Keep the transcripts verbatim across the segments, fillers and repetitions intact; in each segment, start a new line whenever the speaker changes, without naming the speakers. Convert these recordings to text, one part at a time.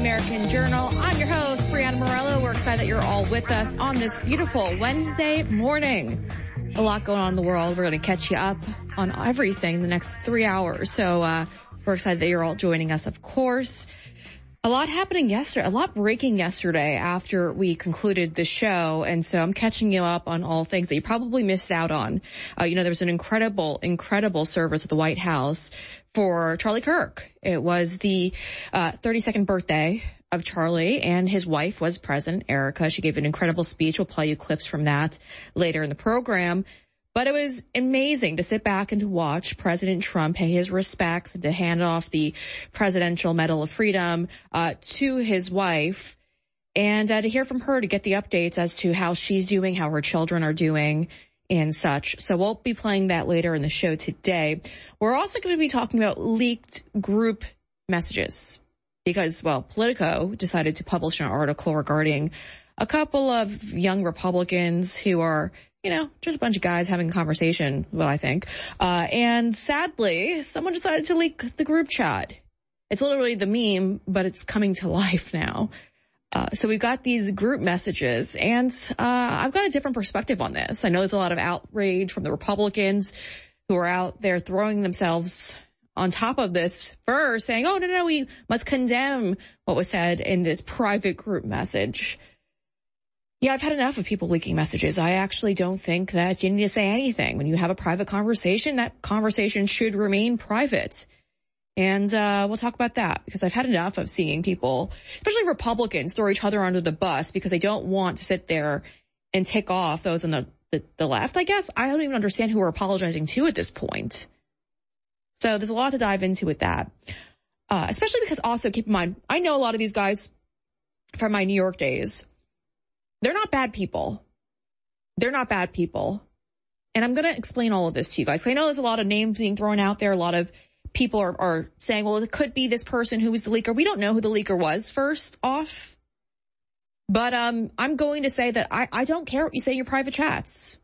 American Journal. I'm your host, Brianna Morello. We're excited that you're all with us on this beautiful Wednesday morning. A lot going on in the world. We're going to catch you up on everything the next three hours. So uh we're excited that you're all joining us, of course. A lot happening yesterday, a lot breaking yesterday after we concluded the show. And so I'm catching you up on all things that you probably missed out on. Uh, you know, there was an incredible, incredible service at the White House for Charlie Kirk. It was the uh thirty-second birthday of Charlie, and his wife was President Erica. She gave an incredible speech. We'll play you clips from that later in the program. But it was amazing to sit back and to watch President Trump pay his respects and to hand off the Presidential Medal of Freedom uh to his wife, and uh, to hear from her, to get the updates as to how she's doing, how her children are doing, and such. So we'll be playing that later in the show today. We're also going to be talking about leaked group messages because, well, Politico decided to publish an article regarding a couple of young Republicans who are, you know, just a bunch of guys having a conversation, well, I think. Uh, and sadly, someone decided to leak the group chat. It's literally the meme, but it's coming to life now. Uh, so we've got these group messages, and uh I've got a different perspective on this. I know there's a lot of outrage from the Republicans who are out there throwing themselves on top of this first, saying, oh, no, no, we must condemn what was said in this private group message. Yeah, I've had enough of people leaking messages. I actually don't think that you need to say anything. When you have a private conversation, that conversation should remain private. And uh we'll talk about that because I've had enough of seeing people, especially Republicans, throw each other under the bus because they don't want to sit there and tick off those on the, the, the left, I guess. I don't even understand who we're apologizing to at this point. So there's a lot to dive into with that, uh, especially because also keep in mind, I know a lot of these guys from my New York days. They're not bad people. They're not bad people. And I'm going to explain all of this to you guys. I know there's a lot of names being thrown out there, a lot of people are, are saying, well, it could be this person who was the leaker. We don't know who the leaker was first off. But um, I'm going to say that I, I don't care what you say in your private chats.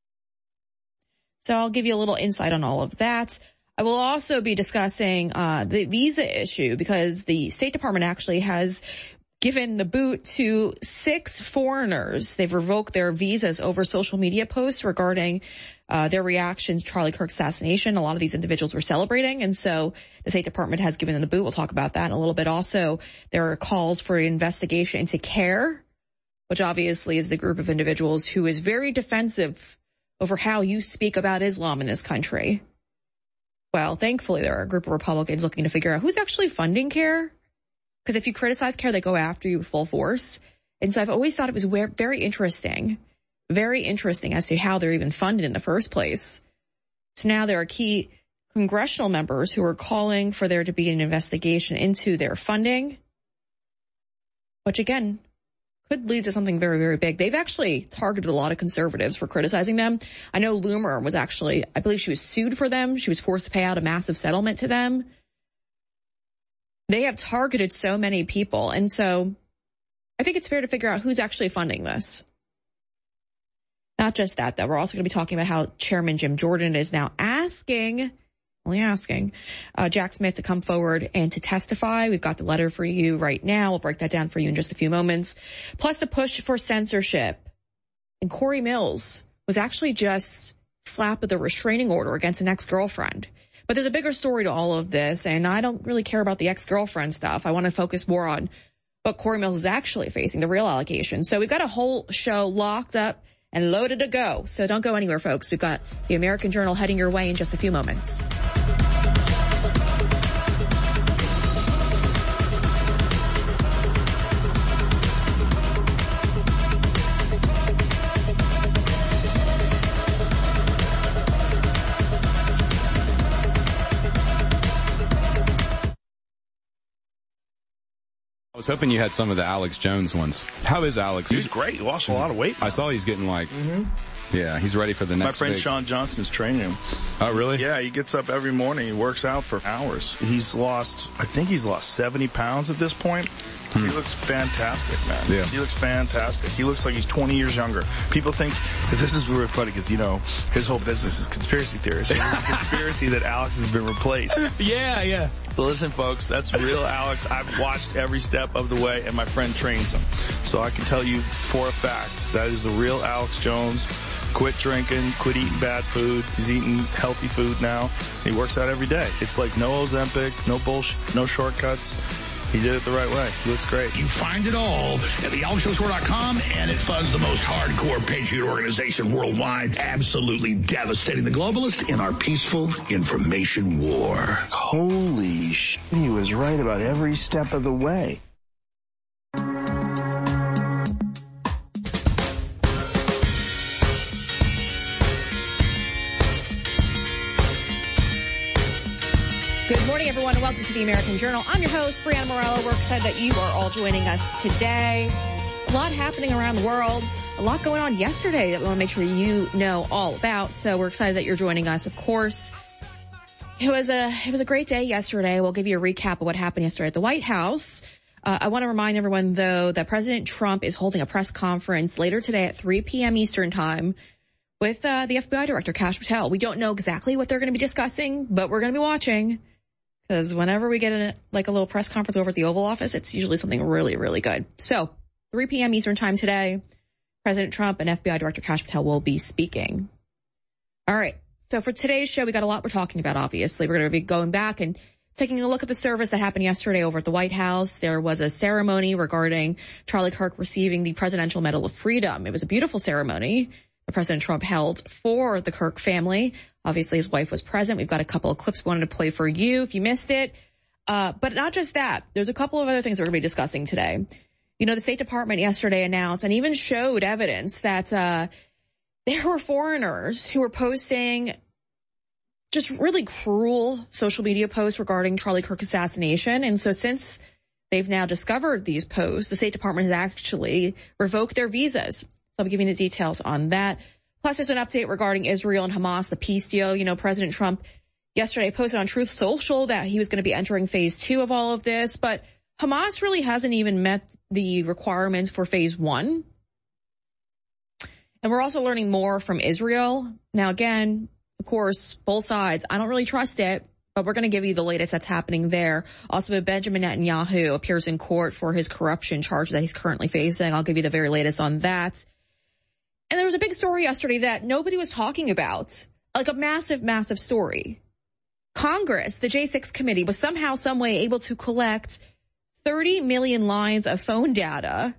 So I'll give you a little insight on all of that. I will also be discussing uh, the visa issue because the State Department actually has given the boot to six foreigners. They've revoked their visas over social media posts regarding uh their reaction to Charlie Kirk's assassination. A lot of these individuals were celebrating, and so the State Department has given them the boot. We'll talk about that in a little bit. Also, there are calls for an investigation into CARE, which obviously is the group of individuals who is very defensive over how you speak about Islam in this country. Well, thankfully, there are a group of Republicans looking to figure out who's actually funding CARE. Because if you criticize CARE, they go after you with full force. And so I've always thought it was very interesting, very interesting as to how they're even funded in the first place. So now there are key congressional members who are calling for there to be an investigation into their funding, which again could lead to something very, very big. They've actually targeted a lot of conservatives for criticizing them. I know Loomer was actually, I believe she was sued for them. She was forced to pay out a massive settlement to them. They have targeted so many people. And so I think it's fair to figure out who's actually funding this. Not just that, though. We're also going to be talking about how Chairman Jim Jordan is now asking, only asking, uh, Jack Smith to come forward and to testify. We've got the letter for you right now. We'll break that down for you in just a few moments. Plus the push for censorship. And Corey Mills was actually just slapped with a restraining order against an ex-girlfriend. But there's a bigger story to all of this, and I don't really care about the ex-girlfriend stuff. I want to focus more on what Corey Mills is actually facing, the real allegations. So we've got a whole show locked up and loaded to go. So don't go anywhere, folks. We've got the American Journal heading your way in just a few moments.
I was hoping you had some of the Alex Jones ones. How is Alex?
He's great. He lost a lot of weight.
I saw he's getting like,
mm-hmm.
yeah, he's ready for the next
My friend
big...
Sean Johnson's training him.
Oh, really?
Yeah, he gets up every morning. He works out for hours. He's lost, I think he's lost seventy pounds at this point. He looks fantastic, man.
Yeah.
He looks fantastic. He looks like he's twenty years younger. People think, this is really funny because, you know, his whole business is conspiracy theories. So it's a conspiracy that Alex has been replaced.
Yeah, yeah.
But listen, folks, that's real Alex. I've watched every step of the way, and my friend trains him. So I can tell you for a fact, that is the real Alex Jones. Quit drinking, quit eating bad food. He's eating healthy food now. He works out every day. It's like no Ozempic, no bullshit, no shortcuts. He did it the right way. He looks great.
You find it all at the alex jones tour dot com, and it funds the most hardcore patriot organization worldwide, absolutely devastating the globalists in our peaceful information war.
Holy sh! He was right about every step of the way.
Good morning, everyone, and welcome to the American Journal. I'm your host, Brianna Morello. We're excited that you are all joining us today. A lot happening around the world, a lot going on yesterday that we want to make sure you know all about. So we're excited that you're joining us. Of course, it was a it was a great day yesterday. We'll give you a recap of what happened yesterday at the White House. Uh, I want to remind everyone, though, that President Trump is holding a press conference later today at three p.m. Eastern time with uh, the F B I Director, Kash Patel. We don't know exactly what they're going to be discussing, but we're going to be watching. Because whenever we get a, like a little press conference over at the Oval Office, it's usually something really, really good. So, three p.m. Eastern time today, President Trump and F B I Director Kash Patel will be speaking. All right. So for today's show, we got a lot we're talking about, obviously. We're going to be going back and taking a look at the service that happened yesterday over at the White House. There was a ceremony regarding Charlie Kirk receiving the Presidential Medal of Freedom. It was a beautiful ceremony that President Trump held for the Kirk family. Obviously, his wife was present. We've got a couple of clips we wanted to play for you if you missed it. Uh, but not just that. There's a couple of other things we're going to be discussing today. You know, the State Department yesterday announced and even showed evidence that uh there were foreigners who were posting just really cruel social media posts regarding Charlie Kirk's assassination. And so since they've now discovered these posts, the State Department has actually revoked their visas. So I'll be giving the details on that. Plus, there's an update regarding Israel and Hamas, the peace deal. You know, President Trump yesterday posted on Truth Social that he was going to be entering phase two of all of this, but Hamas really hasn't even met the requirements for phase one. And we're also learning more from Israel. Now, again, of course, both sides, I don't really trust it, but we're going to give you the latest that's happening there. Also, Benjamin Netanyahu appears in court for his corruption charge that he's currently facing. I'll give you the very latest on that. And there was a big story yesterday that nobody was talking about, like a massive, massive story. Congress, the J six committee, was somehow, some way able to collect thirty million lines of phone data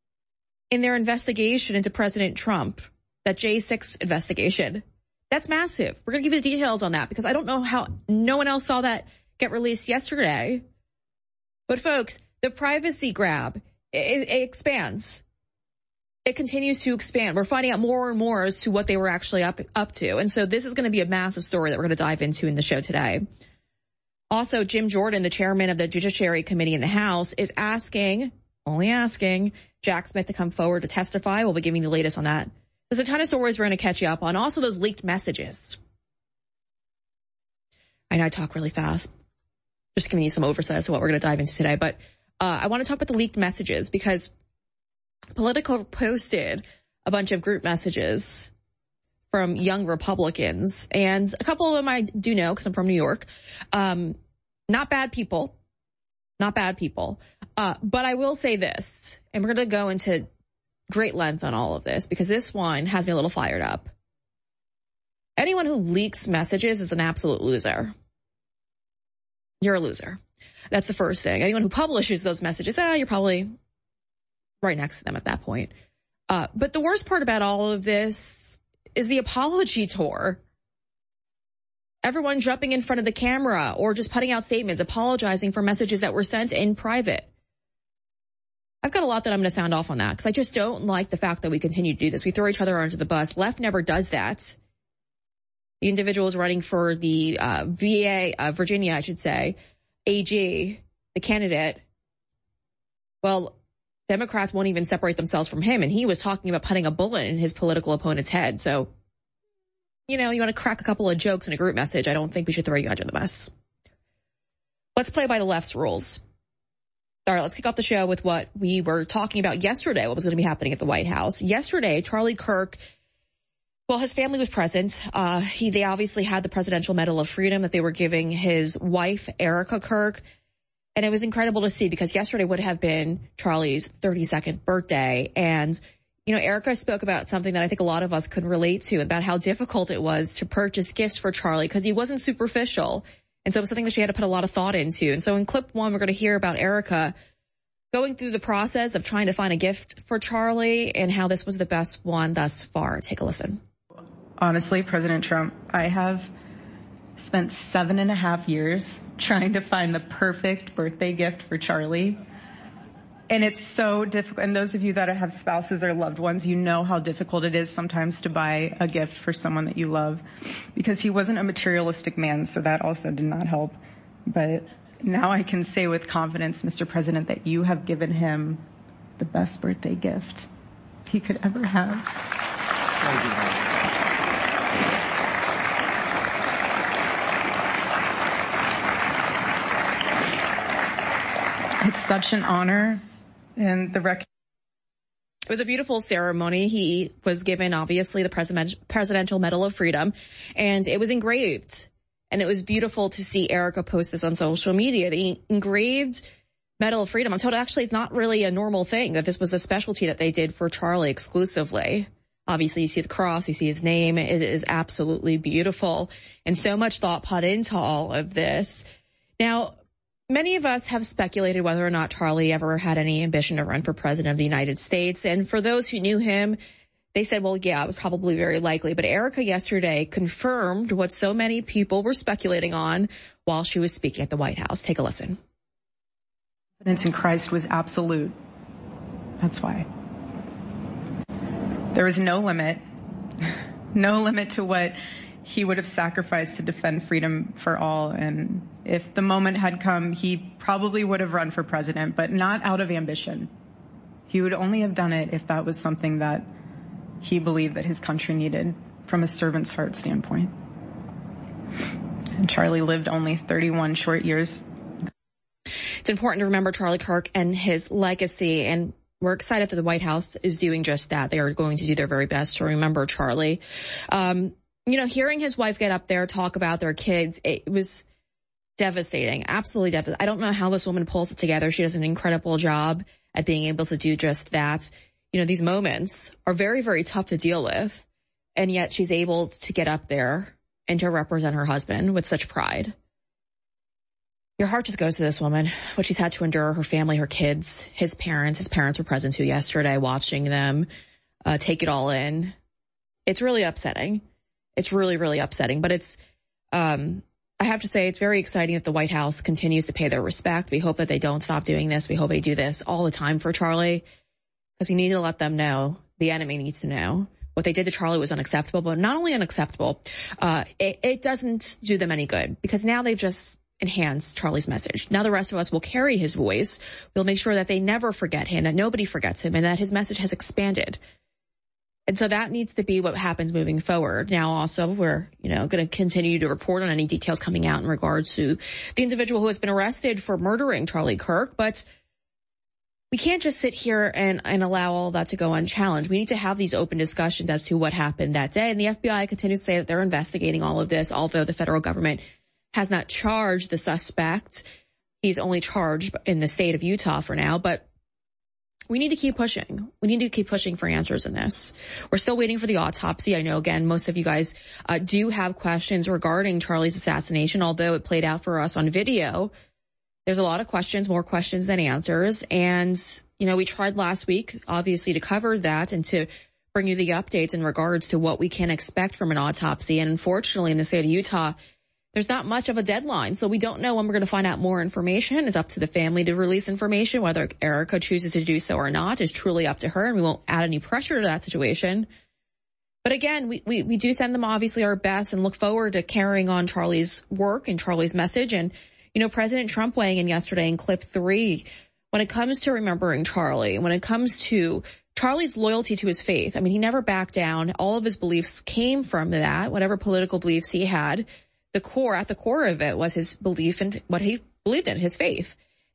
in their investigation into President Trump, that J six investigation. That's massive. We're going to give you the details on that because I don't know how no one else saw that get released yesterday. But folks, the privacy grab, it, it expands. It continues to expand. We're finding out more and more as to what they were actually up, up to. And so this is going to be a massive story that we're going to dive into in the show today. Also, Jim Jordan, the chairman of the Judiciary Committee in the House, is asking, only asking, Jack Smith to come forward to testify. We'll be giving you the latest on that. There's a ton of stories we're going to catch you up on. Also, those leaked messages. I know I talk really fast. Just giving you some oversight as to what we're going to dive into today. But uh, I want to talk about the leaked messages because Politico posted a bunch of group messages from young Republicans, and a couple of them I do know because I'm from New York. Um, not bad people, not bad people. Uh, but I will say this, and we're going to go into great length on all of this because this one has me a little fired up. Anyone who leaks messages is an absolute loser. You're a loser. That's the first thing. Anyone who publishes those messages, ah, you're probably right next to them at that point. Uh, but the worst part about all of this is the apology tour. Everyone jumping in front of the camera or just putting out statements, apologizing for messages that were sent in private. I've got a lot that I'm going to sound off on that because I just don't like the fact that we continue to do this. We throw each other under the bus. Left never does that. The individuals running for the uh, V A, uh, Virginia, I should say, A G, the candidate, well, Democrats won't even separate themselves from him, and he was talking about putting a bullet in his political opponent's head. So, you know, you want to crack a couple of jokes in a group message, I don't think we should throw you under the bus. Let's play by the left's rules. All right, let's kick off the show with what we were talking about yesterday, what was going to be happening at the White House. Yesterday, Charlie Kirk, well, his family was present. Uh, he, they obviously had the Presidential Medal of Freedom that they were giving his wife, Erica Kirk. And it was incredible to see because yesterday would have been Charlie's thirty-second birthday. And, you know, Erica spoke about something that I think a lot of us could relate to, about how difficult it was to purchase gifts for Charlie because he wasn't superficial. And so it was something that she had to put a lot of thought into. And so in clip one, we're going to hear about Erica going through the process of trying to find a gift for Charlie and how this was the best one thus far. Take a listen.
Honestly, President Trump, I have spent seven and a half years trying to find the perfect birthday gift for Charlie. And it's so difficult. And those of you that have spouses or loved ones, you know how difficult it is sometimes to buy a gift for someone that you love, because he wasn't a materialistic man, so that also did not help. But now I can say with confidence, Mister President, that you have given him the best birthday gift he could ever have. Thank you. It's such an honor, and the rec-
It was a beautiful ceremony. He was given, obviously, the President- Presidential Medal of Freedom, and it was engraved. And it was beautiful to see Erica post this on social media. The engraved Medal of Freedom, I'm told actually it's not really a normal thing, that this was a specialty that they did for Charlie exclusively. Obviously, you see the cross, you see his name. It is absolutely beautiful. And so much thought put into all of this. Now, many of us have speculated whether or not Charlie ever had any ambition to run for president of the United States. And for those who knew him, they said, well, yeah, it was probably very likely. But Erica yesterday confirmed what so many people were speculating on while she was speaking at the White House. Take a listen.
Confidence in Christ was absolute. That's why. There was no limit, no limit to what he would have sacrificed to defend freedom for all. And if the moment had come, he probably would have run for president, but not out of ambition. He would only have done it if that was something that he believed that his country needed from a servant's heart standpoint. And Charlie lived only thirty-one short years.
It's important to remember Charlie Kirk and his legacy, and we're excited that the White House is doing just that. They are going to do their very best to remember Charlie. Um, You know, hearing his wife get up there, talk about their kids, it was devastating, absolutely devastating. I don't know how this woman pulls it together. She does an incredible job at being able to do just that. You know, these moments are very, very tough to deal with, and yet she's able to get up there and to represent her husband with such pride. Your heart just goes to this woman, what she's had to endure, her family, her kids, his parents. His parents were present too yesterday, watching them uh, take it all in. It's really upsetting. It's really, really upsetting, but it's, um, I have to say it's very exciting that the White House continues to pay their respect. We hope that they don't stop doing this. We hope they do this all the time for Charlie, because we need to let them know, the enemy needs to know, what they did to Charlie was unacceptable, but not only unacceptable, uh, it, it doesn't do them any good, because now they've just enhanced Charlie's message. Now the rest of us will carry his voice. We'll make sure that they never forget him, that nobody forgets him, and that his message has expanded. And so that needs to be what happens moving forward. Now, also, we're, you know, going to continue to report on any details coming out in regards to the individual who has been arrested for murdering Charlie Kirk. But we can't just sit here and, and allow all that to go unchallenged. We need to have these open discussions as to what happened that day. And the F B I continues to say that they're investigating all of this, although the federal government has not charged the suspect. He's only charged in the state of Utah for now, but we need to keep pushing. We need to keep pushing for answers in this. We're still waiting for the autopsy. I know, again, most of you guys uh, do have questions regarding Charlie's assassination, although it played out for us on video. There's a lot of questions, more questions than answers. And, you know, we tried last week, obviously, to cover that and to bring you the updates in regards to what we can expect from an autopsy. And unfortunately, in the state of Utah, there's not much of a deadline, so we don't know when we're going to find out more information. It's up to the family to release information. Whether Erica chooses to do so or not is truly up to her, and we won't add any pressure to that situation. But again, we, we, we do send them obviously our best and look forward to carrying on Charlie's work and Charlie's message. And, you know, President Trump weighing in yesterday in clip three, when it comes to remembering Charlie, when it comes to Charlie's loyalty to his faith, I mean, he never backed down. All of his beliefs came from that, whatever political beliefs he had. The core, at the core of it was his belief in what he believed in, his faith.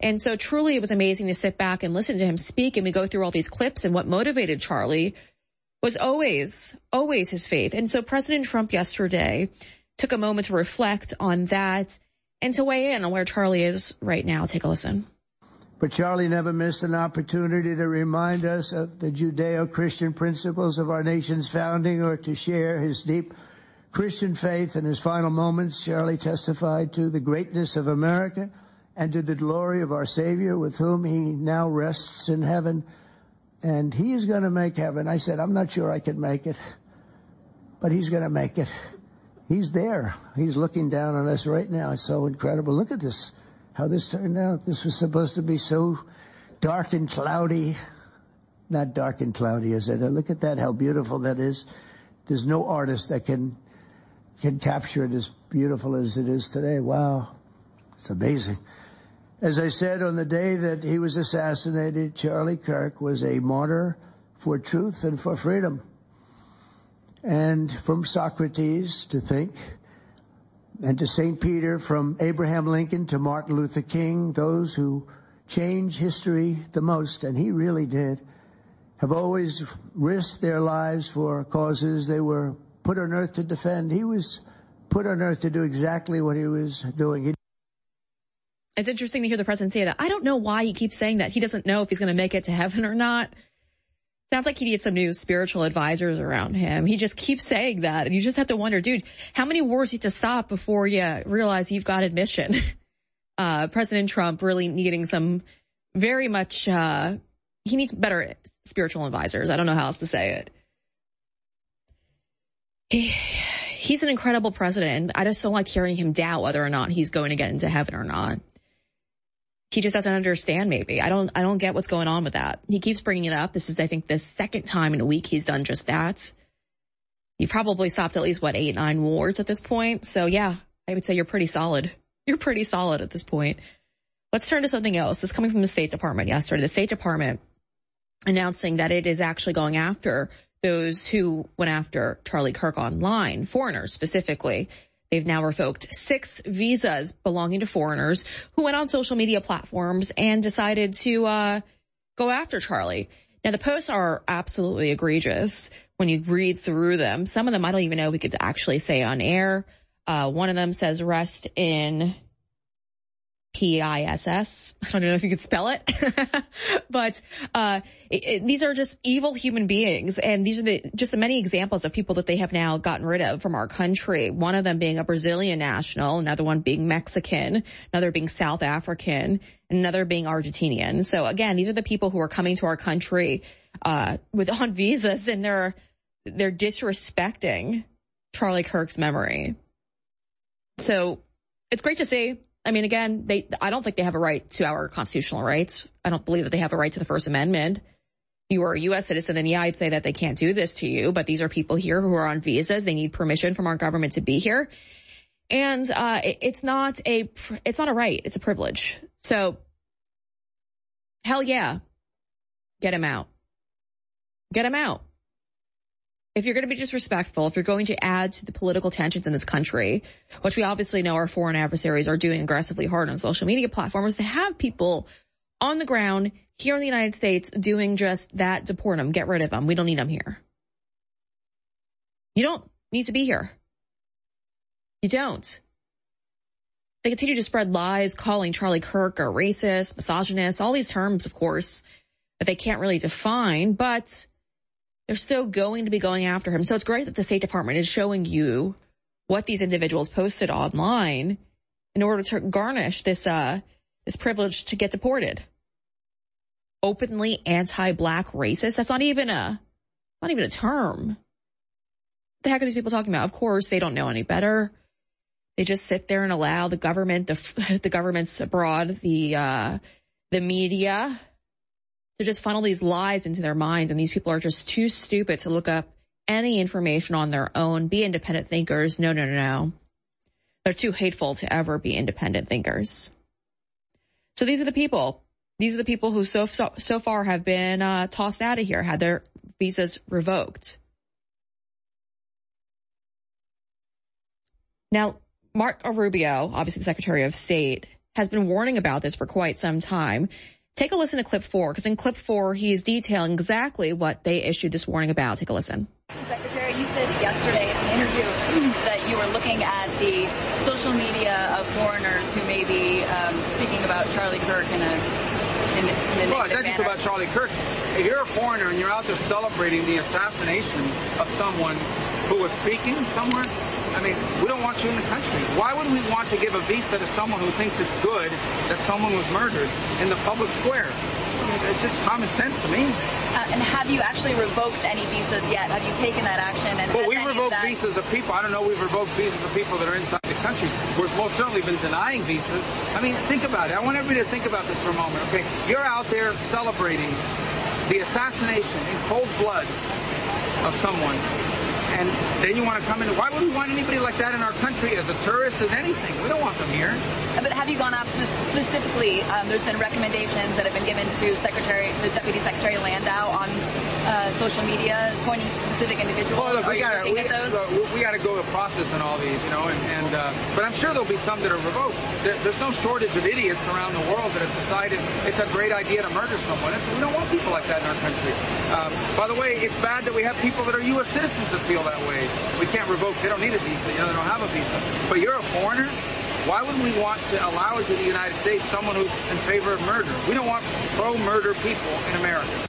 And so truly it was amazing to sit back and listen to him speak. And we go through all these clips, and what motivated Charlie was always, always his faith. And so President Trump yesterday took a moment to reflect on that and to weigh in on where Charlie is right now. Take a listen.
But Charlie never missed an opportunity to remind us of the Judeo-Christian principles of our nation's founding, or to share his deep Christian faith. In his final moments, Charlie testified to the greatness of America and to the glory of our Savior, with whom he now rests in heaven. And he is going to make heaven. I said, I'm not sure I can make it, but he's going to make it. He's there. He's looking down on us right now. It's so incredible. Look at this, how this turned out. This was supposed to be so dark and cloudy. Not dark and cloudy, is it? Look at that, how beautiful that is. There's no artist that can can capture it as beautiful as it is today. Wow. It's amazing. As I said, on the day that he was assassinated, Charlie Kirk was a martyr for truth and for freedom. And from Socrates to think, and to Saint Peter, from Abraham Lincoln to Martin Luther King, those who change history the most, and he really did, have always risked their lives for causes they were put on earth to defend. He was put on earth to do exactly what he was doing. He
It's interesting to hear the president say that. I don't know why he keeps saying that. He doesn't know if he's going to make it to heaven or not. Sounds like he needs some new spiritual advisors around him. He just keeps saying that. And you just have to wonder, dude, how many wars do you have to stop before you realize you've got admission? Uh, President Trump really needing some very much, uh, he needs better spiritual advisors. I don't know how else to say it. He, he's an incredible president. I just don't like hearing him doubt whether or not he's going to get into heaven or not. He just doesn't understand, maybe. I don't, I don't get what's going on with that. He keeps bringing it up. This is, I think, the second time in a week he's done just that. He probably stopped at least, what, eight, nine wars at this point. So yeah, I would say you're pretty solid. You're pretty solid at this point. Let's turn to something else. This is coming from the State Department yesterday. The State Department announcing that it is actually going after those who went after Charlie Kirk online, foreigners specifically. They've now revoked six visas belonging to foreigners who went on social media platforms and decided to uh go after Charlie. Now, the posts are absolutely egregious when you read through them. Some of them I don't even know we could actually say on air. Uh one of them says rest in P I S S. I don't know if you could spell it, but uh it, it, these are just evil human beings, and these are the just the many examples of people that they have now gotten rid of from our country. One of them being a Brazilian national, another one being Mexican, another being South African, and another being Argentinian. So again, these are the people who are coming to our country uh with on visas, and they're they're disrespecting Charlie Kirk's memory. So it's great to see. I mean, again, they, I don't think they have a right to our constitutional rights. I don't believe that they have a right to the First Amendment. You are a U S citizen, then yeah, I'd say that they can't do this to you. But these are people here who are on visas. They need permission from our government to be here. And, uh, it, it's not a, it's not a right. It's a privilege. So, hell yeah. Get him out. Get him out. If you're going to be disrespectful, if you're going to add to the political tensions in this country, which we obviously know our foreign adversaries are doing aggressively hard on social media platforms, to have people on the ground here in the United States doing just that, deport them, get rid of them. We don't need them here. You don't need to be here. You don't. They continue to spread lies, calling Charlie Kirk a racist, misogynist, all these terms, of course, that they can't really define, but they're still going to be going after him. So it's great that the State Department is showing you what these individuals posted online in order to garnish this, uh, this privilege to get deported. Openly anti-black racist. That's not even a, not even a term. What the heck are these people talking about? Of course, they don't know any better. They just sit there and allow the government, the, the governments abroad, the, uh, the media, to just funnel these lies into their minds, and these people are just too stupid to look up any information on their own, be independent thinkers. No, no, no, no. They're too hateful to ever be independent thinkers. So these are the people. These are the people who so so, so far have been uh, tossed out of here, had their visas revoked. Now, Marco Rubio, obviously the Secretary of State, has been warning about this for quite some time. Take a listen to clip four, because in clip four, he is detailing exactly what they issued this warning about. Take a listen.
Secretary, you said yesterday in an interview that you were looking at the social media of foreigners who may be um, speaking about Charlie Kirk in a, in a, in a
Well, it's not just about Charlie Kirk. If you're a foreigner and you're out there celebrating the assassination of someone who was speaking somewhere, I mean, we don't want you in the country. Why would we want to give a visa to someone who thinks it's good that someone was murdered in the public square? I mean, it's just common sense to me.
Uh, and have you actually revoked any visas yet? Have you taken that action? And
well, we revoke visas of people. I don't know. We've revoked visas of people that are inside the country. We've most certainly been denying visas. I mean, think about it. I want everybody to think about this for a moment, okay? You're out there celebrating the assassination in cold blood of someone. And then you want to come in. Why would we want anybody like that in our country as a tourist, as anything? We don't want them here.
But have you gone after specifically? Um, there's been recommendations that have been given to Secretary, to Deputy Secretary Landau on uh, social media, pointing to specific individuals.
Well, look,
Are
we
you
got
looking at those?
we got to go a process in all these, you know. And, and uh, but I'm sure there'll be some that are revoked. There, there's no shortage of idiots around the world that have decided it's a great idea to murder someone. It's, we don't want people like that in our country. Um, by the way, it's bad that we have people that are U S citizens that feel that way. We can't revoke. They don't need a visa. You know, they don't have a visa. But you're a foreigner. Why would we want to allow into the United States someone who's in favor of murder? We don't want pro-murder people in America.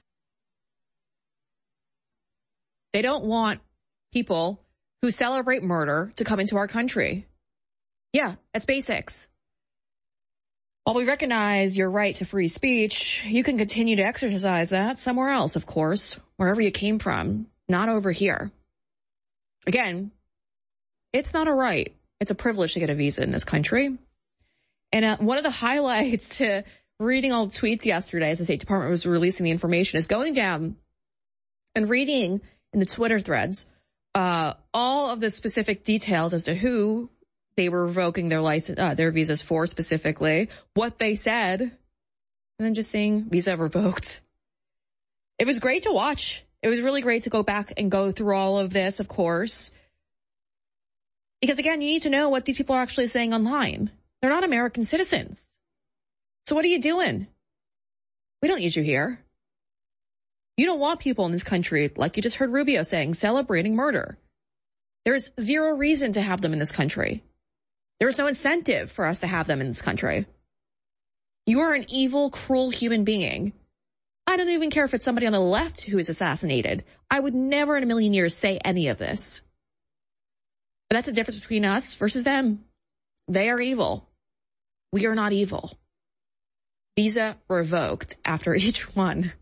They don't want people who celebrate murder to come into our country. Yeah, that's basics. While we recognize your right to free speech, you can continue to exercise that somewhere else, of course, wherever you came from, not over here. Again, it's not a right. It's a privilege to get a visa in this country. And uh, one of the highlights to reading all the tweets yesterday as the State Department was releasing the information is going down and reading in the Twitter threads uh, all of the specific details as to who they were revoking their license, uh, their visas for specifically, what they said, and then just seeing visa revoked. It was great to watch. It was really great to go back and go through all of this, of course. Because again, you need to know what these people are actually saying online. They're not American citizens. So what are you doing? We don't need you here. You don't want people in this country, like you just heard Rubio saying, celebrating murder. There's zero reason to have them in this country. There is no incentive for us to have them in this country. You are an evil, cruel human being. I don't even care if it's somebody on the left who is assassinated. I would never in a million years say any of this. But that's the difference between us versus them. They are evil. We are not evil. Visa revoked after each one.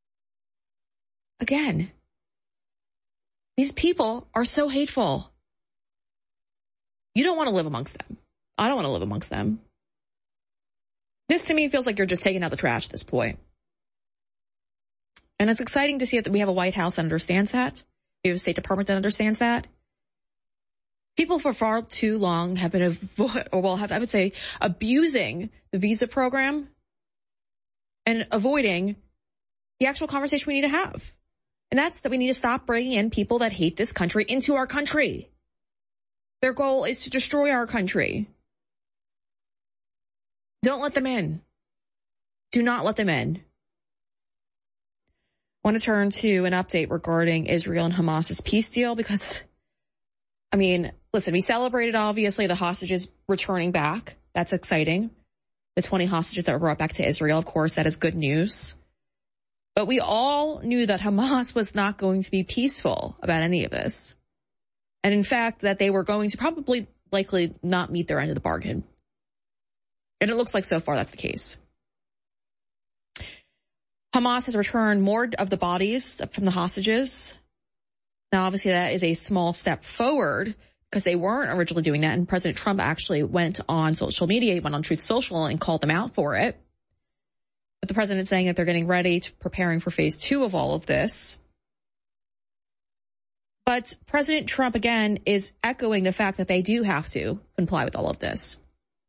Again, these people are so hateful. You don't want to live amongst them. I don't want to live amongst them. This to me feels like you're just taking out the trash at this point. And it's exciting to see that we have a White House that understands that. We have a State Department that understands that. People for far too long have been, avo- or well, have, I would say, abusing the visa program and avoiding the actual conversation we need to have. And that's that we need to stop bringing in people that hate this country into our country. Their goal is to destroy our country. Don't let them in. Do not let them in. I want to turn to an update regarding Israel and Hamas's peace deal because, I mean, listen, we celebrated, obviously, the hostages returning back. That's exciting. The twenty hostages that were brought back to Israel, of course, that is good news. But we all knew that Hamas was not going to be peaceful about any of this. And in fact, that they were going to probably likely not meet their end of the bargain. And it looks like so far that's the case. Hamas has returned more of the bodies from the hostages. Now, obviously, that is a small step forward because they weren't originally doing that. And President Trump actually went on social media, he went on Truth Social and called them out for it. But the president's saying that they're getting ready to preparing for phase two of all of this. But President Trump, again, is echoing the fact that they do have to comply with all of this.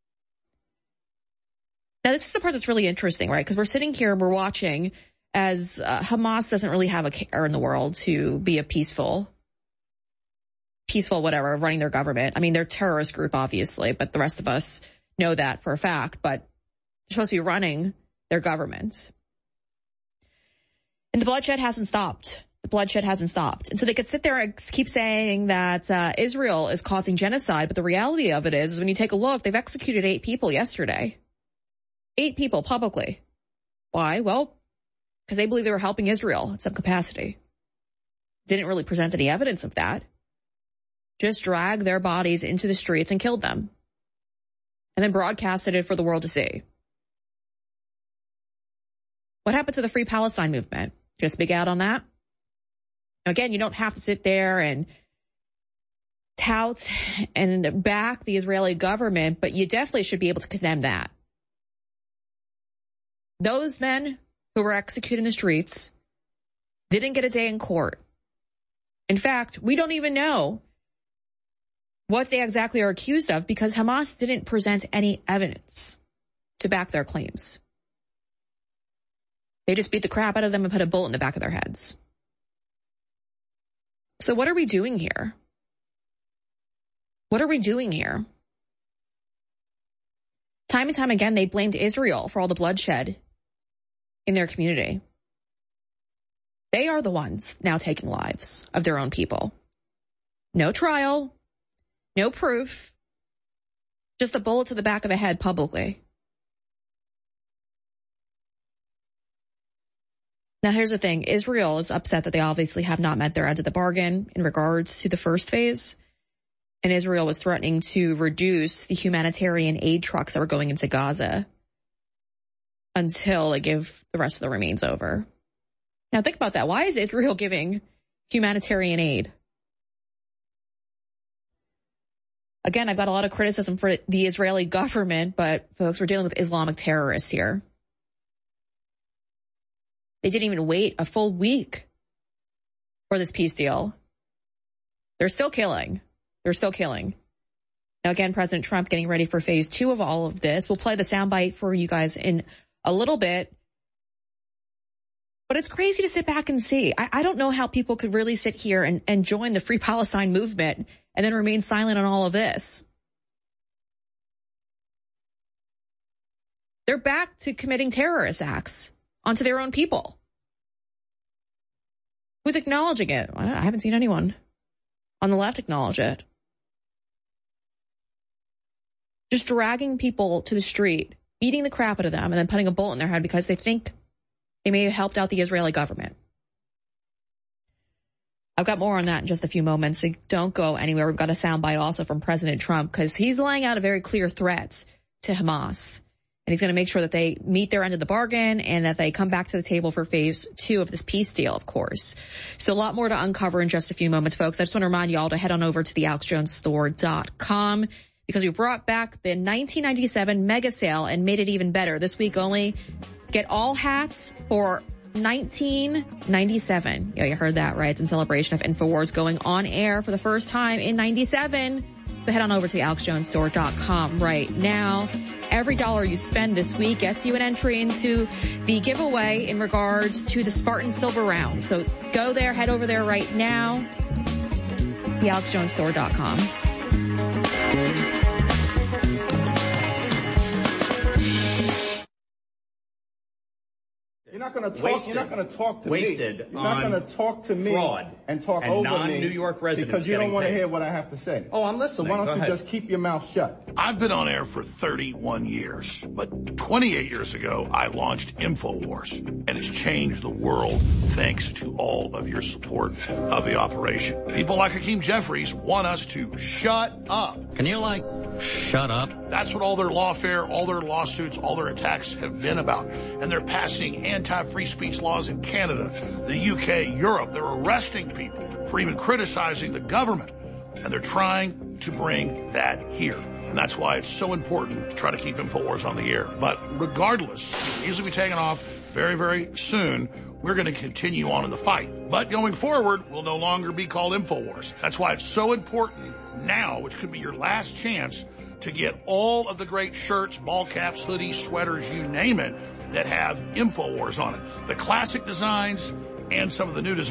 Now, this is the part that's really interesting, right? Because we're sitting here and we're watching as uh, Hamas doesn't really have a care in the world to be a peaceful, peaceful whatever, running their government. I mean, they're a terrorist group, obviously, but the rest of us know that for a fact, but they're supposed to be running their government. And the bloodshed hasn't stopped. The bloodshed hasn't stopped. And so they could sit there and keep saying that uh, Israel is causing genocide, but the reality of it is, is when you take a look, they've executed eight people yesterday. Eight people publicly. Why? Well, because they believe they were helping Israel in some capacity. Didn't really present any evidence of that. Just dragged their bodies into the streets and killed them. And then broadcasted it for the world to see. What happened to the Free Palestine movement? Just speak out on that? Again, you don't have to sit there and tout and back the Israeli government, but you definitely should be able to condemn that. Those men who were executed in the streets didn't get a day in court. In fact, we don't even know what they exactly are accused of because Hamas didn't present any evidence to back their claims. They just beat the crap out of them and put a bullet in the back of their heads. So what are we doing here? What are we doing here? Time and time again, they blamed Israel for all the bloodshed in their community. They are the ones now taking lives of their own people. No trial, no proof, just a bullet to the back of the head publicly. Now, here's the thing. Israel is upset that they obviously have not met their end of the bargain in regards to the first phase. And Israel was threatening to reduce the humanitarian aid trucks that were going into Gaza until they give the rest of the remains over. Now, think about that. Why is Israel giving humanitarian aid? Again, I've got a lot of criticism for the Israeli government, but folks, we're dealing with Islamic terrorists here. They didn't even wait a full week for this peace deal. They're still killing. They're still killing. Now, again, President Trump getting ready for phase two of all of this. We'll play the soundbite for you guys in a little bit. But it's crazy to sit back and see. I, I don't know how people could really sit here and, and join the Free Palestine movement and then remain silent on all of this. They're back to committing terrorist acts onto their own people. Who's acknowledging it? I haven't seen anyone on the left acknowledge it. Just dragging people to the street, beating the crap out of them, and then putting a bullet in their head because they think they may have helped out the Israeli government. I've got more on that in just a few moments, so don't go anywhere. We've got a soundbite also from President Trump because he's laying out a very clear threat to Hamas. And he's going to make sure that they meet their end of the bargain and that they come back to the table for phase two of this peace deal, of course. So a lot more to uncover in just a few moments, folks. I just want to remind you all to head on over to the alex jones store dot com because we brought back the nineteen ninety-seven mega sale and made it even better. This week only, get all hats for nineteen ninety-seven. Yeah, you heard that right. It's in celebration of InfoWars going on air for the first time in ninety-seven. So head on over to the alex jones store dot com right now. Every dollar you spend this week gets you an entry into the giveaway in regards to the Spartan Silver Round. So go there, head over there right now. the alex jones store dot com.
You're not going to talk. You're not going to talk to
Wasted
me. You're not going to talk to me and talk
and
over
non-New
me
York residents
because you don't want to
paid.
hear what I have to say.
Oh, I'm listening.
So why don't
Go
you
ahead.
just keep your mouth shut?
I've been on air for thirty-one years, but twenty-eight years ago, I launched InfoWars, and it's changed the world thanks to all of your support of the operation. People like Hakeem Jeffries want us to shut up.
Can you, like, shut up?
That's what all their lawfare, all their lawsuits, all their attacks have been about. And they're passing anti-free speech laws in Canada, the U K, Europe. They're arresting people for even criticizing the government. And they're trying to bring that here. And that's why it's so important to try to keep InfoWars on the air. But regardless, it'll easily be taken off very, very soon. We're going to continue on in the fight. But going forward, we'll no longer be called InfoWars. That's why it's so important now, which could be your last chance, to get all of the great shirts, ball caps, hoodies, sweaters, you name it, that have InfoWars on it. The classic designs and some of the new designs.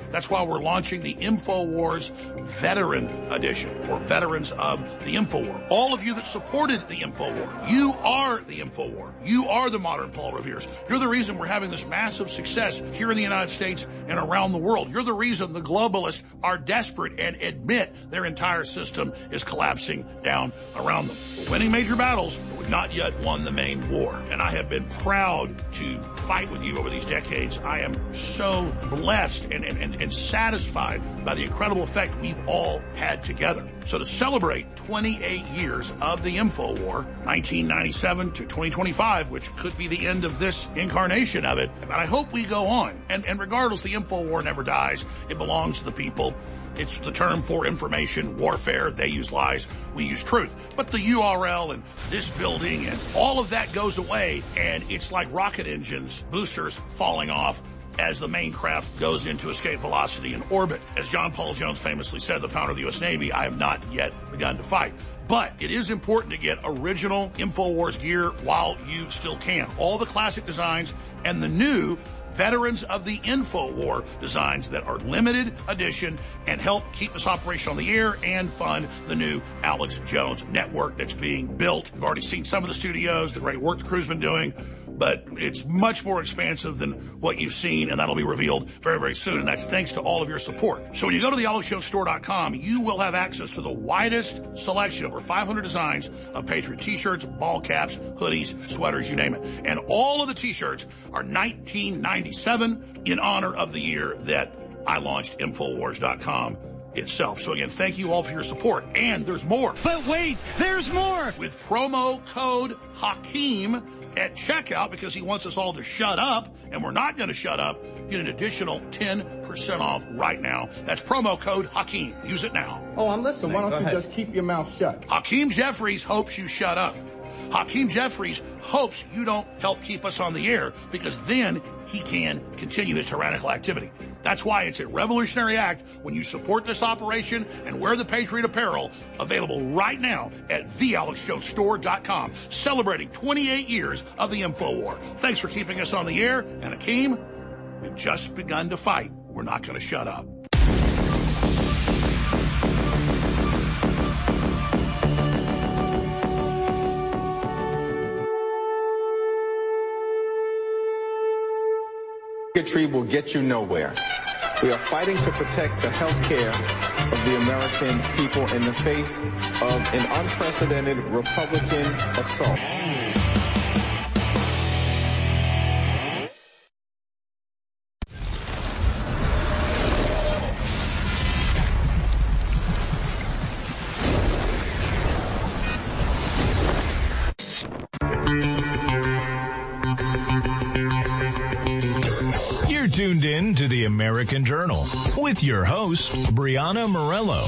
That's why we're launching the InfoWars Veteran Edition, or Veterans of the InfoWar. All of you that supported the InfoWar, you are the InfoWar. You are the modern Paul Revere's. You're the reason we're having this massive success here in the United States and around the world. You're the reason the globalists are desperate and admit their entire system is collapsing down around them. We're winning major battles, but we've not yet won the main war. And I have been proud to fight with you over these decades. I am so blessed and, and, and satisfied by the incredible effect we've all had together. So to celebrate twenty-eight years of the InfoWar, nineteen ninety-seven to twenty twenty-five, which could be the end of this incarnation of it, and I hope we go on. And, and regardless, the InfoWar never dies. It belongs to the people. It's the term for information warfare. They use lies, we use truth. But the U R L and this building and all of that goes away, and it's like rocket engines, boosters falling off as the main craft goes into escape velocity and orbit. As John Paul Jones famously said, the founder of the U S Navy, I have not yet begun to fight. But it is important to get original InfoWars gear while you still can. All the classic designs and the new Veterans of the InfoWar designs that are limited edition and help keep this operation on the air and fund the new Alex Jones network that's being built. We've already seen some of the studios, the great work the crew's been doing, but it's much more expansive than what you've seen, and that'll be revealed very, very soon, and that's thanks to all of your support. So when you go to the alex jones store dot com, you will have access to the widest selection, over five hundred designs of Patriot t-shirts, ball caps, hoodies, sweaters, you name it. And all of the t-shirts are nineteen ninety-seven in honor of the year that I launched infowars dot com itself. So again, thank you all for your support. And there's more.
But wait, there's more!
With promo code Hakeem at checkout, because he wants us all to shut up, and we're not going to shut up, get an additional ten percent off right now. That's promo code Hakeem. Use it now.
Oh, I'm listening. Why don't you just keep your mouth shut?
Hakeem Jeffries hopes you shut up. Hakeem Jeffries hopes you don't help keep us on the air, because then he can continue his tyrannical activity. That's why it's a revolutionary act when you support this operation and wear the Patriot apparel, available right now at the alex jones store dot com, celebrating twenty-eight years of the InfoWar. Thanks for keeping us on the air, and Hakeem, we've just begun to fight. We're not going to shut up.
Bigotry will get you nowhere. We are fighting to protect the health care of the American people in the face of an unprecedented Republican assault.
Tuned in to the American Journal with your host, Brianna Morello.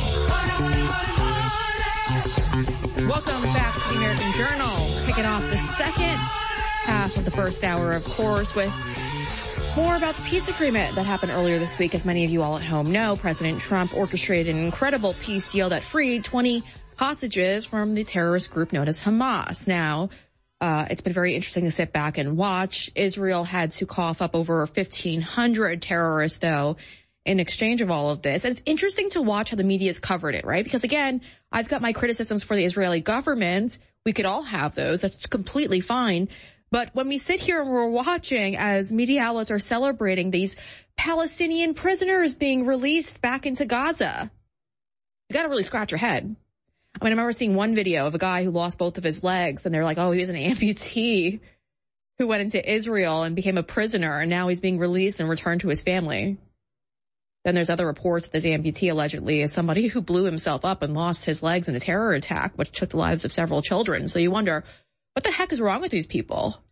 Welcome back to the American Journal. Kicking off the second half of the first hour, of course, with more about the peace agreement that happened earlier this week. As many of you all at home know, President Trump orchestrated an incredible peace deal that freed twenty hostages from the terrorist group known as Hamas. Now, Uh, it's been very interesting to sit back and watch. Israel had to cough up over fifteen hundred terrorists, though, in exchange of all of this. And it's interesting to watch how the media's covered it, right? Because, again, I've got my criticisms for the Israeli government. We could all have those. That's completely fine. But when we sit here and we're watching as media outlets are celebrating these Palestinian prisoners being released back into Gaza, you got to really scratch your head. I mean, I remember seeing one video of a guy who lost both of his legs, and they're like, oh, he was an amputee who went into Israel and became a prisoner, and now he's being released and returned to his family. Then there's other reports that this amputee allegedly is somebody who blew himself up and lost his legs in a terror attack, which took the lives of several children. So you wonder, what the heck is wrong with these people?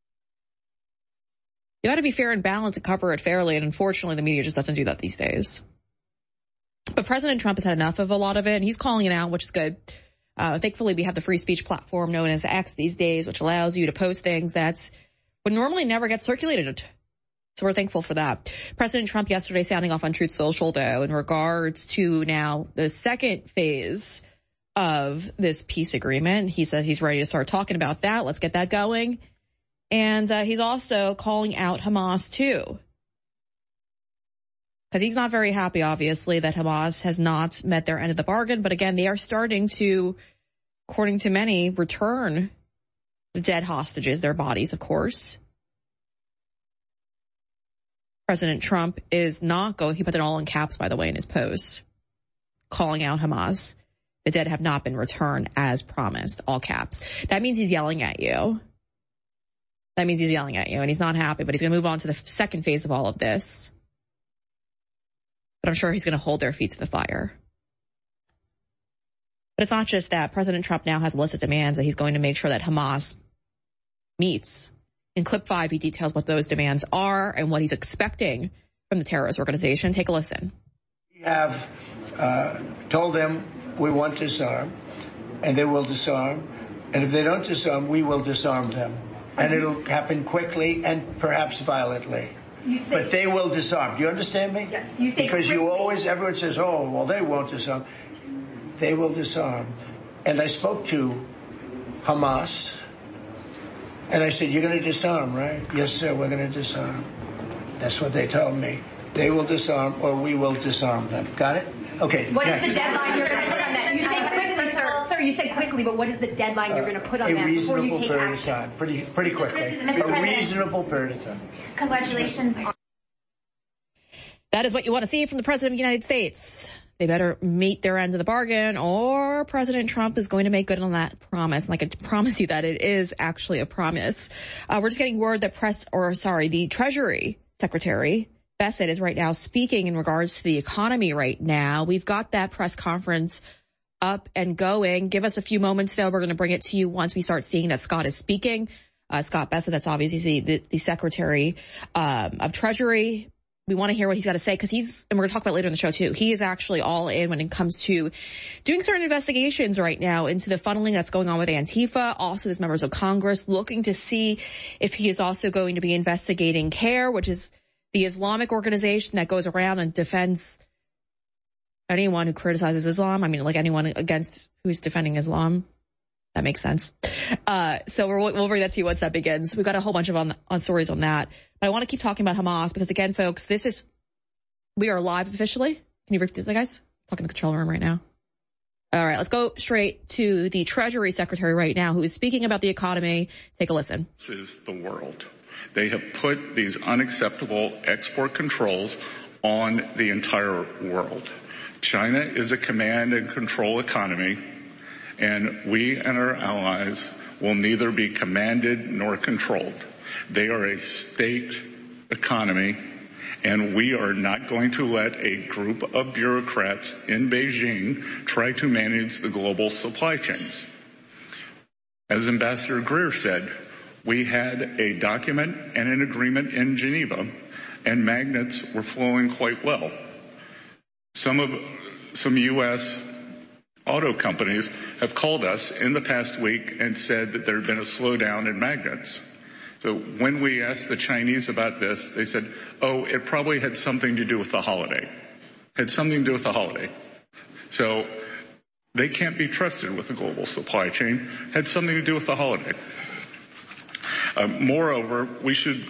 You got to be fair and balanced and cover it fairly, and unfortunately the media just doesn't do that these days. But President Trump has had enough of a lot of it, and he's calling it out, which is good. Uh, thankfully, we have the free speech platform known as X these days, which allows you to post things that would normally never get circulated. So we're thankful for that. President Trump yesterday sounding off on Truth Social, though, in regards to now the second phase of this peace agreement. He says he's ready to start talking about that. Let's get that going. And uh, he's also calling out Hamas, too. because he's not very happy, obviously, that Hamas has not met their end of the bargain. But again, they are starting to, according to many, return the dead hostages, their bodies, of course. President Trump is not going, he put it all in caps, by the way, in his post, calling out Hamas. The dead have not been returned as promised, all caps. That means he's yelling at you. That means he's yelling at you, and he's not happy, but he's going to move on to the second phase of all of this. But I'm sure he's going to hold their feet to the fire. But it's not just that. President Trump now has a list of demands that he's going to make sure that Hamas meets. In clip five, he details what those demands are and what he's expecting from the terrorist organization. Take a listen.
We have uh, told them we want to disarm, and they will disarm. And if they don't disarm, we will disarm them. And it'll happen quickly and perhaps violently.
You say,
but they will disarm. Do you understand me?
Yes. You say
because
quickly.
You always, everyone says, oh, well, they won't disarm. They will disarm. And I spoke to Hamas, and I said, you're going to disarm, right? Yes, sir, we're going to disarm. That's what they told me. They will disarm, or we will disarm them. Got it? Okay.
What
next.
is the deadline you're going to put on that? You say quickly, sir. Sir, you say quickly, but what is the deadline uh, you're going to put on
that
before you take action?
A reasonable period of time. Pretty, pretty quickly.
Mister
A reasonable period of time.
Congratulations.
That is what you want to see from the President of the United States. They better meet their end of the bargain, or President Trump is going to make good on that promise. And I can promise you that it is actually a promise. Uh, we're just getting word that press, or sorry, the Treasury Secretary Bessent is right now speaking in regards to the economy right now. We've got that press conference up and going. Give us a few moments though. We're going to bring it to you once we start seeing that Scott is speaking. Uh, Scott Bessent, that's obviously the, the, the Secretary um, of Treasury. We want to hear what he's got to say because he's, and we're going to talk about it later in the show too, he is actually all in when it comes to doing certain investigations right now into the funneling that's going on with Antifa. Also, there's members of Congress looking to see if he is also going to be investigating CARE, which is the Islamic organization that goes around and defends anyone who criticizes Islam. I mean, like anyone against who's defending Islam. That makes sense. Uh, so we're, we'll bring that to you once that begins. We've got a whole bunch of on, on stories on that. But I want to keep talking about Hamas because, again, folks, this is, we are live officially. Can you read that, guys? I'm talking in the control room right now. All right, let's go straight to the Treasury Secretary right now who is speaking about the economy. Take a listen.
This is the world. They have put these unacceptable export controls on the entire world. China is a command and control economy, and we and our allies will neither be commanded nor controlled. They are a state economy, and we are not going to let a group of bureaucrats in Beijing try to manage the global supply chains. As Ambassador Greer said, we had a document and an agreement in Geneva, and magnets were flowing quite well. Some of some U S auto companies have called us in the past week and said that there had been a slowdown in magnets. So when we asked the Chinese about this, they said, oh, it probably had something to do with the holiday. Had something to do with the holiday. So they can't be trusted with the global supply chain. Had something to do with the holiday. Uh, moreover, we should,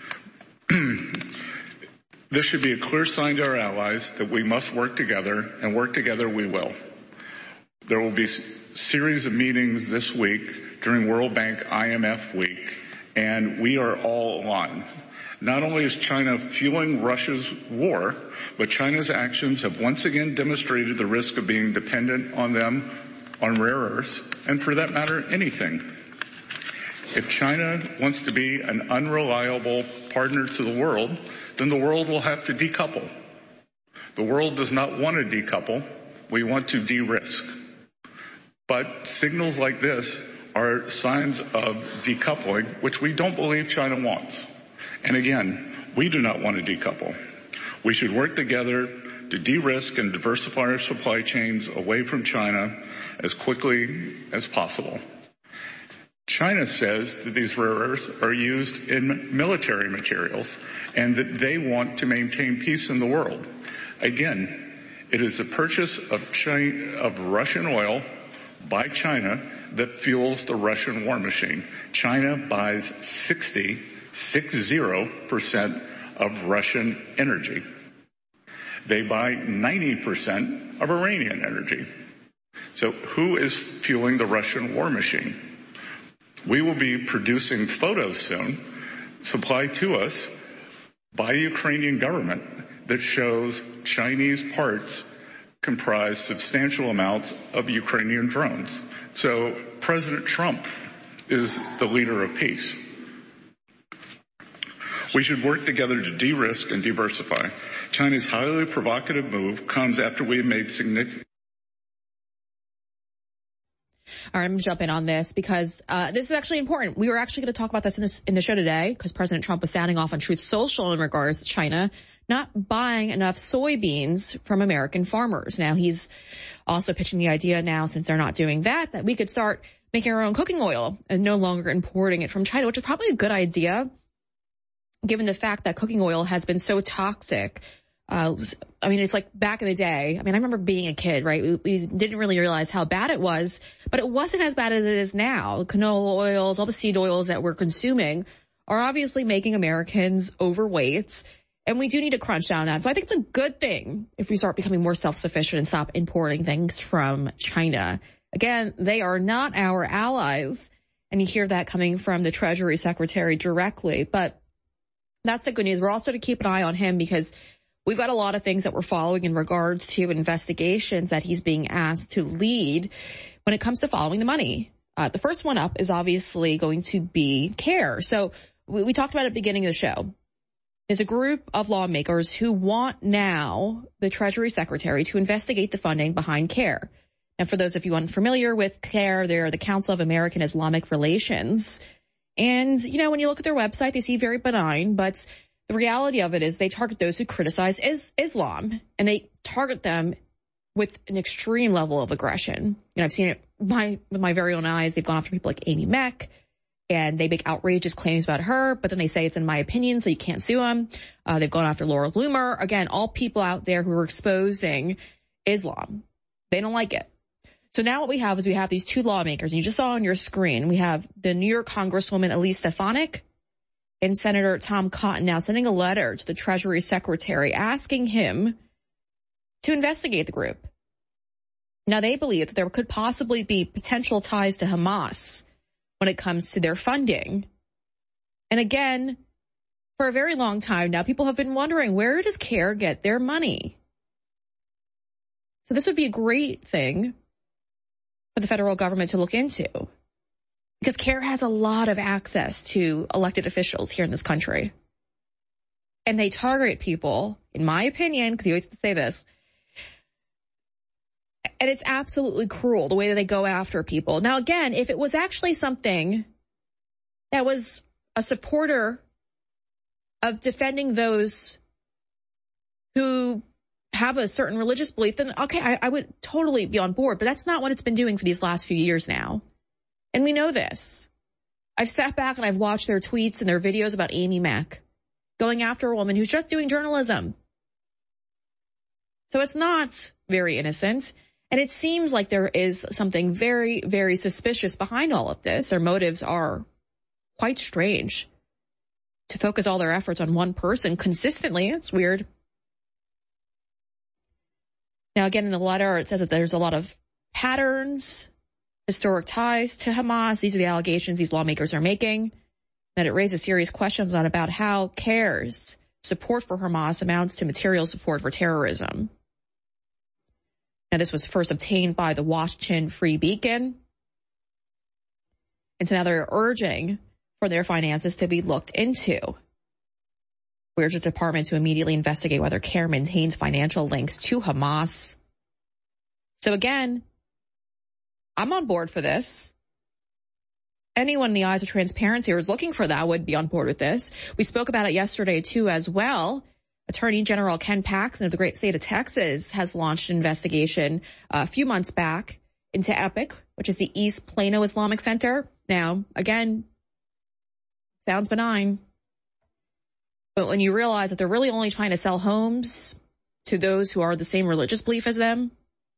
this should be a clear sign to our allies that we must work together, and work together we will. There will be a series of meetings this week during World Bank I M F week, and we are all aligned. Not only is China fueling Russia's war, but China's actions have once again demonstrated the risk of being dependent on them on rare earths, and for that matter, anything. If China wants to be an unreliable partner to the world, then the world will have to decouple. The world does not want to decouple. We want to de-risk. But signals like this are signs of decoupling, which we don't believe China wants. And again, we do not want to decouple. We should work together to de-risk and diversify our supply chains away from China as quickly as possible. China says that these rare earths are used in military materials and that they want to maintain peace in the world. Again, it is the purchase of, China, of Russian oil by China that fuels the Russian war machine. China buys sixty, six zero percent of Russian energy. They buy ninety percent of Iranian energy. So who is fueling the Russian war machine? We will be producing photos soon, supplied to us by the Ukrainian government, that shows Chinese parts comprise substantial amounts of Ukrainian drones. So President Trump is the leader of peace. We should work together to de-risk and diversify. China's highly provocative move comes after we have made significant...
All right, I'm going to jump in on this because uh, this is actually important. We were actually going to talk about this in, this in the show today because President Trump was sounding off on Truth Social in regards to China not buying enough soybeans from American farmers. Now, he's also pitching the idea now, since they're not doing that, that we could start making our own cooking oil and no longer importing it from China, which is probably a good idea, given the fact that cooking oil has been so toxic. Uh, I mean, it's like back in the day. I mean, I remember being a kid, right? We, we didn't really realize how bad it was, but it wasn't as bad as it is now. Canola oils, all the seed oils that we're consuming are obviously making Americans overweight, and we do need to crunch down on that. So I think it's a good thing if we start becoming more self-sufficient and stop importing things from China. Again, they are not our allies, and you hear that coming from the Treasury Secretary directly, but that's the good news. We're also to keep an eye on him because we've got a lot of things that we're following in regards to investigations that he's being asked to lead when it comes to following the money. Uh, the first one up is obviously going to be CARE. So we, we talked about it at the beginning of the show. There's a group of lawmakers who want now the Treasury Secretary to investigate the funding behind CARE. And for those of you unfamiliar with CARE, they're the Council of American Islamic Relations. And, you know, when you look at their website, they seem very benign, but the reality of it is they target those who criticize is Islam, and they target them with an extreme level of aggression. You know, I've seen it my, with my very own eyes. They've gone after people like Amy Meck, and they make outrageous claims about her, but then they say it's in my opinion, so you can't sue them. Uh, they've gone after Laura Loomer. Again, all people out there who are exposing Islam. They don't like it. So now what we have is we have these two lawmakers, and you just saw on your screen, we have the New York Congresswoman Elise Stefanik and Senator Tom Cotton now sending a letter to the Treasury Secretary asking him to investigate the group. Now, they believe that there could possibly be potential ties to Hamas when it comes to their funding. And again, for a very long time now, people have been wondering, where does CARE get their money? So this would be a great thing for the federal government to look into, because CARE has a lot of access to elected officials here in this country. And they target people, in my opinion, because you always have to say this, and it's absolutely cruel the way that they go after people. Now, again, if it was actually something that was a supporter of defending those who have a certain religious belief, then okay, I, I would totally be on board. But that's not what it's been doing for these last few years now. And we know this. I've sat back and I've watched their tweets and their videos about Amy Mack going after a woman who's just doing journalism. So it's not very innocent. And it seems like there is something very, very suspicious behind all of this. Their motives are quite strange. To focus all their efforts on one person consistently, it's weird. Now, again, in the letter, it says that there's a lot of patterns, historic ties to Hamas. These are the allegations these lawmakers are making. That it raises serious questions on about how CARE's support for Hamas amounts to material support for terrorism. Now, this was first obtained by the Washington Free Beacon. And so now they're urging for their finances to be looked into. We urge the department to immediately investigate whether CARE maintains financial links to Hamas. So again, I'm on board for this. Anyone in the eyes of transparency or is looking for that would be on board with this. We spoke about it yesterday, too, as well. Attorney General Ken Paxton of the great state of Texas has launched an investigation uh, a few months back into EPIC, which is the East Plano Islamic Center. Now, again, sounds benign. But when you realize that they're really only trying to sell homes to those who are the same religious belief as them,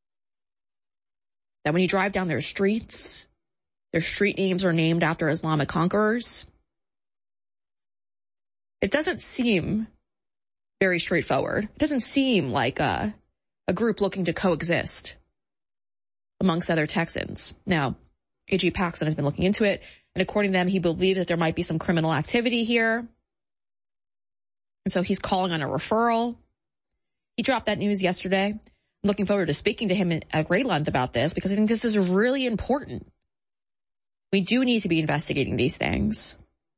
that when you drive down their streets, their street names are named after Islamic conquerors, it doesn't seem very straightforward. It doesn't seem like a, a group looking to coexist amongst other Texans. Now, A G Paxton has been looking into it, and according to them, he believes that there might be some criminal activity here. And so he's calling on a referral. He dropped that news yesterday. I'm looking forward to speaking to him at great length about this because I think this is really important. We do need to be investigating these things.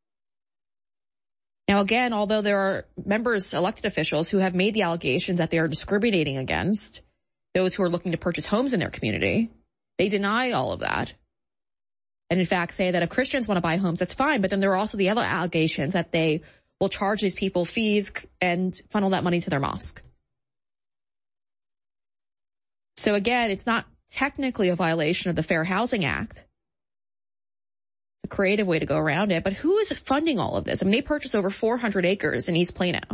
Now, again, although there are members, elected officials, who have made the allegations that they are discriminating against those who are looking to purchase homes in their community, they deny all of that. And in fact, say that if Christians want to buy homes, that's fine. But then there are also the other allegations that they will charge these people fees and funnel that money to their mosque. So again, it's not technically a violation of the Fair Housing Act. A creative way to go around it, but who is funding all of this? I mean, they purchased over four hundred acres in East Plano.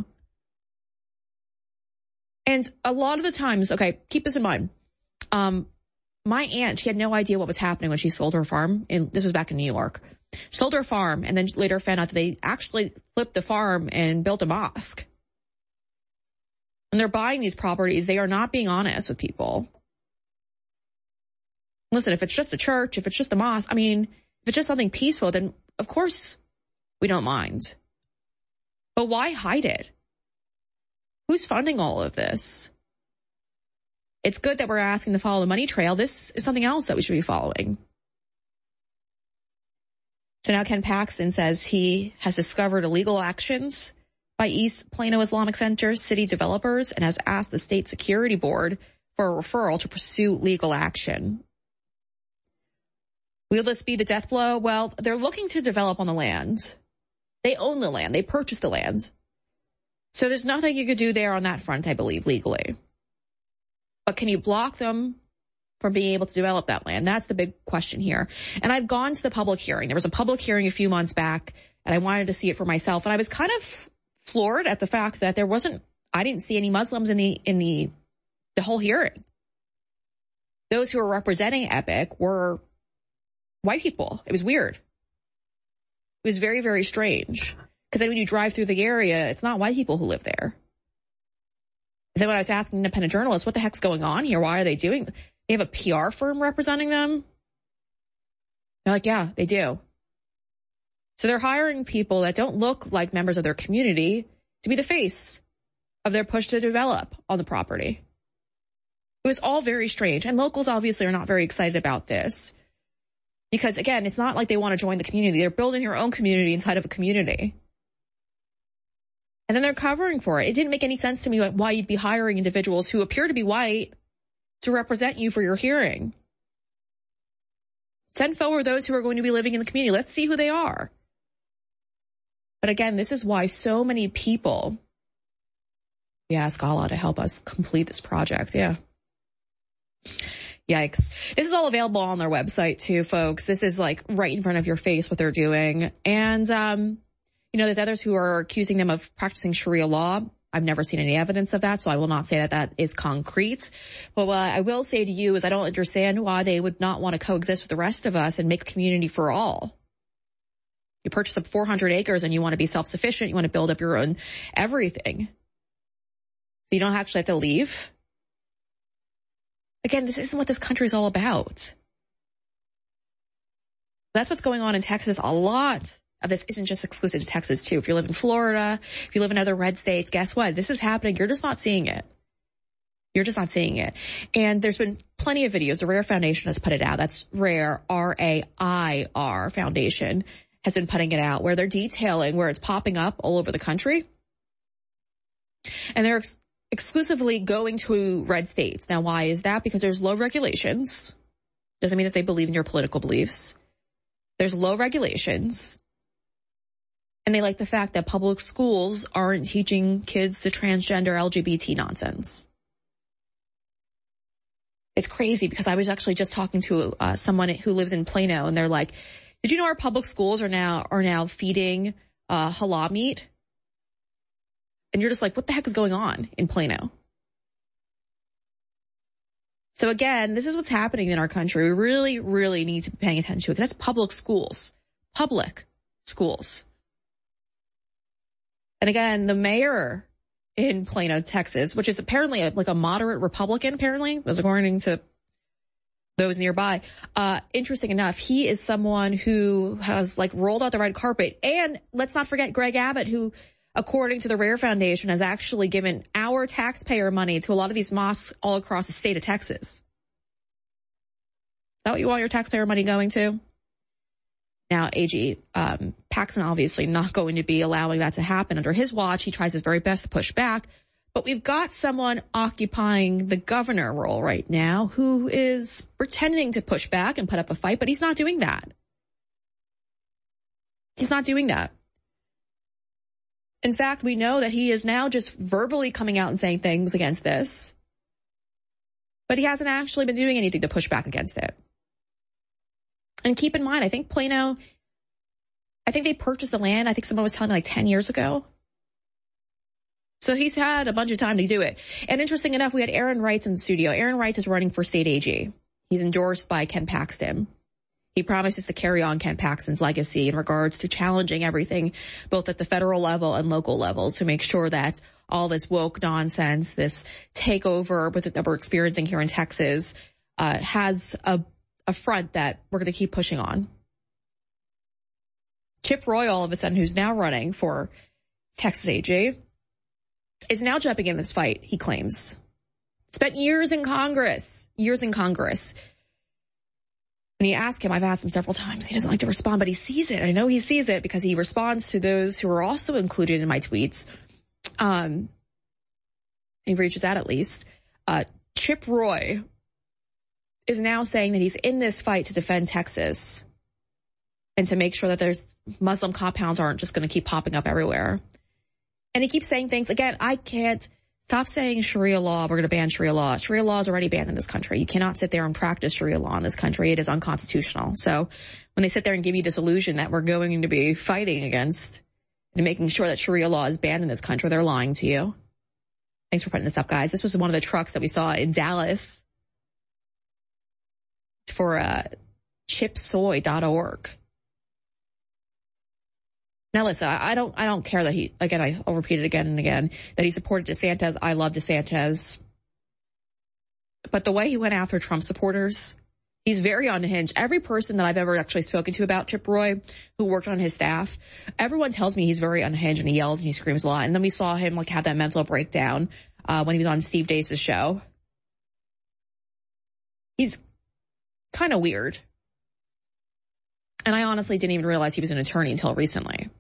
And a lot of the times, okay, keep this in mind. Um, my aunt, she had no idea what was happening when she sold her farm. And this was back in New York. She sold her farm and then later found out that they actually flipped the farm and built a mosque. When they're buying these properties, they are not being honest with people. Listen, if it's just a church, if it's just a mosque, I mean, if it's just something peaceful, then of course we don't mind. But why hide it? Who's funding all of this? It's good that we're asking to follow the money trail. This is something else that we should be following. So now Ken Paxton says he has discovered illegal actions by East Plano Islamic Center city developers and has asked the state security board for a referral to pursue legal action. Will this be the death blow? Well, they're looking to develop on the land. They own the land. They purchased the land. So there's nothing you could do there on that front, I believe, legally. But can you block them from being able to develop that land? That's the big question here. And I've gone to the public hearing. There was a public hearing a few months back, and I wanted to see it for myself. And I was kind of floored at the fact that there wasn't, I didn't see any Muslims in the, in the, the whole hearing. Those who were representing Epic were white people. It was weird. It was very, very strange. Because then when you drive through the area, it's not white people who live there. And then when I was asking independent journalists, what the heck's going on here? Why are they doing this? They have a P R firm representing them? They're like, yeah, they do. So they're hiring people that don't look like members of their community to be the face of their push to develop on the property. It was all very strange. And locals obviously are not very excited about this. Because again, it's not like they want to join the community. They're building their own community inside of a community. And then they're covering for it. It didn't make any sense to me like why you'd be hiring individuals who appear to be white to represent you for your hearing. Send forward those who are going to be living in the community. Let's see who they are. But again, this is why so many people, we ask Allah to help us complete this project. Yeah. Yikes. This is all available on their website too, folks. This is like right in front of your face what they're doing. And, um, you know, there's others who are accusing them of practicing Sharia law. I've never seen any evidence of that, so I will not say that that is concrete. But what I will say to you is I don't understand why they would not want to coexist with the rest of us and make a community for all. You purchase up four hundred acres and you want to be self-sufficient. You want to build up your own everything. So you don't actually have to leave. Again, this isn't what this country is all about. That's what's going on in Texas. A lot of this isn't just exclusive to Texas, too. If you live in Florida, if you live in other red states, guess what? This is happening. You're just not seeing it. You're just not seeing it. And there's been plenty of videos. The RAIR Foundation has put it out. That's RAIR, R A I R Foundation has been putting it out, where they're detailing where it's popping up all over the country. And they're ex- exclusively going to red states. Now, why is that? Because there's low regulations. Doesn't mean that they believe in your political beliefs. There's low regulations. And they like the fact that public schools aren't teaching kids the transgender L G B T nonsense. It's crazy because I was actually just talking to uh, someone who lives in Plano, and they're like, did you know our public schools are now are now feeding uh, halal meat? And you're just like, what the heck is going on in Plano? So again, this is what's happening in our country. We really, really need to be paying attention to it. That's public schools. Public schools. And again, the mayor in Plano, Texas, which is apparently a, like a moderate Republican, apparently, as according to those nearby. Uh, interesting enough, he is someone who has like rolled out the red carpet. And let's not forget Greg Abbott, who, according to the Rare Foundation, has actually given our taxpayer money to a lot of these mosques all across the state of Texas. Is that what you want your taxpayer money going to? Now, A G um, Paxton obviously not going to be allowing that to happen under his watch. He tries his very best to push back. But we've got someone occupying the governor role right now who is pretending to push back and put up a fight, but he's not doing that. He's not doing that. In fact, we know that he is now just verbally coming out and saying things against this, but he hasn't actually been doing anything to push back against it. And keep in mind, I think Plano, I think they purchased the land, I think someone was telling me like ten years ago. So he's had a bunch of time to do it. And interesting enough, we had Aaron Wrights in the studio. Aaron Wrights is running for state A G. He's endorsed by Ken Paxton. He promises to carry on Ken Paxton's legacy in regards to challenging everything, both at the federal level and local levels, to make sure that all this woke nonsense, this takeover that we're experiencing here in Texas, uh, has a, a front that we're going to keep pushing on. Chip Roy, all of a sudden, who's now running for Texas A G, is now jumping in this fight, he claims. Spent years in Congress, years in Congress. When you ask him, I've asked him several times, he doesn't like to respond, but he sees it. I know he sees it because he responds to those who are also included in my tweets. Um, he reaches out at least. Uh, Chip Roy is now saying that he's in this fight to defend Texas and to make sure that there's Muslim compounds aren't just going to keep popping up everywhere. And he keeps saying things, again, I can't stop saying Sharia law. We're going to ban Sharia law. Sharia law is already banned in this country. You cannot sit there and practice Sharia law in this country. It is unconstitutional. So when they sit there and give you this illusion that we're going to be fighting against and making sure that Sharia law is banned in this country, they're lying to you. Thanks for putting this up, guys. This was one of the trucks that we saw in Dallas for uh, chip soy dot org. Now, listen, I don't, I don't care that he, again, I'll repeat it again and again, that he supported DeSantis. I love DeSantis. But the way he went after Trump supporters, he's very unhinged. Every person that I've ever actually spoken to about Chip Roy, who worked on his staff, everyone tells me he's very unhinged and he yells and he screams a lot. And then we saw him like have that mental breakdown, uh, when he was on Steve Deace's show. He's kind of weird. And I honestly didn't even realize he was an attorney until recently.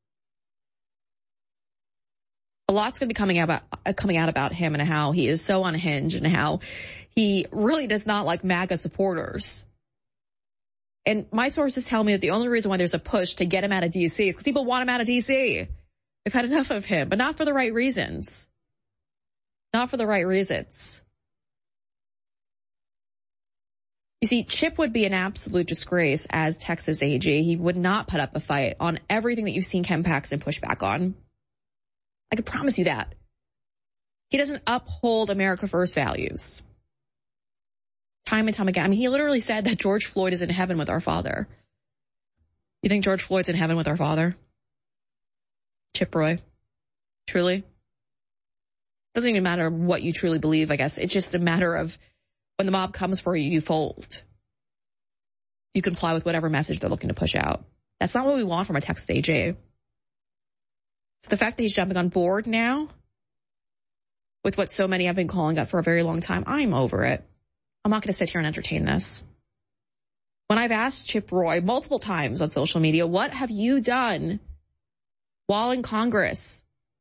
A lot's going to be coming out about, uh, coming out about him and how he is so unhinged and how he really does not like MAGA supporters. And my sources tell me that the only reason why there's a push to get him out of D C is because people want him out of D C. They've had enough of him, but not for the right reasons. Not for the right reasons. You see, Chip would be an absolute disgrace as Texas A G. He would not put up a fight on everything that you've seen Ken Paxton push back on. I can promise you that. He doesn't uphold America First values. Time and time again. I mean, he literally said that George Floyd is in heaven with our Father. You think George Floyd's in heaven with our Father? Chip Roy? Truly? Doesn't even matter what you truly believe, I guess. It's just a matter of when the mob comes for you, you fold. You comply with whatever message they're looking to push out. That's not what we want from a Texas A G. So the fact that he's jumping on board now with what so many have been calling up for a very long time, I'm over it. I'm not going to sit here and entertain this. When I've asked Chip Roy multiple times on social media, what have you done while in Congress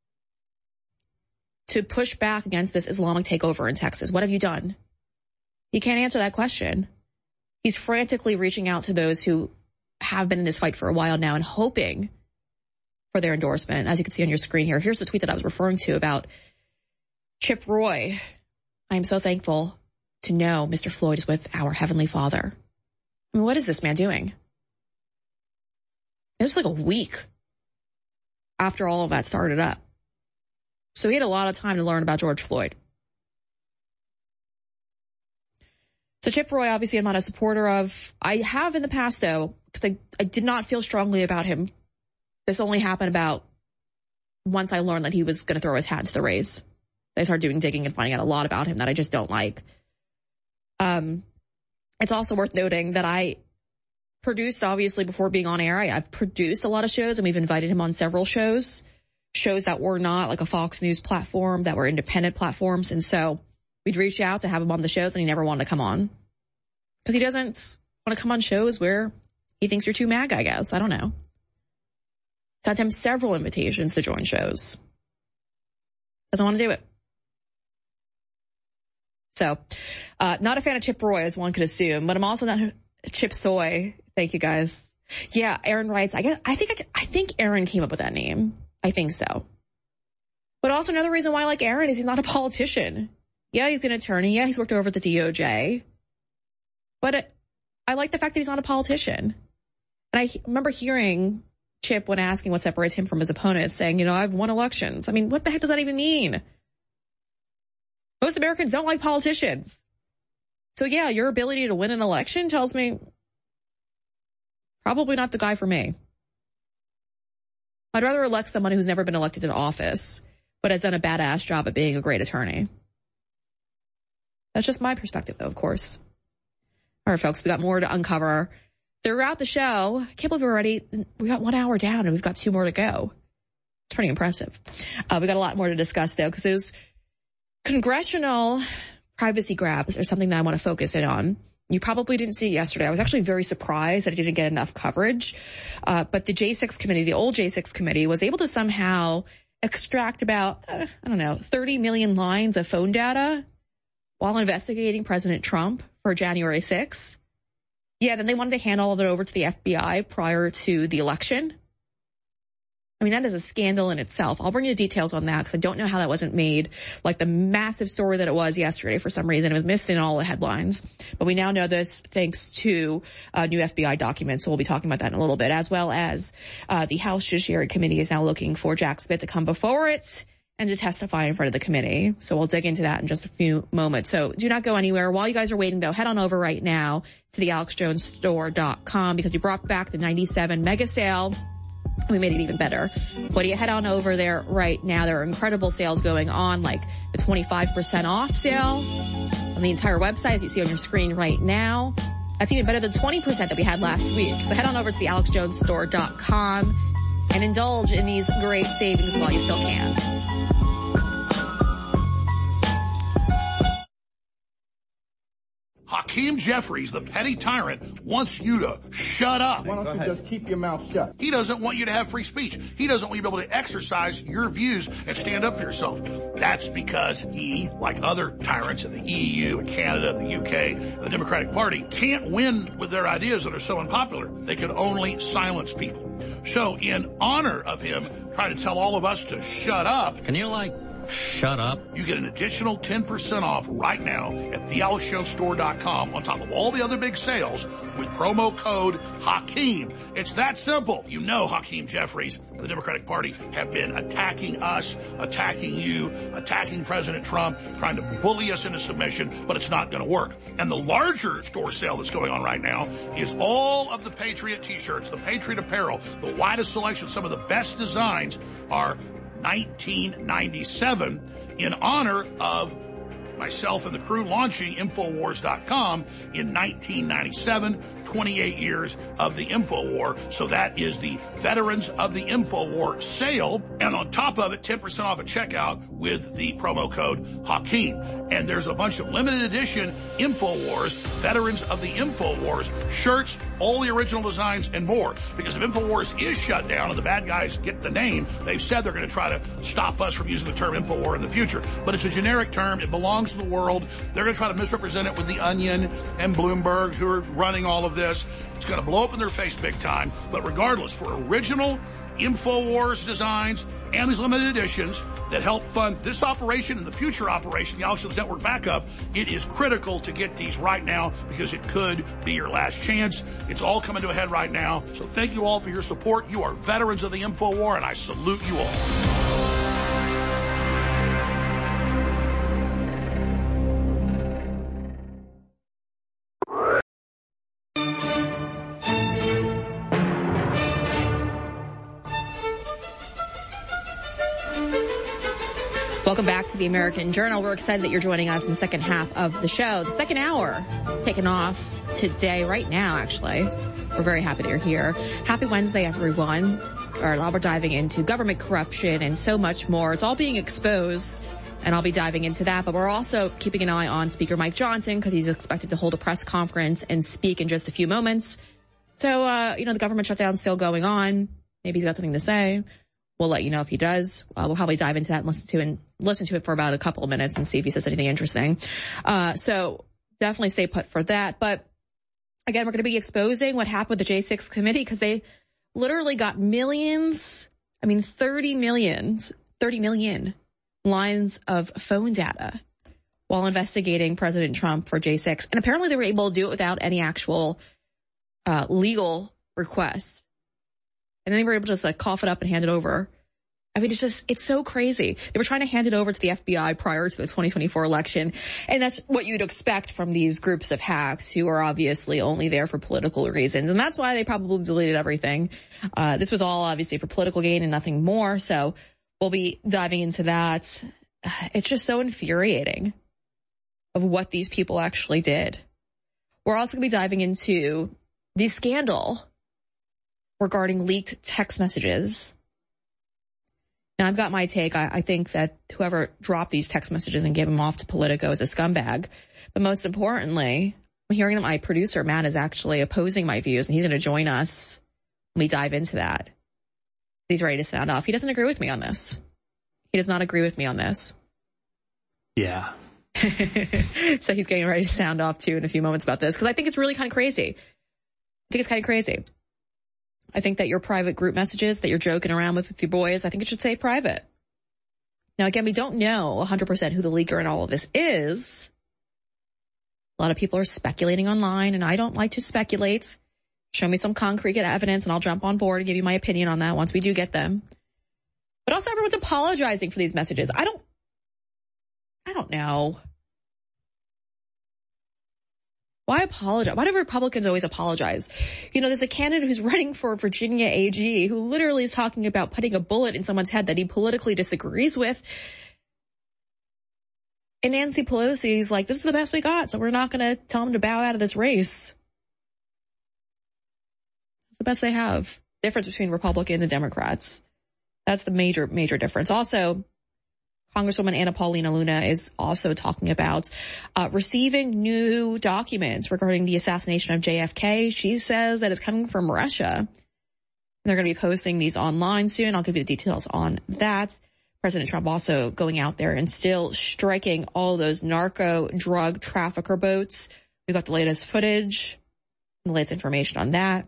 to push back against this Islamic takeover in Texas? What have you done? He can't answer that question. He's frantically reaching out to those who have been in this fight for a while now and hoping for their endorsement. As you can see on your screen here, here's the tweet that I was referring to about Chip Roy. I am so thankful to know Mister Floyd is with our Heavenly Father. I mean, what is this man doing? It was like a week after all of that started up. So he had a lot of time to learn about George Floyd. So Chip Roy, obviously, I'm not a supporter of. I have in the past, though, because I, I did not feel strongly about him. This only happened about once I learned that he was going to throw his hat into the race. I started doing digging and finding out a lot about him that I just don't like. Um, it's also worth noting that I produced, obviously, before being on air, I, I've produced a lot of shows, and we've invited him on several shows, shows that were not like a Fox News platform, that were independent platforms. And so we'd reach out to have him on the shows, and he never wanted to come on because he doesn't want to come on shows where he thinks you're too M A G A, I guess. I don't know. Sent him several invitations to join shows. Doesn't want to do it. So, uh, not a fan of Chip Roy, as one could assume, but I'm also not Chip Soy. Thank you, guys. Yeah, Aaron writes, I guess, I think, I, I think Aaron came up with that name. I think so. But also another reason why I like Aaron is he's not a politician. Yeah, he's an attorney. Yeah, he's worked over at the D O J. But it, I like the fact that he's not a politician. And I remember hearing Chip, when asking what separates him from his opponents, saying, you know, I've won elections. I mean, what the heck does that even mean? Most Americans don't like politicians. So yeah, your ability to win an election tells me probably not the guy for me. I'd rather elect someone who's never been elected to office, but has done a badass job at being a great attorney. That's just my perspective, though, of course. All right, folks, we got more to uncover throughout the show. I can't believe we're already, we got one hour down and we've got two more to go. It's pretty impressive. Uh, we got a lot more to discuss, though, because those congressional privacy grabs are something that I want to focus in on. You probably didn't see it yesterday. I was actually very surprised that it didn't get enough coverage. Uh, but the J six committee, the old J six committee, was able to somehow extract about, uh, I don't know, thirty million lines of phone data while investigating President Trump for January sixth. Yeah, then they wanted to hand all of it over to the F B I prior to the election. I mean, that is a scandal in itself. I'll bring you the details on that because I don't know how that wasn't made like the massive story that it was yesterday. For some reason, it was missed in all the headlines. But we now know this thanks to uh, new F B I documents. So we'll be talking about that in a little bit, as well as uh, the House Judiciary Committee is now looking for Jack Smith to come before it and to testify in front of the committee. So we'll dig into that in just a few moments. So do not go anywhere. While you guys are waiting, though, head on over right now to the alex jones store dot com because we brought back the ninety-seven mega sale. We made it even better. But you head on over there right now. There are incredible sales going on, like the twenty-five percent off sale on the entire website, as you see on your screen right now. That's even better than twenty percent that we had last week. So head on over to the alex jones store dot com and indulge in these great savings while you still can.
Hakeem Jeffries, the petty tyrant, wants you to shut up.
Why don't you just keep your mouth shut?
He doesn't want you to have free speech. He doesn't want you to be able to exercise your views and stand up for yourself. That's because he, like other tyrants in the E U and Canada, the U K, the Democratic Party, can't win with their ideas that are so unpopular. They can only silence people. So in honor of him trying to tell all of us to shut up...
Can you, like... Shut up.
You get an additional ten percent off right now at the alex jones store dot com on top of all the other big sales with promo code Hakeem. It's that simple. You know Hakeem Jeffries, the Democratic Party, have been attacking us, attacking you, attacking President Trump, trying to bully us into submission, but it's not going to work. And the larger store sale that's going on right now is all of the Patriot t-shirts, the Patriot apparel, the widest selection, some of the best designs are nineteen ninety-seven in honor of myself and the crew launching infowars dot com in nineteen ninety-seven, twenty-eight years of the InfoWar. So that is the Veterans of the InfoWar sale. And on top of it, ten percent off at checkout with the promo code Hakeem. And there's a bunch of limited edition InfoWars, Veterans of the InfoWars shirts, all the original designs and more. Because if InfoWars is shut down and the bad guys get the name, they've said they're going to try to stop us from using the term InfoWar in the future. But it's a generic term. It belongs to the world. They're going to try to misrepresent it with The Onion and Bloomberg, who are running all of this. It's going to blow up in their face big time. But regardless, for original InfoWars designs and these limited editions that help fund this operation and the future operation, the Alex Jones Network backup, it is critical to get these right now because it could be your last chance. It's all coming to a head right now. So thank you all for your support. You are veterans of the InfoWar, and I salute you all.
Welcome back to the American Journal. We're excited that you're joining us in the second half of the show. The second hour kicking off today, right now, actually. We're very happy that you're here. Happy Wednesday, everyone. Or now we're diving into government corruption and so much more. It's all being exposed, and I'll be diving into that. But we're also keeping an eye on Speaker Mike Johnson because he's expected to hold a press conference and speak in just a few moments. So, uh, you know, the government shutdown's still going on. Maybe he's got something to say. We'll let you know if he does. Uh, we'll probably dive into that and listen to and listen to it for about a couple of minutes and see if he says anything interesting. Uh, so definitely stay put for that. But again, we're going to be exposing what happened with the J six committee because they literally got millions, I mean, thirty millions, thirty million lines of phone data while investigating President Trump for J six. And apparently they were able to do it without any actual uh, legal requests. And then they were able to just like cough it up and hand it over. I mean, it's just, it's so crazy. They were trying to hand it over to the F B I prior to the twenty twenty-four election. And that's what you'd expect from these groups of hacks who are obviously only there for political reasons. And that's why they probably deleted everything. Uh, this was all obviously for political gain and nothing more. So we'll be diving into that. It's just so infuriating of what these people actually did. We're also going to be diving into the scandal regarding leaked text messages. Now, I've got my take. I, I think that whoever dropped these text messages and gave them off to Politico is a scumbag. But most importantly, I'm hearing that my producer, Matt, is actually opposing my views, and he's going to join us when we dive into that. He's ready to sound off. He doesn't agree with me on this. He does not agree with me on this.
Yeah.
So he's getting ready to sound off, too, in a few moments about this, because I think it's really kind of crazy. I think it's kind of crazy. I think that your private group messages that you're joking around with with your boys, I think it should say private. Now, again, we don't know one hundred percent who the leaker in all of this is. A lot of people are speculating online, and I don't like to speculate. Show me some concrete evidence, and I'll jump on board and give you my opinion on that once we do get them. But also, everyone's apologizing for these messages. I don't, I don't know. Why apologize? Why do Republicans always apologize? You know, there's a candidate who's running for Virginia A G who literally is talking about putting a bullet in someone's head that he politically disagrees with. And Nancy Pelosi is like, this is the best we got, so we're not going to tell him to bow out of this race. It's the best they have. Difference between Republicans and Democrats. That's the major, major difference. Also, Congresswoman Anna Paulina Luna is also talking about uh, receiving new documents regarding the assassination of J F K. She says that it's coming from Russia. And they're going to be posting these online soon. I'll give you the details on that. President Trump also going out there and still striking all those narco drug trafficker boats. We got the latest footage, the latest information on that.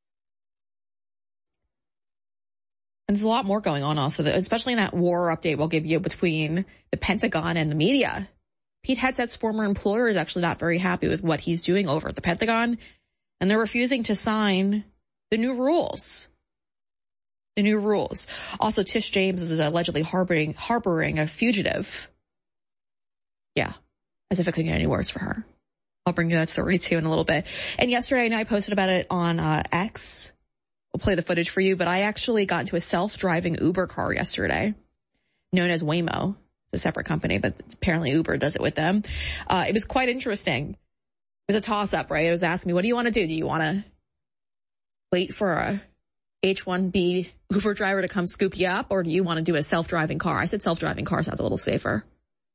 And there's a lot more going on also, especially in that war update we'll give you between the Pentagon and the media. Pete Hegseth's former employer is actually not very happy with what he's doing over at the Pentagon, and they're refusing to sign the new rules. The new rules. Also, Tish James is allegedly harboring, harboring a fugitive. Yeah, as if it could get any worse for her. I'll bring you that story too in a little bit. And yesterday I posted about it on uh, X. We'll play the footage for you, but I actually got into a self-driving Uber car yesterday, known as Waymo. It's a separate company, but apparently Uber does it with them. Uh, it was quite interesting. It was a toss-up, right? It was asking me, what do you want to do? Do you want to wait for a H one B Uber driver to come scoop you up, or do you want to do a self-driving car? I said self-driving car sounds a little safer.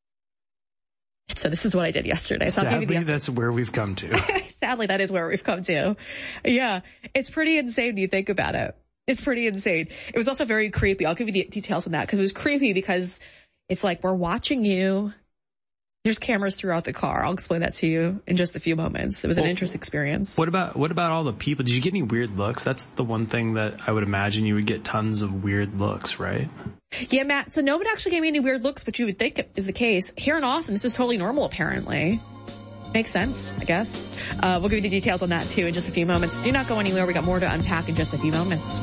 So this is what I did yesterday. So
Sadly,
the-
that's where we've come to.
Sadly, that is where we've come to. Yeah, it's pretty insane when you think about it. It's pretty insane. It was also very creepy. I'll give you the details on that because it was creepy because it's like we're watching you. There's cameras throughout the car. I'll explain that to you in just a few moments. It was an well, interesting experience.
What about what about all the people? Did you get any weird looks? That's the one thing that I would imagine you would get tons of weird looks, right?
Yeah, Matt. So no one actually gave me any weird looks, but you would think it is the case. Here in Austin, this is totally normal, apparently. Makes sense, I guess. Uh, we'll give you the details on that, too, in just a few moments. Do not go anywhere. We got more to unpack in just a few moments.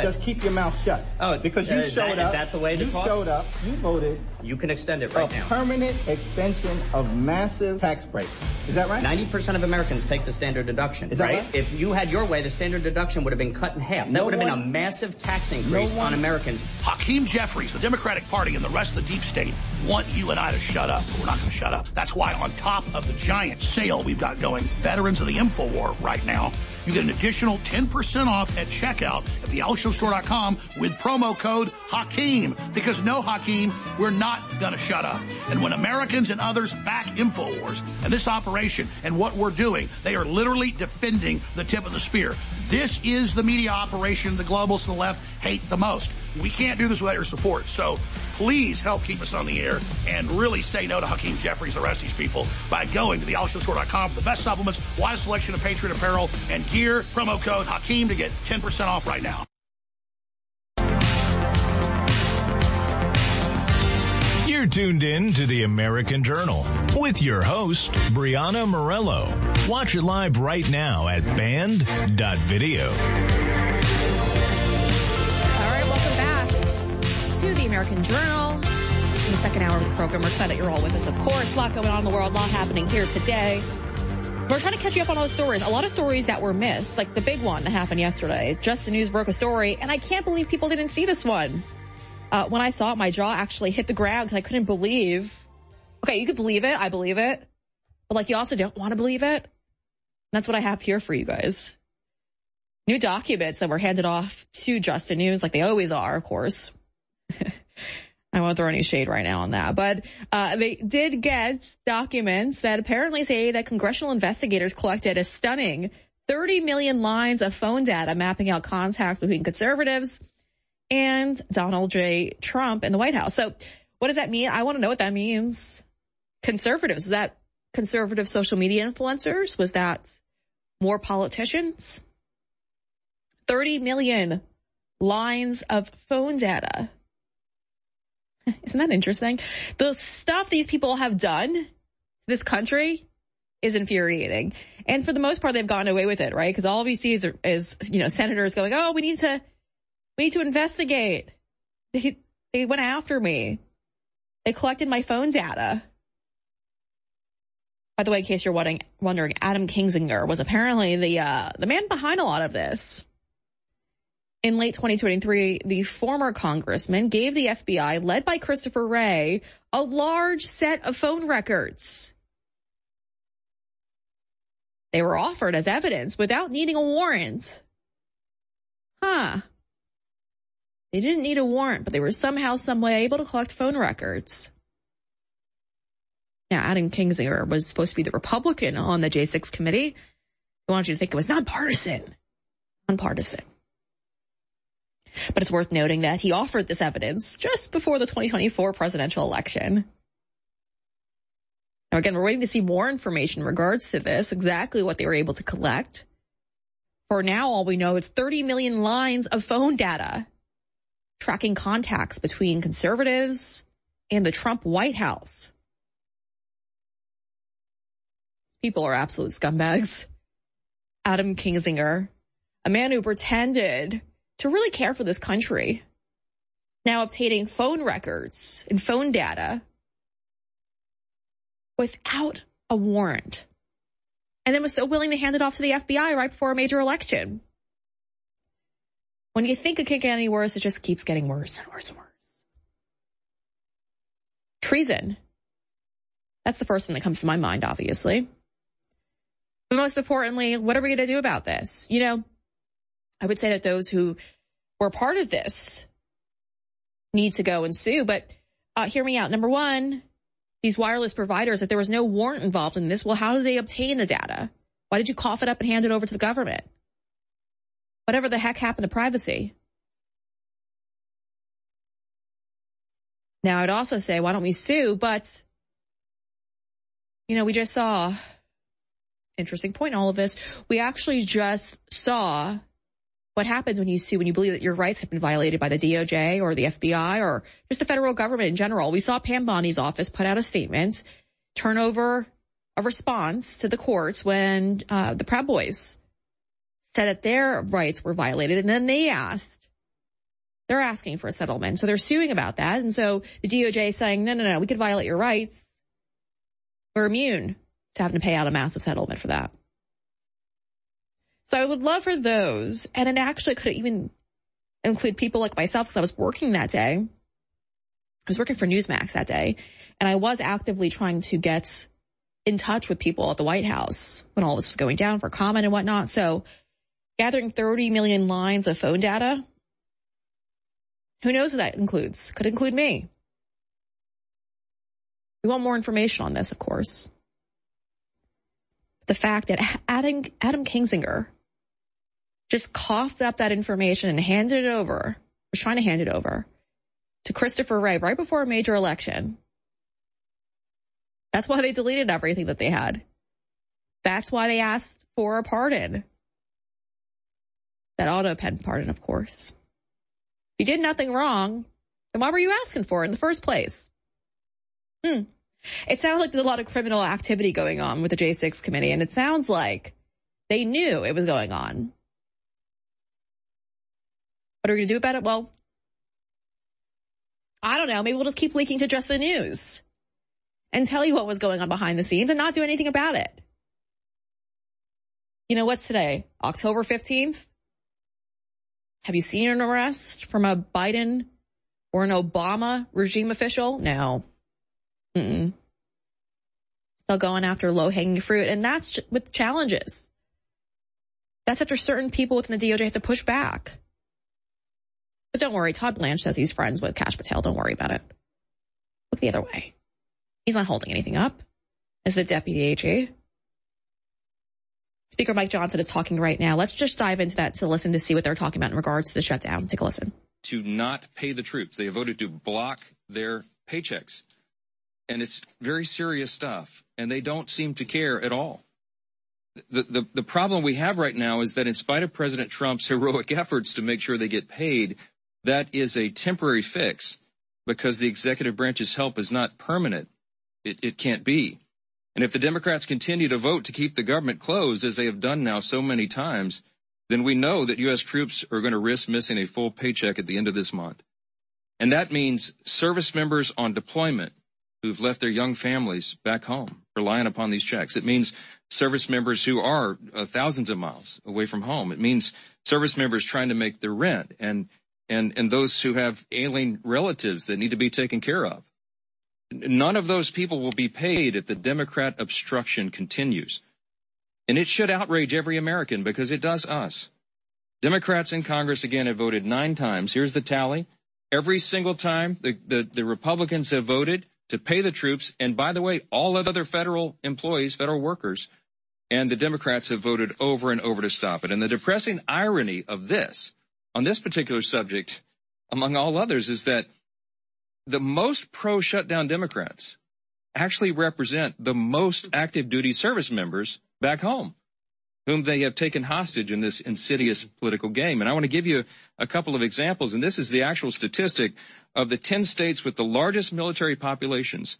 says keep your mouth shut.
Oh,
because you
uh, is
showed
that,
up.
Is that the way to
you
talk?
showed up. You voted.
You can extend it right
a
now.
Permanent extension of massive tax breaks. Is that right?
ninety percent of Americans take the standard deduction.
Is that
right?
right?
If you had your way, the standard deduction would have been cut in half. That
No
would have
one,
been a massive tax increase
no
on Americans.
Hakeem Jeffries, the Democratic Party, and the rest of the deep state want you and I to shut up. But we're not going to shut up. That's why on top of the giant sale we've got going, Veterans of the InfoWar right now, you get an additional ten percent off at checkout at the alex jones store dot com with promo code Hakeem. Because no, Hakeem, we're not going to shut up. And when Americans and others back InfoWars and this operation and what we're doing, they are literally defending the tip of the spear. This is the media operation the globalists and the left hate the most. We can't do this without your support. So please help keep us on the air and really say no to Hakeem Jeffries and the rest of these people by going to the alex jones store dot com for the best supplements, widest selection of Patriot apparel and gear. Promo code Hakeem to get ten percent off right now.
You're tuned in to the American Journal with your host, Brianna Morello. Watch it live right now at band dot video.
All right, welcome back to the American Journal. In the second hour of the program, we're excited that you're all with us, of course. A lot going on in the world, a lot happening here today. We're trying to catch you up on all the stories. A lot of stories that were missed, like the big one that happened yesterday. Just the News broke a story, and I can't believe people didn't see this one. Uh, when I saw it, my jaw actually hit the ground because I couldn't believe. Okay, you could believe it. I believe it. But, like, you also don't want to believe it. And that's what I have here for you guys. New documents that were handed off to Just the News, like they always are, of course. I won't throw any shade right now on that. But uh they did get documents that apparently say that congressional investigators collected a stunning thirty million lines of phone data mapping out contacts between conservatives and Donald J. Trump in the White House. So what does that mean? I want to know what that means. Conservatives, was that conservative social media influencers? Was that more politicians? thirty million lines of phone data. Isn't that interesting? The stuff these people have done to this country is infuriating. And for the most part, they've gotten away with it, right? Because all we see is, is, you know, senators going, oh, we need to, we need to investigate. They, they went after me. They collected my phone data. By the way, in case you're wondering, wondering Adam Kinzinger was apparently the, uh, the man behind a lot of this. In late twenty twenty-three, the former congressman gave the F B I, led by Christopher Wray, a large set of phone records. They were offered as evidence without needing a warrant. Huh. They didn't need a warrant, but they were somehow, some way able to collect phone records. Now, Adam Kinzinger was supposed to be the Republican on the J six committee. I want you to think it was nonpartisan. Nonpartisan. But it's worth noting that he offered this evidence just before the twenty twenty-four presidential election. Now, again, we're waiting to see more information in regards to this, exactly what they were able to collect. For now, all we know is thirty million lines of phone data tracking contacts between conservatives and the Trump White House. People are absolute scumbags. Adam Kinzinger, a man who pretended to really care for this country, now obtaining phone records and phone data without a warrant, and then was so willing to hand it off to the F B I right before a major election. When you think it can't get any worse, it just keeps getting worse and worse and worse. Treason. That's the first thing that comes to my mind, obviously. But most importantly, what are we going to do about this? You know, I would say that those who were part of this need to go and sue, but uh, hear me out. Number one, these wireless providers, if there was no warrant involved in this, well, how did they obtain the data? Why did you cough it up and hand it over to the government? Whatever the heck happened to privacy? Now, I'd also say, why don't we sue? But, you know, we just saw, interesting point in all of this, we actually just saw what happens when you sue, when you believe that your rights have been violated by the D O J or the F B I or just the federal government in general. We saw Pam Bondi's office put out a statement, turn over a response to the courts when uh, the Proud Boys said that their rights were violated. And then they asked They're asking for a settlement. So they're suing about that. And so the D O J is saying, no, no, no, we could violate your rights. We're immune to having to pay out a massive settlement for that. So I would love for those, and it actually could even include people like myself, because I was working that day. I was working for Newsmax that day, and I was actively trying to get in touch with people at the White House when all this was going down for comment and whatnot. So gathering thirty million lines of phone data, who knows what that includes? Could include me. We want more information on this, of course. The fact that Adam, Adam Kinzinger just coughed up that information and handed it over, was trying to hand it over to Christopher Wray right before a major election. That's why they deleted everything that they had. That's why they asked for a pardon. That auto pen pardon, of course. If you did nothing wrong, then why were you asking for it in the first place? Hmm. It sounds like there's a lot of criminal activity going on with the J six committee, and it sounds like they knew it was going on. What are we going to do about it? Well, I don't know. Maybe we'll just keep leaking to Just the News and tell you what was going on behind the scenes and not do anything about it. You know, what's today? October fifteenth? Have you seen an arrest from a Biden or an Obama regime official? No. Mm-mm. Still going after low-hanging fruit, and that's with challenges. That's after certain people within the D O J have to push back. But don't worry, Todd Blanche says he's friends with Kash Patel. Don't worry about it. Look the other way. He's not holding anything up as the deputy A G. Speaker Mike Johnson is talking right now. Let's just dive into that to listen to see what they're talking about in regards to the shutdown. Take a listen.
To not pay the troops. They voted to block their paychecks. And it's very serious stuff. And they don't seem to care at all. The, the, the problem we have right now is that in spite of President Trump's heroic efforts to make sure they get paid, that is a temporary fix because the executive branch's help is not permanent. It, it can't be. And if the Democrats continue to vote to keep the government closed, as they have done now so many times, then we know that U S troops are going to risk missing a full paycheck at the end of this month. And that means service members on deployment who've left their young families back home, relying upon these checks. It means service members who are uh, thousands of miles away from home. It means service members trying to make their rent and, and, and those who have ailing relatives that need to be taken care of. None of those people will be paid if the Democrat obstruction continues. And it should outrage every American because it does us. Democrats in Congress, again, have voted nine times. Here's the tally. Every single time the, the, the Republicans have voted to pay the troops, and by the way, all other federal employees, federal workers, and the Democrats have voted over and over to stop it. And the depressing irony of this, on this particular subject, among all others, is that the most pro-shutdown Democrats actually represent the most active duty service members back home, whom they have taken hostage in this insidious political game. And I want to give you a couple of examples, and this is the actual statistic. Of the ten states with the largest military populations,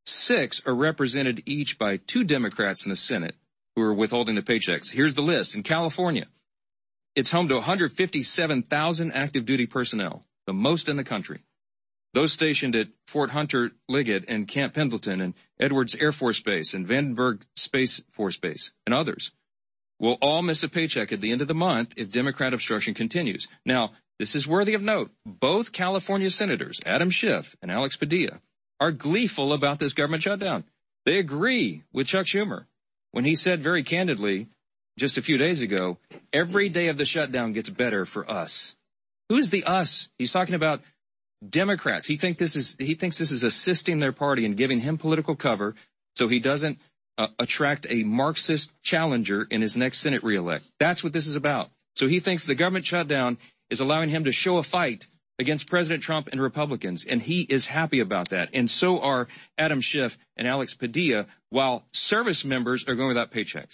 six are represented each by two Democrats in the Senate who are withholding the paychecks. Here's the list. In California, it's home to one hundred fifty-seven thousand active duty personnel, the most in the country. Those stationed at Fort Hunter Liggett and Camp Pendleton and Edwards Air Force Base and Vandenberg Space Force Base and others will all miss a paycheck at the end of the month if Democrat obstruction continues. Now, this is worthy of note. Both California senators, Adam Schiff and Alex Padilla, are gleeful about this government shutdown. They agree with Chuck Schumer when he said very candidly just a few days ago, every day of the shutdown gets better for us. Who's the us? He's talking about Democrats. He think this is he thinks this is assisting their party and giving him political cover so he doesn't uh, attract a Marxist challenger in his next Senate reelect. That's what this is about. So he thinks the government shutdown is allowing him to show a fight against President Trump and Republicans, and he is happy about that. And so are Adam Schiff and Alex Padilla, while service members are going without paychecks.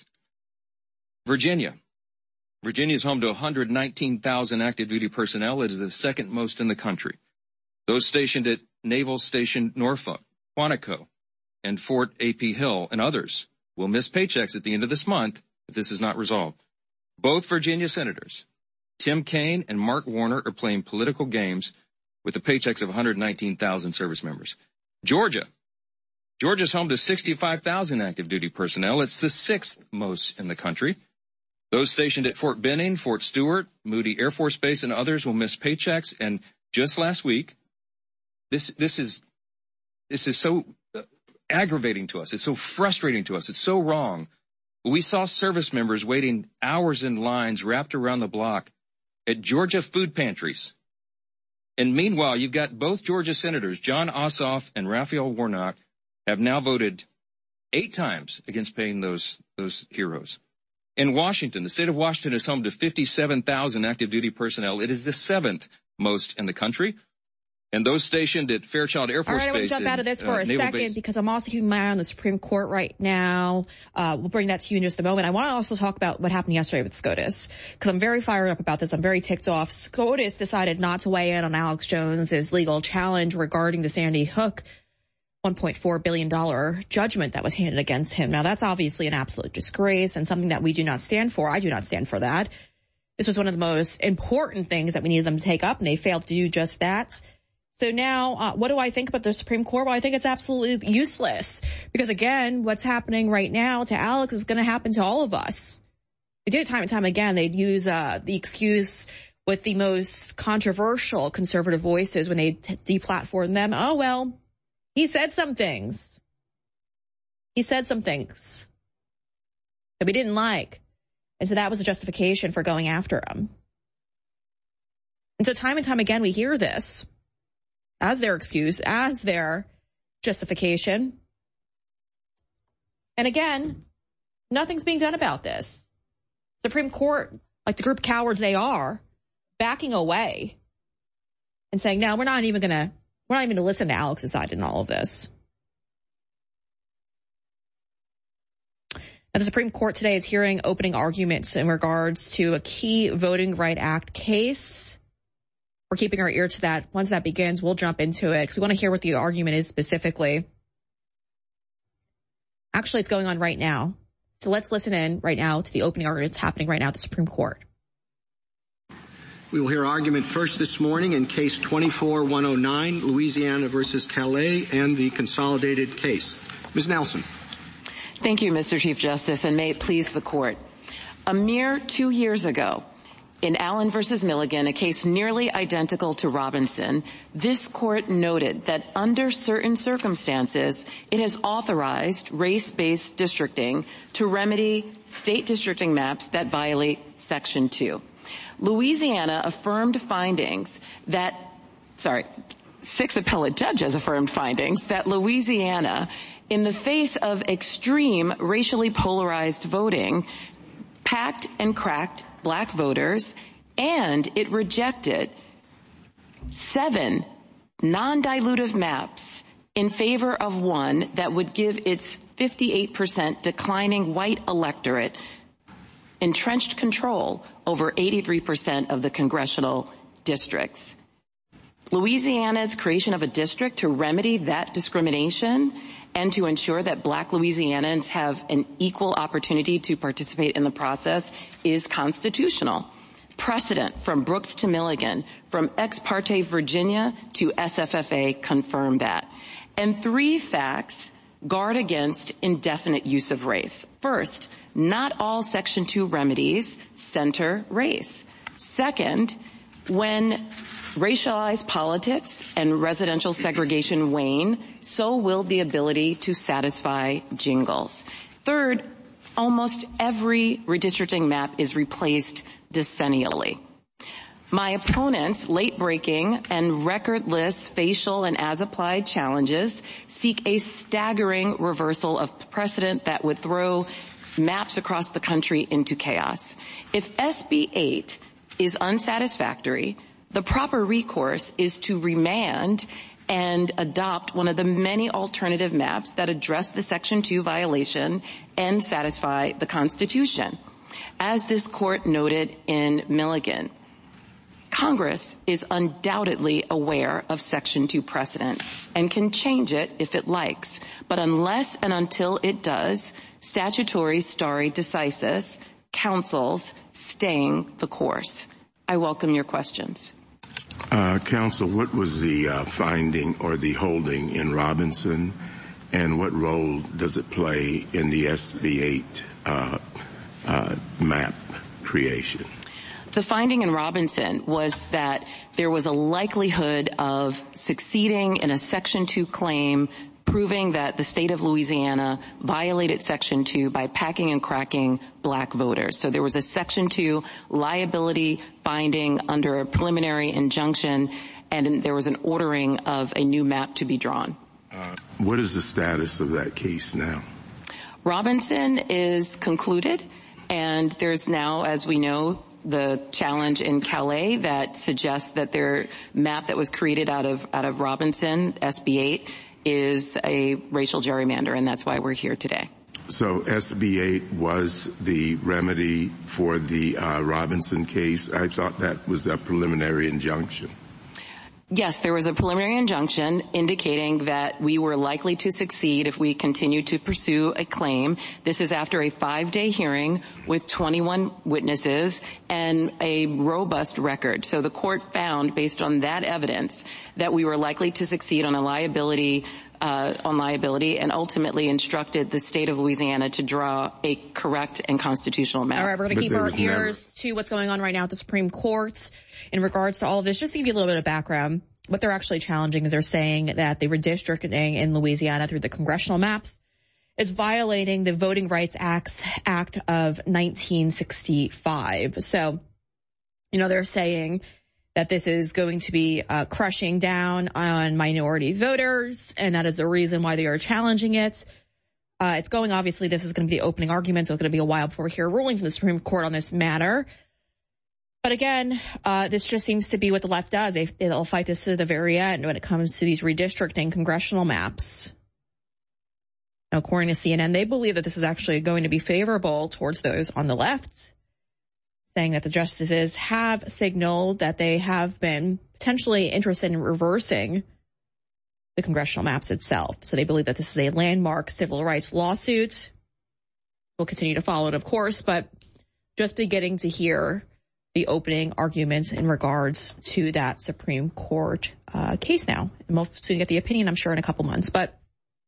Virginia. Virginia is home to one hundred nineteen thousand active duty personnel. It is the second most in the country. Those stationed at Naval Station Norfolk, Quantico, and Fort A P Hill, and others will miss paychecks at the end of this month if this is not resolved. Both Virginia senators, Tim Kaine and Mark Warner are playing political games with the paychecks of one hundred nineteen thousand service members. Georgia. Georgia's home to sixty-five thousand active duty personnel. It's the sixth most in the country. Those stationed at Fort Benning, Fort Stewart, Moody Air Force Base, and others will miss paychecks. And just last week, this this is this is so uh, aggravating to us. It's so frustrating to us. It's so wrong. We saw service members waiting hours in lines wrapped around the block at Georgia food pantries. And meanwhile, you've got both Georgia senators, John Ossoff and Raphael Warnock, have now voted eight times against paying those those heroes. In Washington, the state of Washington is home to fifty-seven thousand active duty personnel. It is the seventh most in the country. And those stationed at Fairchild Air Force
All right, I want to
Base
jump
in,
out of this for
uh,
a
Naval
second
Base.
because I'm also keeping my eye on the Supreme Court right now. Uh, we'll bring that to you in just a moment. I want to also talk about what happened yesterday with SCOTUS because I'm very fired up about this. I'm very ticked off. SCOTUS decided not to weigh in on Alex Jones's legal challenge regarding the Sandy Hook one point four billion dollars judgment that was handed against him. Now, that's obviously an absolute disgrace and something that we do not stand for. I do not stand for that. This was one of the most important things that we needed them to take up, and they failed to do just that. So now, uh, what do I think about the Supreme Court? Well, I think it's absolutely useless because, again, what's happening right now to Alex is going to happen to all of us. They did it time and time again. They'd use uh, the excuse with the most controversial conservative voices when they t- deplatform them. Oh, well, he said some things. He said some things that we didn't like. And so that was the justification for going after him. And so time and time again, we hear this as their excuse, as their justification. And again, nothing's being done about this. Supreme Court, like the group of cowards they are, backing away and saying, no, we're not even going to, we're not even going to listen to Alex's side in all of this. Now, the Supreme Court today is hearing opening arguments in regards to a key Voting Rights Act case. We're keeping our ear to that. Once that begins, we'll jump into it because we want to hear what the argument is specifically. Actually, it's going on right now. So let's listen in right now to the opening argument that's happening right now at the Supreme Court.
We will hear argument first this morning in Case twenty-four one oh nine, Louisiana versus Calais, and the consolidated case. Miz Nelson.
Thank you, Mister Chief Justice, and may it please the Court. A mere two years ago, in Allen versus Milligan, a case nearly identical to Robinson, this Court noted that under certain circumstances, it has authorized race-based districting to remedy state districting maps that violate Section two. Louisiana affirmed findings that, sorry, six appellate judges affirmed findings that Louisiana, in the face of extreme racially polarized voting, packed and cracked black voters, and it rejected seven non-dilutive maps in favor of one that would give its fifty-eight percent declining white electorate entrenched control over eighty-three percent of the congressional districts. Louisiana's creation of a district to remedy that discrimination and to ensure that black Louisianans have an equal opportunity to participate in the process is constitutional. Precedent from Brooks to Milligan, from Ex parte Virginia to S F F A confirm that. And three facts guard against indefinite use of race. First, not all Section two remedies center race. Second, when racialized politics and residential segregation wane, so will the ability to satisfy jingles. Third, almost every redistricting map is replaced decennially. My opponent's late-breaking and recordless facial and as-applied challenges seek a staggering reversal of precedent that would throw maps across the country into chaos. If S B eight is unsatisfactory, the proper recourse is to remand and adopt one of the many alternative maps that address the Section two violation and satisfy the Constitution. As this Court noted in Milligan, Congress is undoubtedly aware of Section two precedent and can change it if it likes. But unless and until it does, statutory stare decisis counsels staying the course. I welcome your questions.
Uh, Counsel, what was the uh, finding or the holding in Robinson, and what role does it play in the S B eight uh, uh, map creation?
The finding in Robinson was that there was a likelihood of succeeding in a Section two claim proving that the state of Louisiana violated Section two by packing and cracking black voters. So there was a Section two liability finding under a preliminary injunction, and there was an ordering of a new map to be drawn.
Uh, what is the status of that case now?
Robinson is concluded, and there's now, as we know, the challenge in Calais that suggests that their map that was created out of out of Robinson, S B eight, is a racial gerrymander, and that's why we're here today.
So S B eight was the remedy for the uh, Robinson case. I thought that was a preliminary injunction.
Yes, there was a preliminary injunction indicating that we were likely to succeed if we continued to pursue a claim. This is after a five-day hearing with twenty-one witnesses and a robust record. So the court found, based on that evidence, that we were likely to succeed on a liability Uh, on liability, and ultimately instructed the state of Louisiana to draw a correct and constitutional map.
All right, we're going to keep our ears never... to what's going on right now at the Supreme Court in regards to all of this. Just to give you a little bit of background, what they're actually challenging is they're saying that the redistricting in Louisiana through the congressional maps is violating the Voting Rights Act, Act of nineteen sixty-five. So, you know, they're saying that this is going to be uh, crushing down on minority voters, and that is the reason why they are challenging it. Uh, it's going, obviously, this is going to be the opening argument, so it's going to be a while before we hear a ruling from the Supreme Court on this matter. But again, uh, this just seems to be what the left does. They, they'll fight this to the very end when it comes to these redistricting congressional maps. Now, according to C N N, they believe that this is actually going to be favorable towards those on the left, saying that the justices have signaled that they have been potentially interested in reversing the congressional maps itself. So they believe that this is a landmark civil rights lawsuit. We'll continue to follow it, of course, but just beginning to hear the opening arguments in regards to that Supreme Court uh, case now. And we'll soon get the opinion, I'm sure, in a couple months. But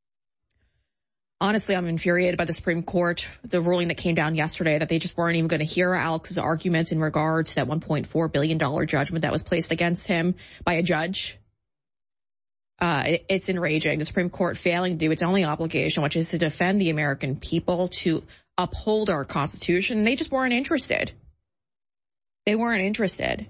honestly, I'm infuriated by the Supreme Court, the ruling that came down yesterday, that they just weren't even going to hear Alex's arguments in regard to that one point four billion dollars judgment that was placed against him by a judge. Uh, it, it's enraging. The Supreme Court failing to do its only obligation, which is to defend the American people, to uphold our Constitution. They just weren't interested. They weren't interested.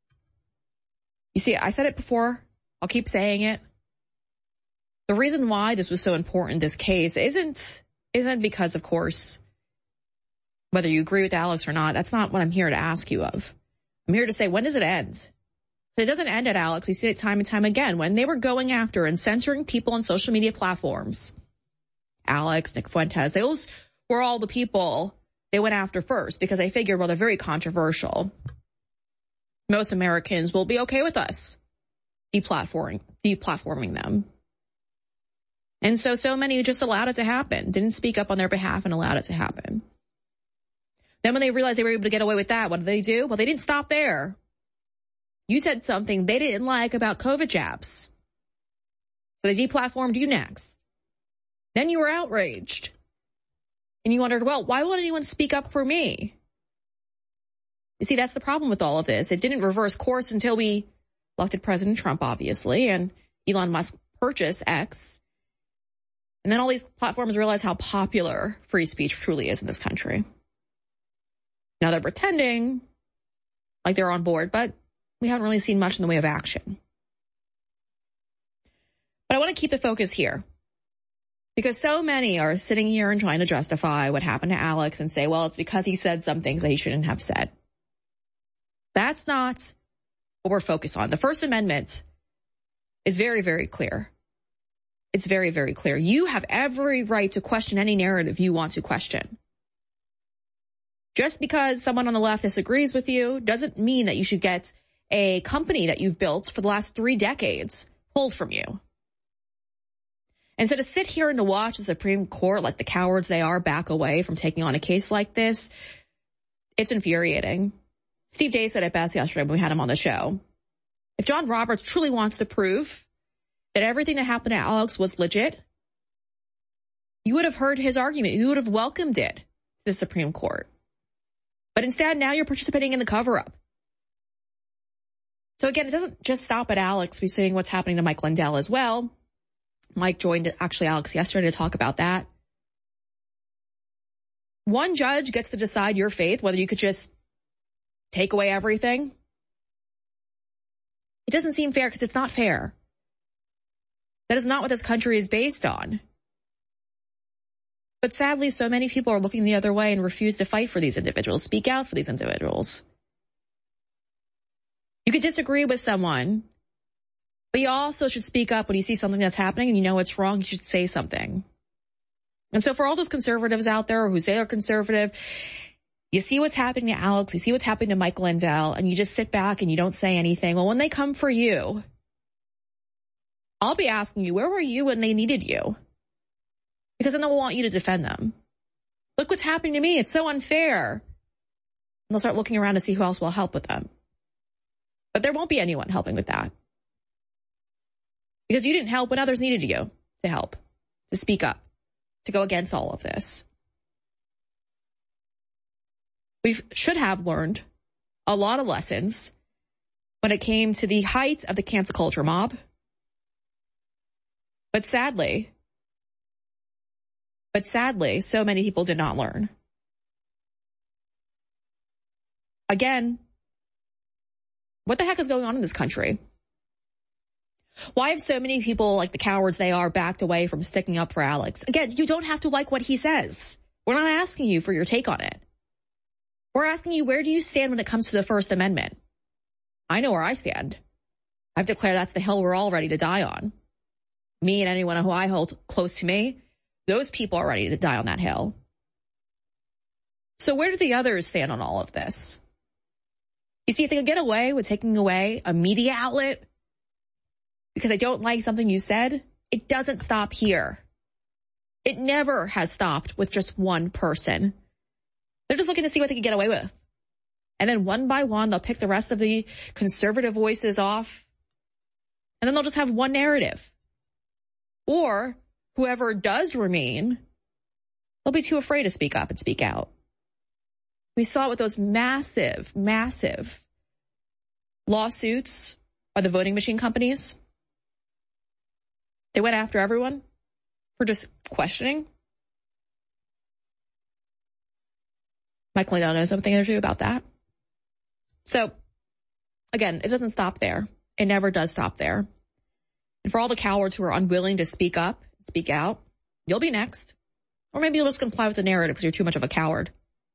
You see, I said it before. I'll keep saying it. The reason why this was so important, this case, isn't isn't because, of course, whether you agree with Alex or not. That's not what I'm here to ask you of. I'm here to say, when does it end? It doesn't end at Alex. We see it time and time again. When they were going after and censoring people on social media platforms, Alex, Nick Fuentes, those were all the people they went after first because they figured, well, they're very controversial. Most Americans will be okay with us deplatforming, deplatforming them. And so, so many just allowed it to happen, didn't speak up on their behalf and allowed it to happen. Then when they realized they were able to get away with that, what did they do? Well, they didn't stop there. You said something they didn't like about COVID jabs. So they deplatformed you next. Then you were outraged. And you wondered, well, why won't anyone speak up for me? You see, that's the problem with all of this. It didn't reverse course until we elected President Trump, obviously, and Elon Musk purchased X. And then all these platforms realize how popular free speech truly is in this country. Now they're pretending like they're on board, but we haven't really seen much in the way of action. But I want to keep the focus here because so many are sitting here and trying to justify what happened to Alex and say, well, it's because he said some things that he shouldn't have said. That's not what we're focused on. The First Amendment is very, very clear. It's very, very clear. You have every right to question any narrative you want to question. Just because someone on the left disagrees with you doesn't mean that you should get a company that you've built for the last three decades pulled from you. And so to sit here and to watch the Supreme Court, like the cowards they are, back away from taking on a case like this, it's infuriating. Steve Day said it best yesterday when we had him on the show. If John Roberts truly wants to prove that everything that happened to Alex was legit, you would have heard his argument. You would have welcomed it to the Supreme Court. But instead, now you're participating in the cover-up. So again, it doesn't just stop at Alex. We're seeing what's happening to Mike Lindell as well. Mike joined actually Alex yesterday to talk about that. One judge gets to decide your faith, whether you could just take away everything. It doesn't seem fair because it's not fair. That is not what this country is based on. But sadly, so many people are looking the other way and refuse to fight for these individuals, speak out for these individuals. You could disagree with someone, but you also should speak up when you see something that's happening and you know it's wrong. You should say something. And so for all those conservatives out there who say they're conservative, you see what's happening to Alex, you see what's happening to Mike Lindell, and you just sit back and you don't say anything. Well, when they come for you, I'll be asking you, where were you when they needed you? Because then they'll want you to defend them. Look what's happening to me. It's so unfair. And they'll start looking around to see who else will help with them. But there won't be anyone helping with that. Because you didn't help when others needed you to help, to speak up, to go against all of this. We should have learned a lot of lessons when it came to the height of the cancel culture mob. But sadly, but sadly, so many people did not learn. Again, what the heck is going on in this country? Why have so many people, like the cowards they are, backed away from sticking up for Alex? Again, you don't have to like what he says. We're not asking you for your take on it. We're asking you, where do you stand when it comes to the First Amendment? I know where I stand. I've declared that's the hill we're all ready to die on. Me and anyone who I hold close to me, those people are ready to die on that hill. So where do the others stand on all of this? You see, if they could get away with taking away a media outlet because they don't like something you said, it doesn't stop here. It never has stopped with just one person. They're just looking to see what they can get away with. And then one by one, they'll pick the rest of the conservative voices off. And then they'll just have one narrative. Or whoever does remain, they'll be too afraid to speak up and speak out. We saw it with those massive, massive lawsuits by the voting machine companies. They went after everyone for just questioning. Mike Lindell knows something or two about that. So, again, it doesn't stop there. It never does stop there. And for all the cowards who are unwilling to speak up, speak out, you'll be next. Or maybe you'll just comply with the narrative because you're too much of a coward.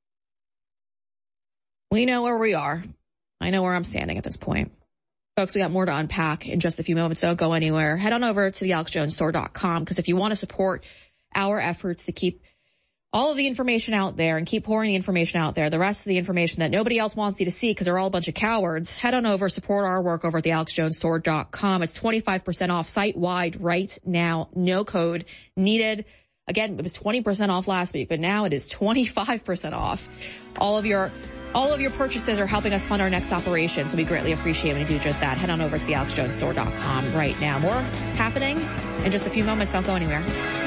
We know where we are. I know where I'm standing at this point. Folks, we got more to unpack in just a few moments, so don't go anywhere. Head on over to the alex jones store dot com because if you want to support our efforts to keep all of the information out there and keep pouring the information out there, the rest of the information that nobody else wants you to see because they're all a bunch of cowards, head on over, support our work over at the alex jones store dot com. It's twenty-five percent off site-wide right now. No code needed. Again, it was twenty percent off last week, but now it is twenty-five percent off. All of your all of your purchases are helping us fund our next operation, so we greatly appreciate when you do just that. Head on over to the alex jones store dot com right now. More happening in just a few moments. Don't go anywhere.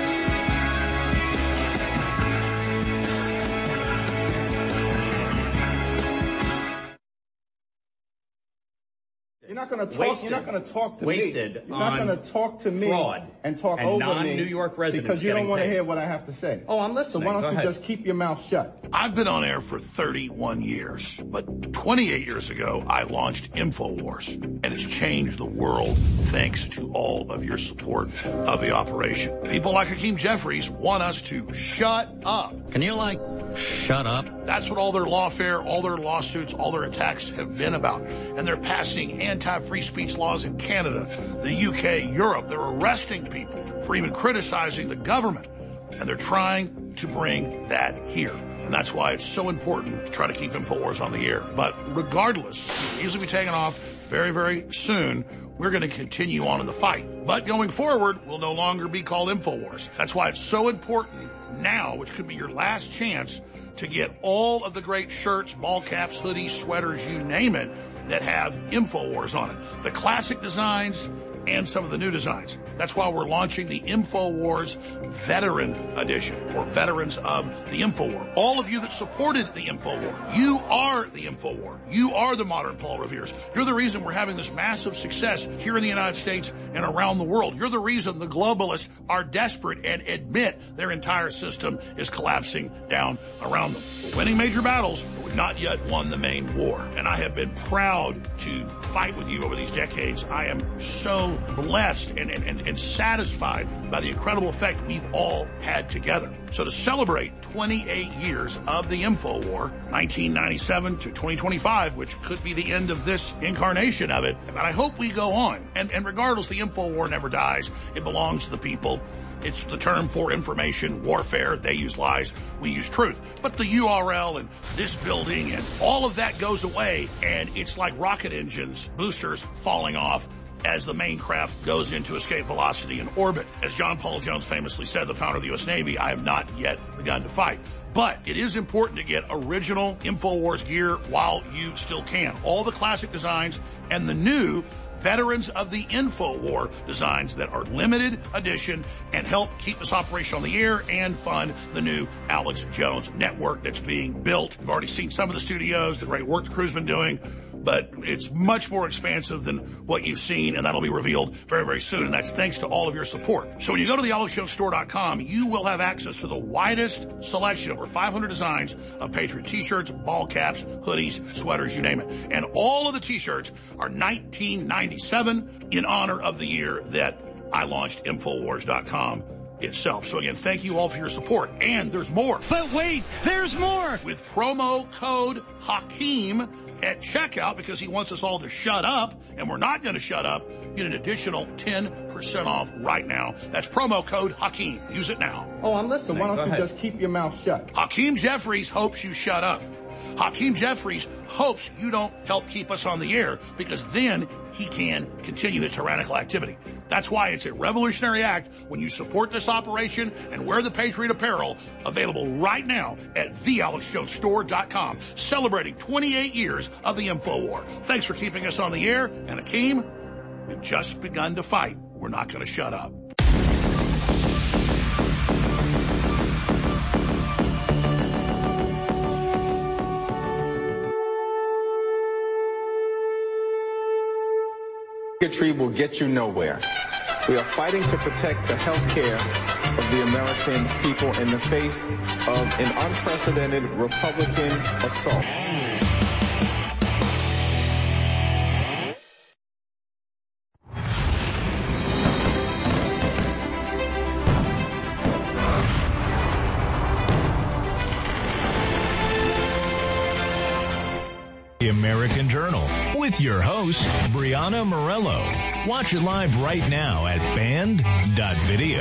You're not going to talk.
Wasted.
You're not going to talk to
Wasted
me. You're not going to talk to me
fraud
and talk
and
over
non-New
me
York residents
because you don't want to
paid.
hear what I have to say.
Oh, I'm listening.
So why don't
Go
you
ahead.
just keep your mouth shut?
I've been on air for thirty-one years, but twenty-eight years ago, I launched InfoWars, and it's changed the world thanks to all of your support of the operation. People like Hakeem Jeffries want us to shut up.
Can you, like, shut up?
That's what all their lawfare, all their lawsuits, all their attacks have been about. And they're passing anti-free speech laws in Canada, the U K, Europe. They're arresting people for even criticizing the government. And they're trying to bring that here. And that's why it's so important to try to keep InfoWars on the air. But regardless, easily be taken off very, very soon. We're going to continue on in the fight. But going forward, we'll no longer be called InfoWars. That's why it's so important now, which could be your last chance to get all of the great shirts, ball caps, hoodies, sweaters, you name it, that have InfoWars on it. The classic designs and some of the new designs. That's why we're launching the InfoWars Veteran Edition, or Veterans of the InfoWar. All of you that supported the InfoWar, you are the InfoWar. You are the modern Paul Revere's. You're the reason we're having this massive success here in the United States and around the world. You're the reason the globalists are desperate and admit their entire system is collapsing down around them. We're winning major battles, but we've not yet won the main war. And I have been proud to fight with you over these decades. I am so blessed and, and, and satisfied by the incredible effect we've all had together. So to celebrate twenty-eight years of the InfoWar, nineteen ninety-seven to twenty twenty-five, which could be the end of this incarnation of it, but I hope we go on. And, and regardless, the InfoWar never dies. It belongs to the people. It's the term for information warfare. They use lies, we use truth. But the U R L and this building and all of that goes away, and it's like rocket engines, boosters falling off as the main craft goes into escape velocity and orbit. As John Paul Jones famously said, the founder of the U S Navy, I have not yet begun to fight. But it is important to get original InfoWars gear while you still can. All the classic designs and the new Veterans of the InfoWar designs that are limited edition and help keep this operation on the air and fund the new Alex Jones network that's being built. We've already seen some of the studios, the great work the crew's been doing, but it's much more expansive than what you've seen, and that'll be revealed very, very soon, and that's thanks to all of your support. So when you go to the alex jones store dot com, you will have access to the widest selection, over five hundred designs of Patriot t-shirts, ball caps, hoodies, sweaters, you name it. And all of the t-shirts are nineteen ninety-seven in honor of the year that I launched InfoWars dot com itself. So again, thank you all for your support. And there's more.
But wait, there's more!
With promo code Hakeem at checkout, because he wants us all to shut up, and we're not going to shut up, get an additional ten percent off right now. That's promo code Hakeem. Use it now.
Oh, I'm listening. Why don't you just keep your mouth shut?
Hakeem Jeffries hopes you shut up. Hakeem Jeffries hopes you don't help keep us on the air, because then he can continue his tyrannical activity. That's why it's a revolutionary act when you support this operation and wear the Patriot apparel, available right now at the alex jones store dot com, celebrating twenty-eight years of the InfoWar. Thanks for keeping us on the air, and Hakeem, we've just begun to fight. We're not going to shut up.
Bigotry will get you nowhere. We are fighting to protect the health care of the American people in the face of an unprecedented Republican assault.
The American Journal with your host, Brianna Morello. Watch it live right now at band dot video.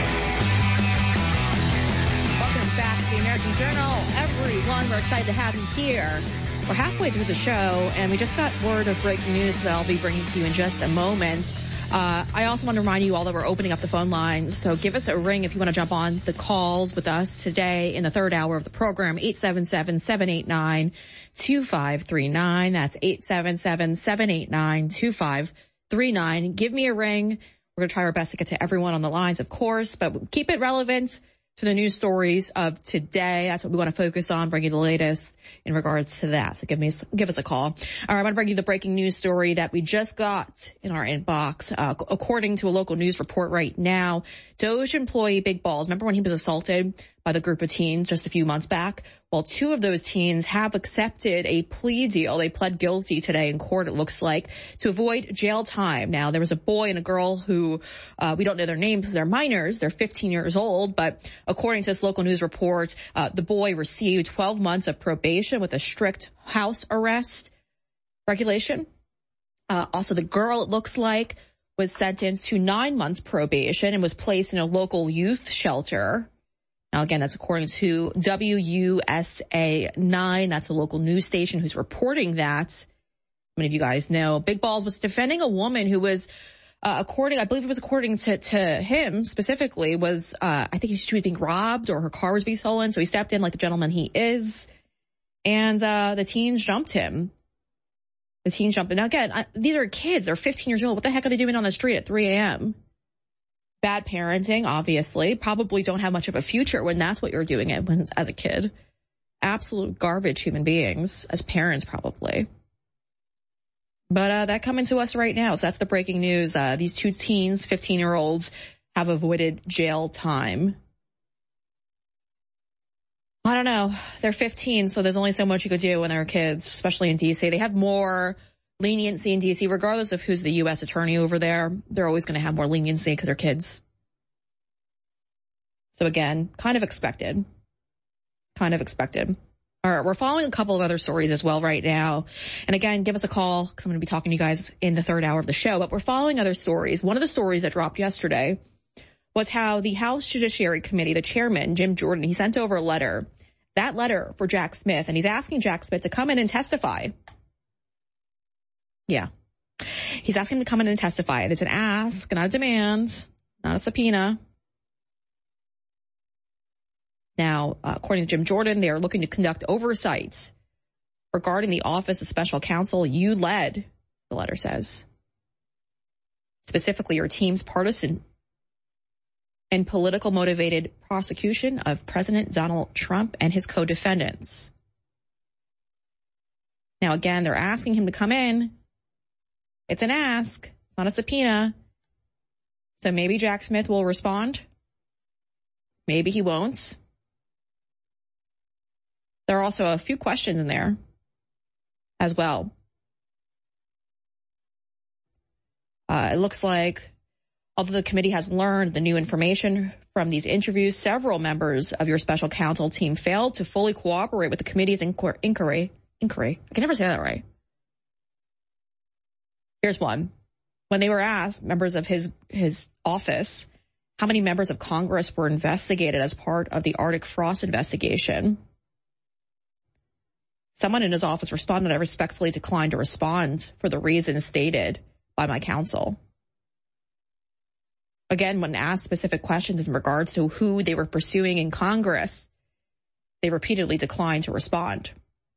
Welcome back to the American Journal, everyone. We're excited to have you here. We're halfway through the show, and we just got word of breaking news that I'll be bringing to you in just a moment. Uh, I also want to remind you all that we're opening up the phone lines, so give us a ring if you want to jump on the calls with us today in the third hour of the program, eight seven seven, seven eight nine, two five three nine. That's eight seven seven, seven eight nine, two five three nine. Give me a ring. We're going to try our best to get to everyone on the lines, of course, but keep it relevant to the news stories of today. That's what we want to focus on, bring you the latest in regards to that. So give me, give us a call. All right, I'm going to bring you the breaking news story that we just got in our inbox. Uh, according to a local news report right now, Doge employee Big Balls, remember when he was assaulted by the group of teens just a few months back? Well, two of those teens have accepted a plea deal. They pled guilty today in court, it looks like, to avoid jail time. Now, there was a boy and a girl who, uh, we don't know their names. They're minors. They're fifteen years old. But according to this local news report, uh, the boy received twelve months of probation with a strict house arrest regulation. Uh, also, the girl, it looks like, was sentenced to nine months probation and was placed in a local youth shelter. Now, again, that's according to W U S A nine. That's a local news station who's reporting that. Many of you guys know Big Balls was defending a woman who was uh, according, I believe it was according to, to him specifically, was, uh, I think she was being robbed or her car was being stolen. So he stepped in like the gentleman he is. And, uh, the teens jumped him. The teens jumped in. Now again, I, these are kids. They're fifteen years old. What the heck are they doing on the street at three a.m.? Bad parenting, obviously. Probably don't have much of a future when that's what you're doing it when, as a kid. Absolute garbage human beings as parents, probably. But uh, that coming to us right now. So that's the breaking news. Uh, these two teens, fifteen-year-olds, have avoided jail time. I don't know. They're fifteen, so there's only so much you could do when they're kids, especially in D C. They have more leniency in D C, regardless of who's the U S attorney over there. They're always going to have more leniency because they're kids. So again, kind of expected. Kind of expected. All right, we're following a couple of other stories as well right now. And again, give us a call because I'm going to be talking to you guys in the third hour of the show. But we're following other stories. One of the stories that dropped yesterday was how the House Judiciary Committee, the chairman, Jim Jordan, he sent over a letter, that letter for Jack Smith, and he's asking Jack Smith to come in and testify. Yeah. He's asking him to come in and testify. And it's an ask, not a demand, not a subpoena. Now, uh, according to Jim Jordan, they are looking to conduct oversight regarding the Office of Special Counsel you led, the letter says. Specifically, your team's partisan and political motivated prosecution of President Donald Trump and his co-defendants. Now, again, they're asking him to come in. It's an ask, not a subpoena. So maybe Jack Smith will respond. Maybe he won't. There are also a few questions in there as well. Uh, it looks like, although the committee has learned the new information from these interviews, several members of your special counsel team failed to fully cooperate with the committee's inquir- inquiry. Inquiry. I can never say that right. Here's one. When they were asked, members of his, his office, how many members of Congress were investigated as part of the Arctic Frost investigation, someone in his office responded, I respectfully declined to respond for the reasons stated by my counsel. Again, when asked specific questions in regards to who they were pursuing in Congress, they repeatedly declined to respond.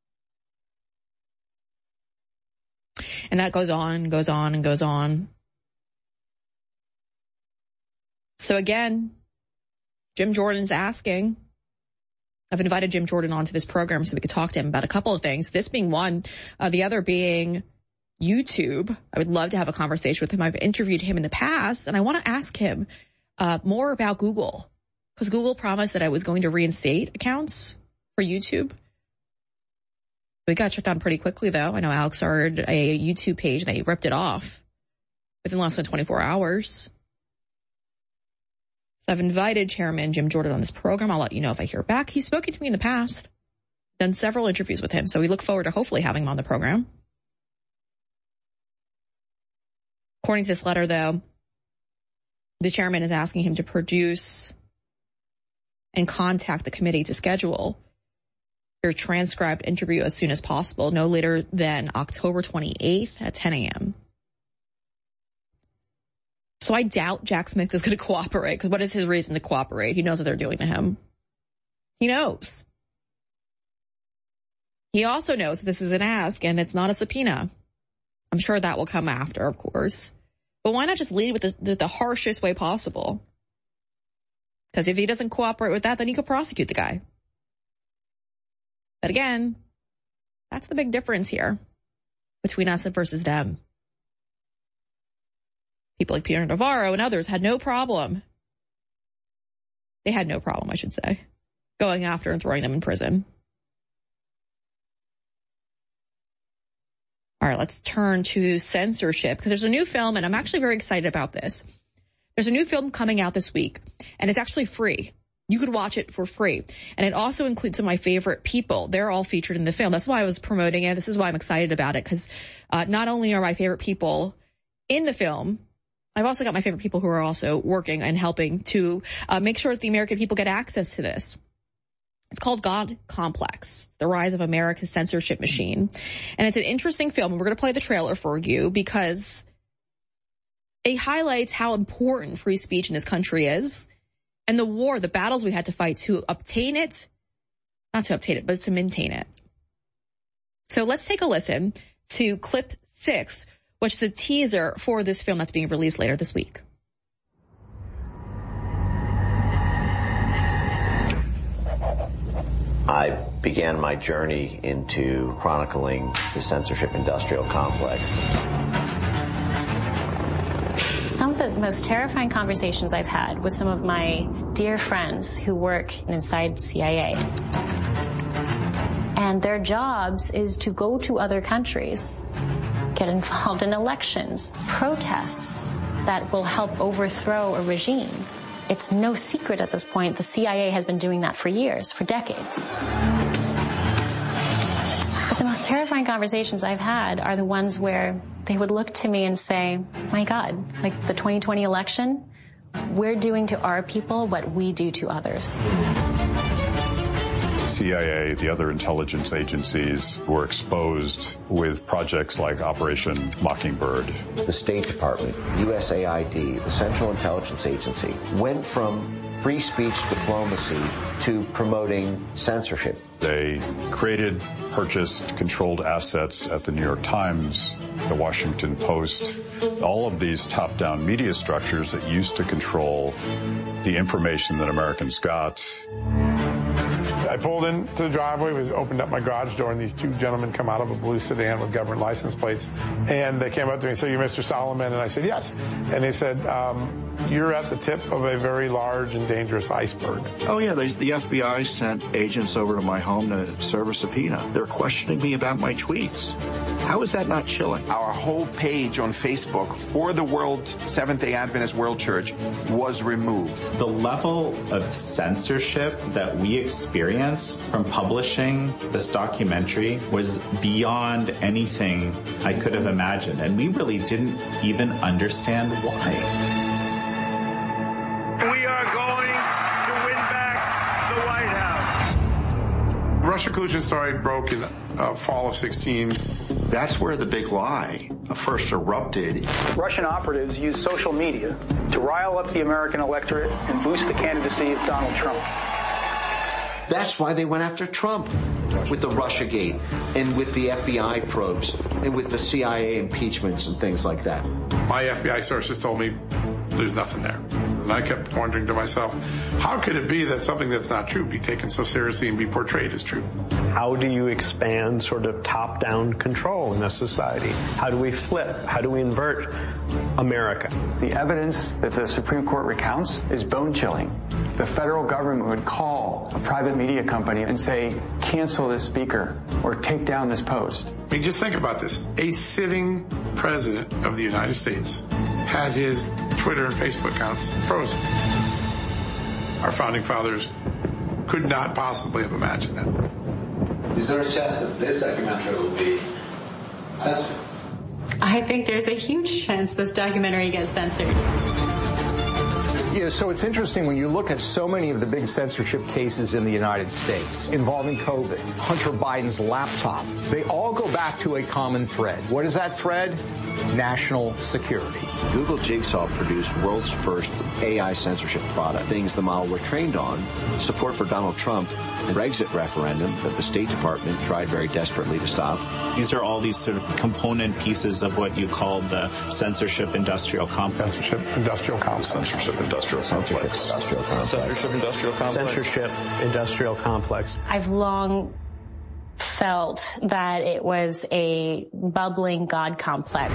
And that goes on, goes on, and goes on. So again, Jim Jordan's asking. I've invited Jim Jordan onto this program so we could talk to him about a couple of things. This being one, uh, the other being YouTube. I would love to have a conversation with him. I've interviewed him in the past, and I want to ask him uh, more about Google, because Google promised that I was going to reinstate accounts for YouTube. We got shut down pretty quickly, though. I know Alex started a YouTube page, and they ripped it off within less than twenty-four hours. So I've invited Chairman Jim Jordan on this program. I'll let you know if I hear back. He's spoken to me in the past, done several interviews with him, so we look forward to hopefully having him on the program. According to this letter, though, the chairman is asking him to produce and contact the committee to schedule your transcribed interview as soon as possible, no later than October twenty-eighth at ten a.m. So I doubt Jack Smith is going to cooperate, because what is his reason to cooperate? He knows what they're doing to him. He knows. He also knows this is an ask and it's not a subpoena. I'm sure that will come after, of course. But why not just lead with the, the, the harshest way possible? Because if he doesn't cooperate with that, then he could prosecute the guy. But again, that's the big difference here between us versus them. People like Peter Navarro and others had no problem. They had no problem, I should say, going after and throwing them in prison. All right, let's turn to censorship, because there's a new film, and I'm actually very excited about this. There's a new film coming out this week, and it's actually free. You could watch it for free. And it also includes some of my favorite people. They're all featured in the film. That's why I was promoting it. This is why I'm excited about it, because uh, not only are my favorite people in the film, I've also got my favorite people who are also working and helping to uh, make sure that the American people get access to this. It's called God Complex, The Rise of America's Censorship Machine. And it's an interesting film. And we're going to play the trailer for you because It highlights how important free speech in this country is and the war, the battles we had to fight to obtain it, not to obtain it, but to maintain it. So let's take a listen to clip six, which is a teaser for this film that's being released later this week.
I began my journey into chronicling the censorship industrial complex.
Some of the most terrifying conversations I've had with some of my dear friends who work inside C I A. And their jobs is to go to other countries, get involved in elections, protests that will help overthrow a regime. It's no secret at this point, the C I A has been doing that for years, for decades. But the most terrifying conversations I've had are the ones where they would look to me and say, my God, like the twenty twenty election, we're doing to our people what we do to others.
C I A, the other intelligence agencies were exposed with projects like Operation Mockingbird.
The State Department, U S A I D, the Central Intelligence Agency, went from free speech diplomacy to promoting censorship.
They created, purchased, controlled assets at the New York Times, the Washington Post, all of these top-down media structures that used to control the information that Americans got.
I pulled into the driveway, was opened up my garage door, and these two gentlemen come out of a blue sedan with government license plates. And they came up to me and said, "You're Mister Solomon?" And I said, "Yes." And they said, um, "You're at the tip of a very large and dangerous iceberg."
Oh, yeah, they, the F B I sent agents over to my home to serve a subpoena. They're questioning me about my tweets. How is that not chilling?
Our whole page on Facebook for the World Seventh-day Adventist World Church was removed.
The level of censorship that we experienced from publishing this documentary was beyond anything I could have imagined, and we really didn't even understand why.
We are going to win back the White House. Russia collusion story broke in uh, fall of sixteen.
That's where the big lie first erupted.
Russian operatives use social media to rile up the American electorate and boost the candidacy of Donald Trump.
That's why they went after Trump with the Russiagate and with the F B I probes and with the C I A impeachments and things like that.
My F B I sources told me there's nothing there. And I kept wondering to myself, how could it be that something that's not true be taken so seriously and be portrayed as true?
How do you expand sort of top-down control in a society? How do we flip? How do we invert America?
The evidence that the Supreme Court recounts is bone-chilling. The federal government would call a private media company and say, cancel this speaker or take down this post.
I mean, just think about this. A sitting president of the United States had his Twitter and Facebook accounts frozen. Our founding fathers could not possibly have imagined that.
Is there a chance that this documentary will be censored?
I think there's a huge chance this documentary gets censored.
Yeah, so it's interesting when you look at so many of the big censorship cases in the United States involving COVID, Hunter Biden's laptop, they all go back to a common thread. What is that thread? National security.
Google Jigsaw produced world's first A I censorship product, things the model were trained on, support for Donald Trump, the Brexit referendum that the State Department tried very desperately to stop.
These are all these sort of component pieces of what you call the censorship industrial complex.
Censorship industrial complex.
Censorship industrial complex.
Industrial complex.
Censorship industrial complex.
Censorship industrial complex.
I've long felt that it was a bubbling God complex.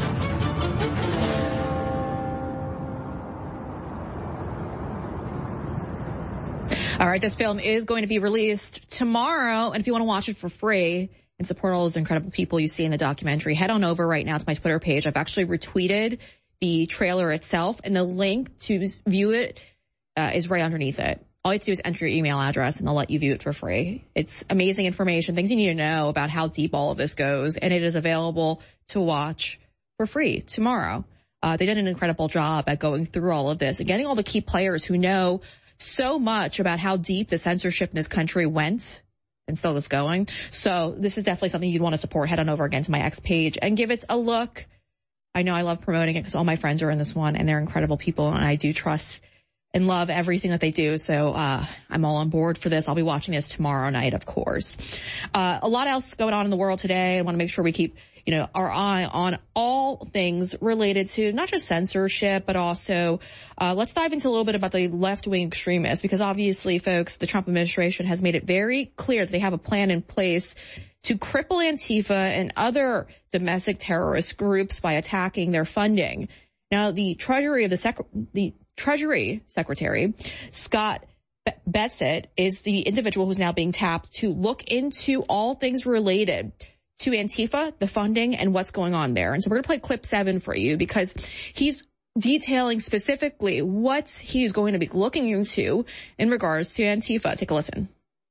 All right, this film is going to be released tomorrow, and if you want to watch it for free and support all those incredible people you see in the documentary, head on over right now to my Twitter page. I've actually retweeted the trailer itself, and the link to view it uh, is right underneath it. All you have to do is enter your email address, and they'll let you view it for free. It's amazing information, things you need to know about how deep all of this goes, and it is available to watch for free tomorrow. Uh, they did an incredible job at going through all of this and getting all the key players who know so much about how deep the censorship in this country went and still is going. So this is definitely something you'd want to support. Head on over again to my X page and give it a look. I know I love promoting it because all my friends are in this one and they're incredible people, and I do trust and love everything that they do. So, uh, I'm all on board for this. I'll be watching this tomorrow night, of course. Uh, a lot else going on in the world today. I want to make sure we keep, you know, our eye on all things related to not just censorship, but also, uh, let's dive into a little bit about the left-wing extremists, because obviously, folks, the Trump administration has made it very clear that they have a plan in place to cripple Antifa and other domestic terrorist groups by attacking their funding. Now, the Treasury of the Sec- the Treasury Secretary, Scott Bessent, is the individual who's now being tapped to look into all things related to Antifa, the funding, and what's going on there. And so we're going to play clip seven for you because he's detailing specifically what he's going to be looking into in regards to Antifa. Take a listen.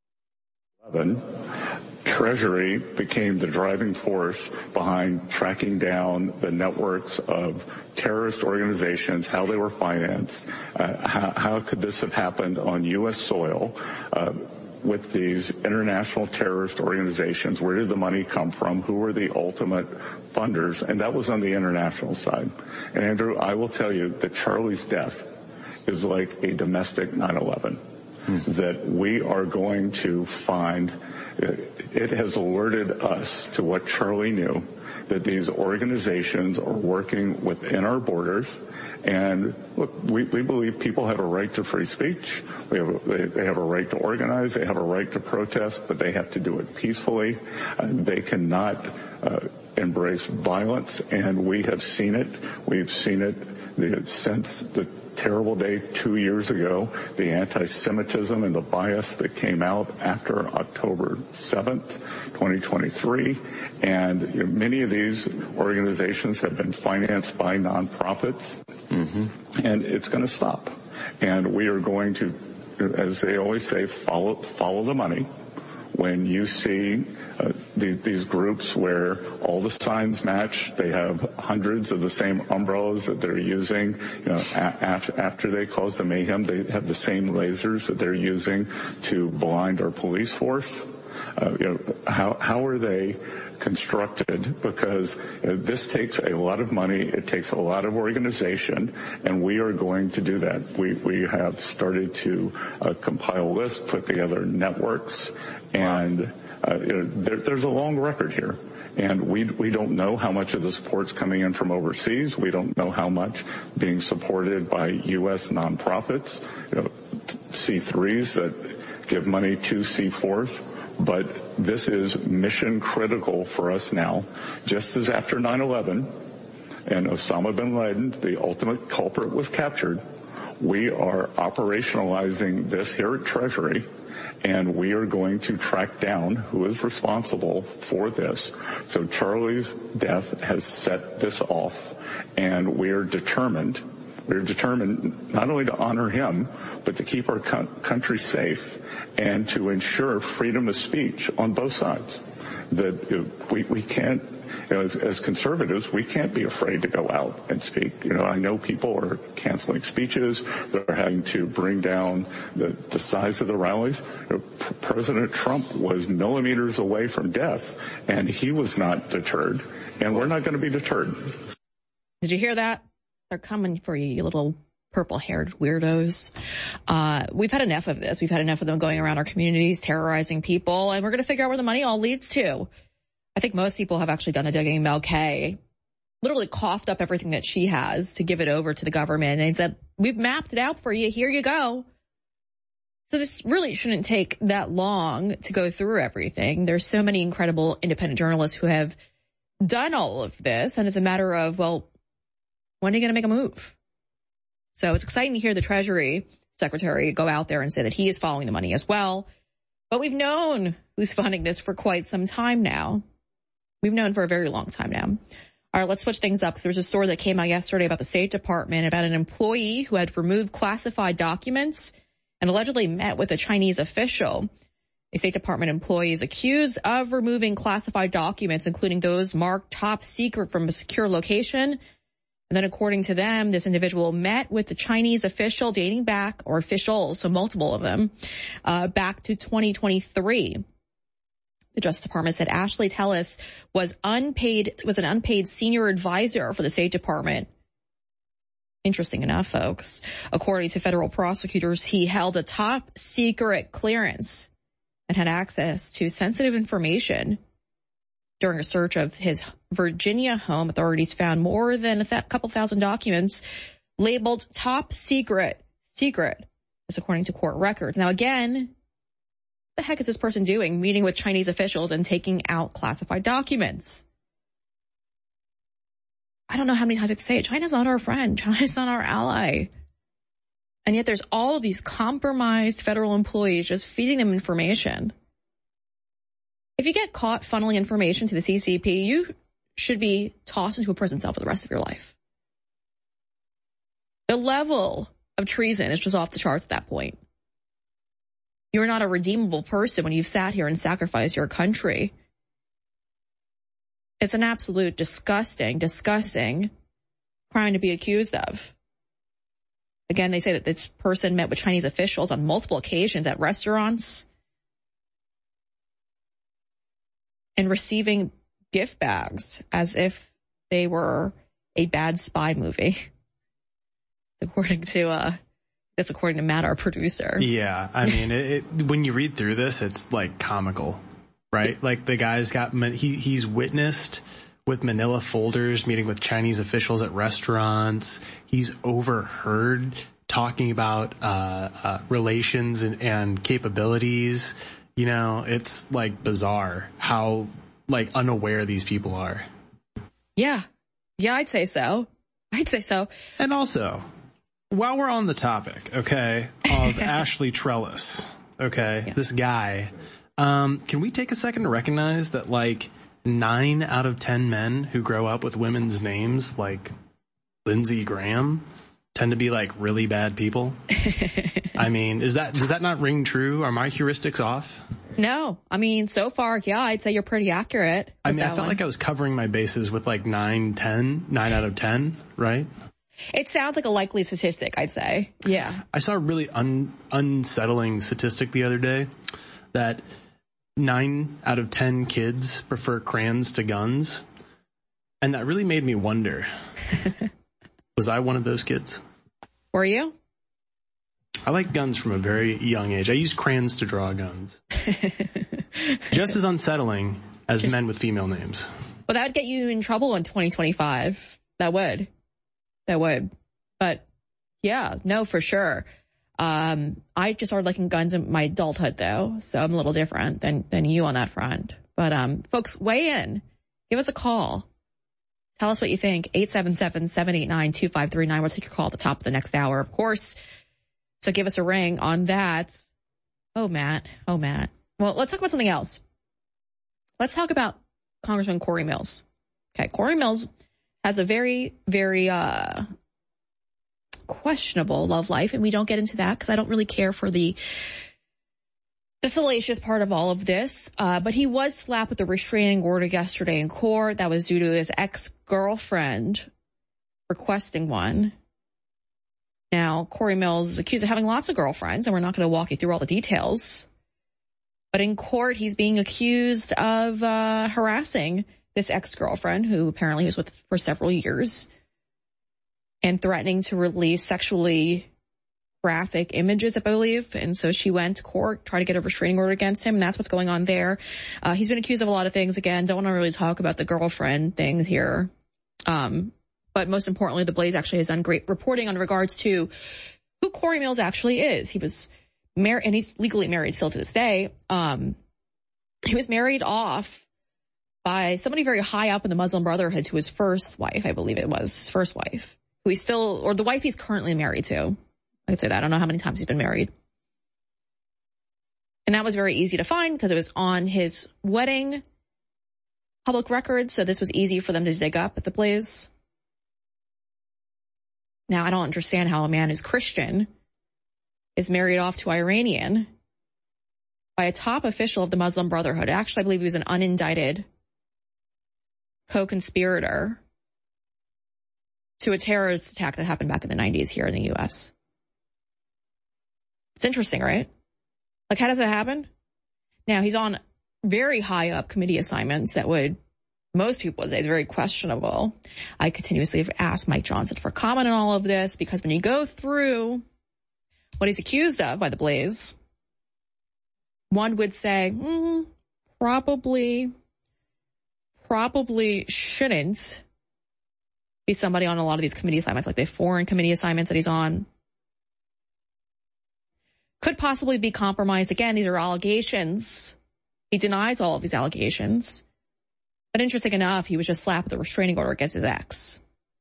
Treasury became the driving force behind tracking down the networks of terrorist organizations, how they were financed, uh, how, how could this have happened on U S soil uh, with these international terrorist organizations? Where did the money come from? Who were the ultimate funders? And that was on the international side. And Andrew, I will tell you that Charlie's death is like a domestic nine eleven. Hmm. That we are going to find, it has alerted us to what Charlie knew, that these organizations are working within our borders. And look, we, we believe people have a right to free speech. We have a, they, they have a right to organize. They have a right to protest, but they have to do it peacefully. Uh, they cannot uh, embrace violence, and we have seen it. We've seen it the, since the terrible day two years ago, the anti-Semitism and the bias that came out after October seventh, twenty twenty-three. And you know, many of these organizations have been financed by nonprofits, mm-hmm. and it's going to stop. And we are going to, as they always say, follow, follow the money. When you see uh, the, these groups where all the signs match, they have hundreds of the same umbrellas that they're using. You know, a- after, after they cause the mayhem, they have the same lasers that they're using to blind our police force. Uh, you know, how how are they constructed? Because you know, this takes a lot of money, it takes a lot of organization, and we are going to do that. We we have started to uh, compile lists, put together networks, and uh, you know, there, there's a long record here. And we we don't know how much of the support's coming in from overseas. We don't know how much being supported by U S nonprofits, you know, C threes that give money to C fours. But this is mission critical for us now, just as after nine eleven and Osama bin Laden, the ultimate culprit, was captured. We are operationalizing this here at Treasury, and we are going to track down who is responsible for this. So Charlie's death has set this off, and we are determined We're determined not only to honor him, but to keep our co- country safe and to ensure freedom of speech on both sides. That you know, we, we can't, you know, as, as conservatives, we can't be afraid to go out and speak. You know, I know people are canceling speeches. They're having to bring down the, the size of the rallies. You know, P- President Trump was millimeters away from death, and he was not deterred, and we're not going to be deterred.
Did you hear that? They're coming for you, you little purple-haired weirdos. Uh, we've had enough of this. We've had enough of them going around our communities, terrorizing people, and we're going to figure out where the money all leads to. I think most people have actually done the digging. M L K literally coughed up everything that she has to give it over to the government and said, we've mapped it out for you. Here you go. So this really shouldn't take that long to go through everything. There's so many incredible independent journalists who have done all of this, and it's a matter of, well, when are you going to make a move? So it's exciting to hear the Treasury Secretary go out there and say that he is following the money as well. But we've known who's funding this for quite some time now. We've known for a very long time now. All right, let's switch things up. There's a story that came out yesterday about the State Department about an employee who had removed classified documents and allegedly met with a Chinese official. A State Department employee is accused of removing classified documents, including those marked top secret, from a secure location. And then according to them, this individual met with the Chinese official dating back, or officials, so multiple of them, uh, back to twenty twenty-three. The Justice Department said Ashley Tellis was unpaid, was an unpaid senior advisor for the State Department. Interesting enough, folks. According to federal prosecutors, he held a top secret clearance and had access to sensitive information. During a search of his Virginia home, authorities found more than a th- couple thousand documents labeled top secret, secret, as according to court records. Now, again, what the heck is this person doing? Meeting with Chinese officials and taking out classified documents. I don't know how many times I have to say it. China's not our friend. China's not our ally. And yet there's all of these compromised federal employees just feeding them information. If you get caught funneling information to the C C P, you should be tossed into a prison cell for the rest of your life. The level of treason is just off the charts at that point. You're not a redeemable person when you've sat here and sacrificed your country. It's an absolute disgusting, disgusting crime to be accused of. Again, they say that this person met with Chinese officials on multiple occasions at restaurants and receiving gift bags as if they were a bad spy movie. According to, uh, that's according to Matt, our producer.
Yeah, I mean, it, it, when you read through this, it's like comical, right? Like the guy's got, he he's witnessed with manila folders, meeting with Chinese officials at restaurants. He's overheard talking about uh, uh relations and, and capabilities. You know, it's like bizarre how like unaware these people are.
Yeah. Yeah, I'd say so. I'd say so.
And also, while we're on the topic, okay, of Ashley Trellis, okay, yeah. this guy, um, can we take a second to recognize that like nine out of ten men who grow up with women's names like Lindsey Graham tend to be like really bad people? I mean, is that, does that not ring true? Are my heuristics off?
No. I mean, so far, yeah, I'd say you're pretty accurate.
I mean, I felt
one.
like I was covering my bases with like nine, ten, nine out of ten, right?
It sounds like a likely statistic, I'd say. Yeah.
I saw a really un- unsettling statistic the other day that nine out of ten kids prefer crayons to guns. And that really made me wonder, was I one of those kids?
Were you?
I like guns from a very young age. I used crayons to draw guns. Just as unsettling as Just, men with female names.
Well, that would get you in trouble in twenty twenty-five. That would. That would. But yeah, no, for sure. Um, I just started liking guns in my adulthood though, so I'm a little different than, than you on that front. But, um, folks, weigh in. Give us a call. Tell us what you think. eight seven seven, seven eight nine, two five three nine. We'll take your call at the top of the next hour, of course. So give us a ring on that. Oh, Matt. Oh, Matt. Well, let's talk about something else. Let's talk about Congressman Corey Mills. Okay. Corey Mills has a very, very, uh, questionable love life. And we don't get into that because I don't really care for the, the salacious part of all of this. Uh, but he was slapped with a restraining order yesterday in court. That was due to his ex-girlfriend requesting one. Now, Corey Mills is accused of having lots of girlfriends, and we're not going to walk you through all the details. But in court, he's being accused of uh harassing this ex-girlfriend, who apparently he was with for several years, and threatening to release sexually graphic images, I believe. And so she went to court, tried to get a restraining order against him, and that's what's going on there. Uh, he's been accused of a lot of things. Again, don't want to really talk about the girlfriend thing here. Um, but most importantly, the Blaze actually has done great reporting on regards to who Corey Mills actually is. He was married, and he's legally married still to this day. Um, he was married off by somebody very high up in the Muslim Brotherhood to his first wife, I believe it was, his first wife, who he's still, or the wife he's currently married to. I could say that. I don't know how many times he's been married. And that was very easy to find because it was on his wedding public record, so this was easy for them to dig up at the Blaze. Now, I don't understand how a man who's Christian is married off to Iranian by a top official of the Muslim Brotherhood. Actually, I believe he was an unindicted co-conspirator to a terrorist attack that happened back in the nineties here in the U S. It's interesting, right? Like, how does that happen? Now, he's on very high up committee assignments that would, most people would say, is very questionable. I continuously have asked Mike Johnson for comment on all of this because when you go through what he's accused of by the Blaze, one would say, mm, probably, probably shouldn't be somebody on a lot of these committee assignments, like the foreign committee assignments that he's on. Could possibly be compromised. Again, these are allegations. He denies all of these allegations. But interesting enough, he was just slapped with a restraining order against his ex.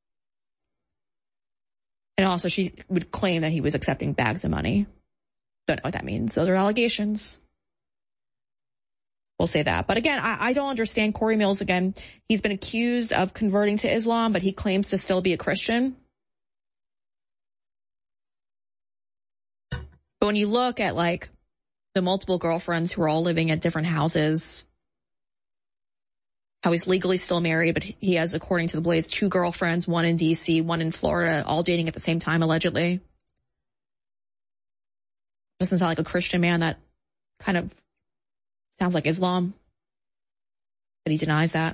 And also she would claim that he was accepting bags of money. Don't know what that means. Those are allegations. We'll say that. But again, I, I don't understand Corey Mills. Again, he's been accused of converting to Islam, but he claims to still be a Christian. But when you look at like the multiple girlfriends who are all living at different houses, how he's legally still married, but he has, according to the Blaze, two girlfriends, one in D C, one in Florida, all dating at the same time, allegedly. Doesn't sound like a Christian man. That kind of sounds like Islam. But he denies that.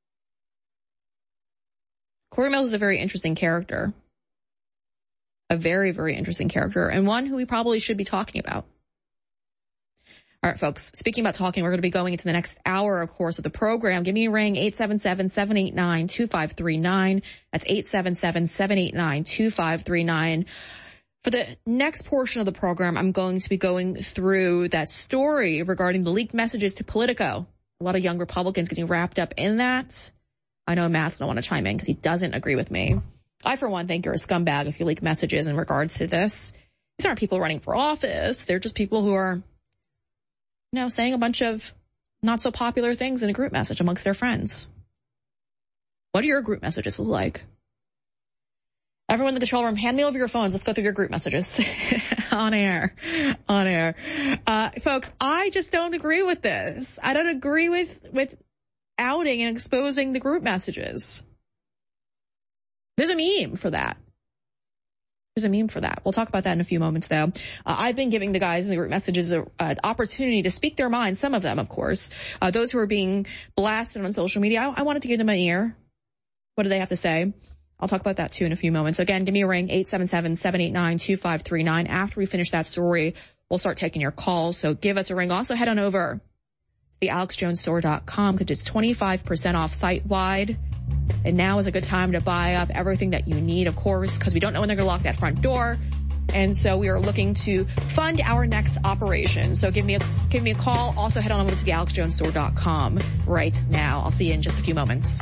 Corey Mills is a very interesting character. A very, very interesting character, and one who we probably should be talking about. All right, folks, speaking about talking, we're going to be going into the next hour, of course, of the program. Give me a ring, eight seven seven, seven eight nine, two five three nine. That's eight seven seven, seven eight nine, two five three nine. For the next portion of the program, I'm going to be going through that story regarding the leaked messages to Politico. A lot of young Republicans getting wrapped up in that. I know Matt's going to want to chime in because he doesn't agree with me. I, for one, think you're a scumbag if you leak messages in regards to this. These aren't people running for office. They're just people who are, you know, saying a bunch of not so popular things in a group message amongst their friends. What do your group messages look like? Everyone in the control room, hand me over your phones. Let's go through your group messages. On air. On air. Uh, folks, I just don't agree with this. I don't agree with, with outing and exposing the group messages. There's a meme for that. There's a meme for that. We'll talk about that in a few moments, though. Uh, I've been giving the guys in the group messages a, an opportunity to speak their minds. Some of them, of course. Uh, those who are being blasted on social media, I, I wanted to give them an ear. What do they have to say? I'll talk about that, too, in a few moments. So, again, give me a ring, eight seven seven, seven eight nine, two five three nine. After we finish that story, we'll start taking your calls. So give us a ring. Also, head on over to the alex jones store dot com because it's twenty-five percent off site-wide. And now is a good time to buy up everything that you need, of course, because we don't know when they're going to lock that front door. And so we are looking to fund our next operation. So give me a, give me a call. Also head on over to the alex jones store dot com right now. I'll see you in just a few moments.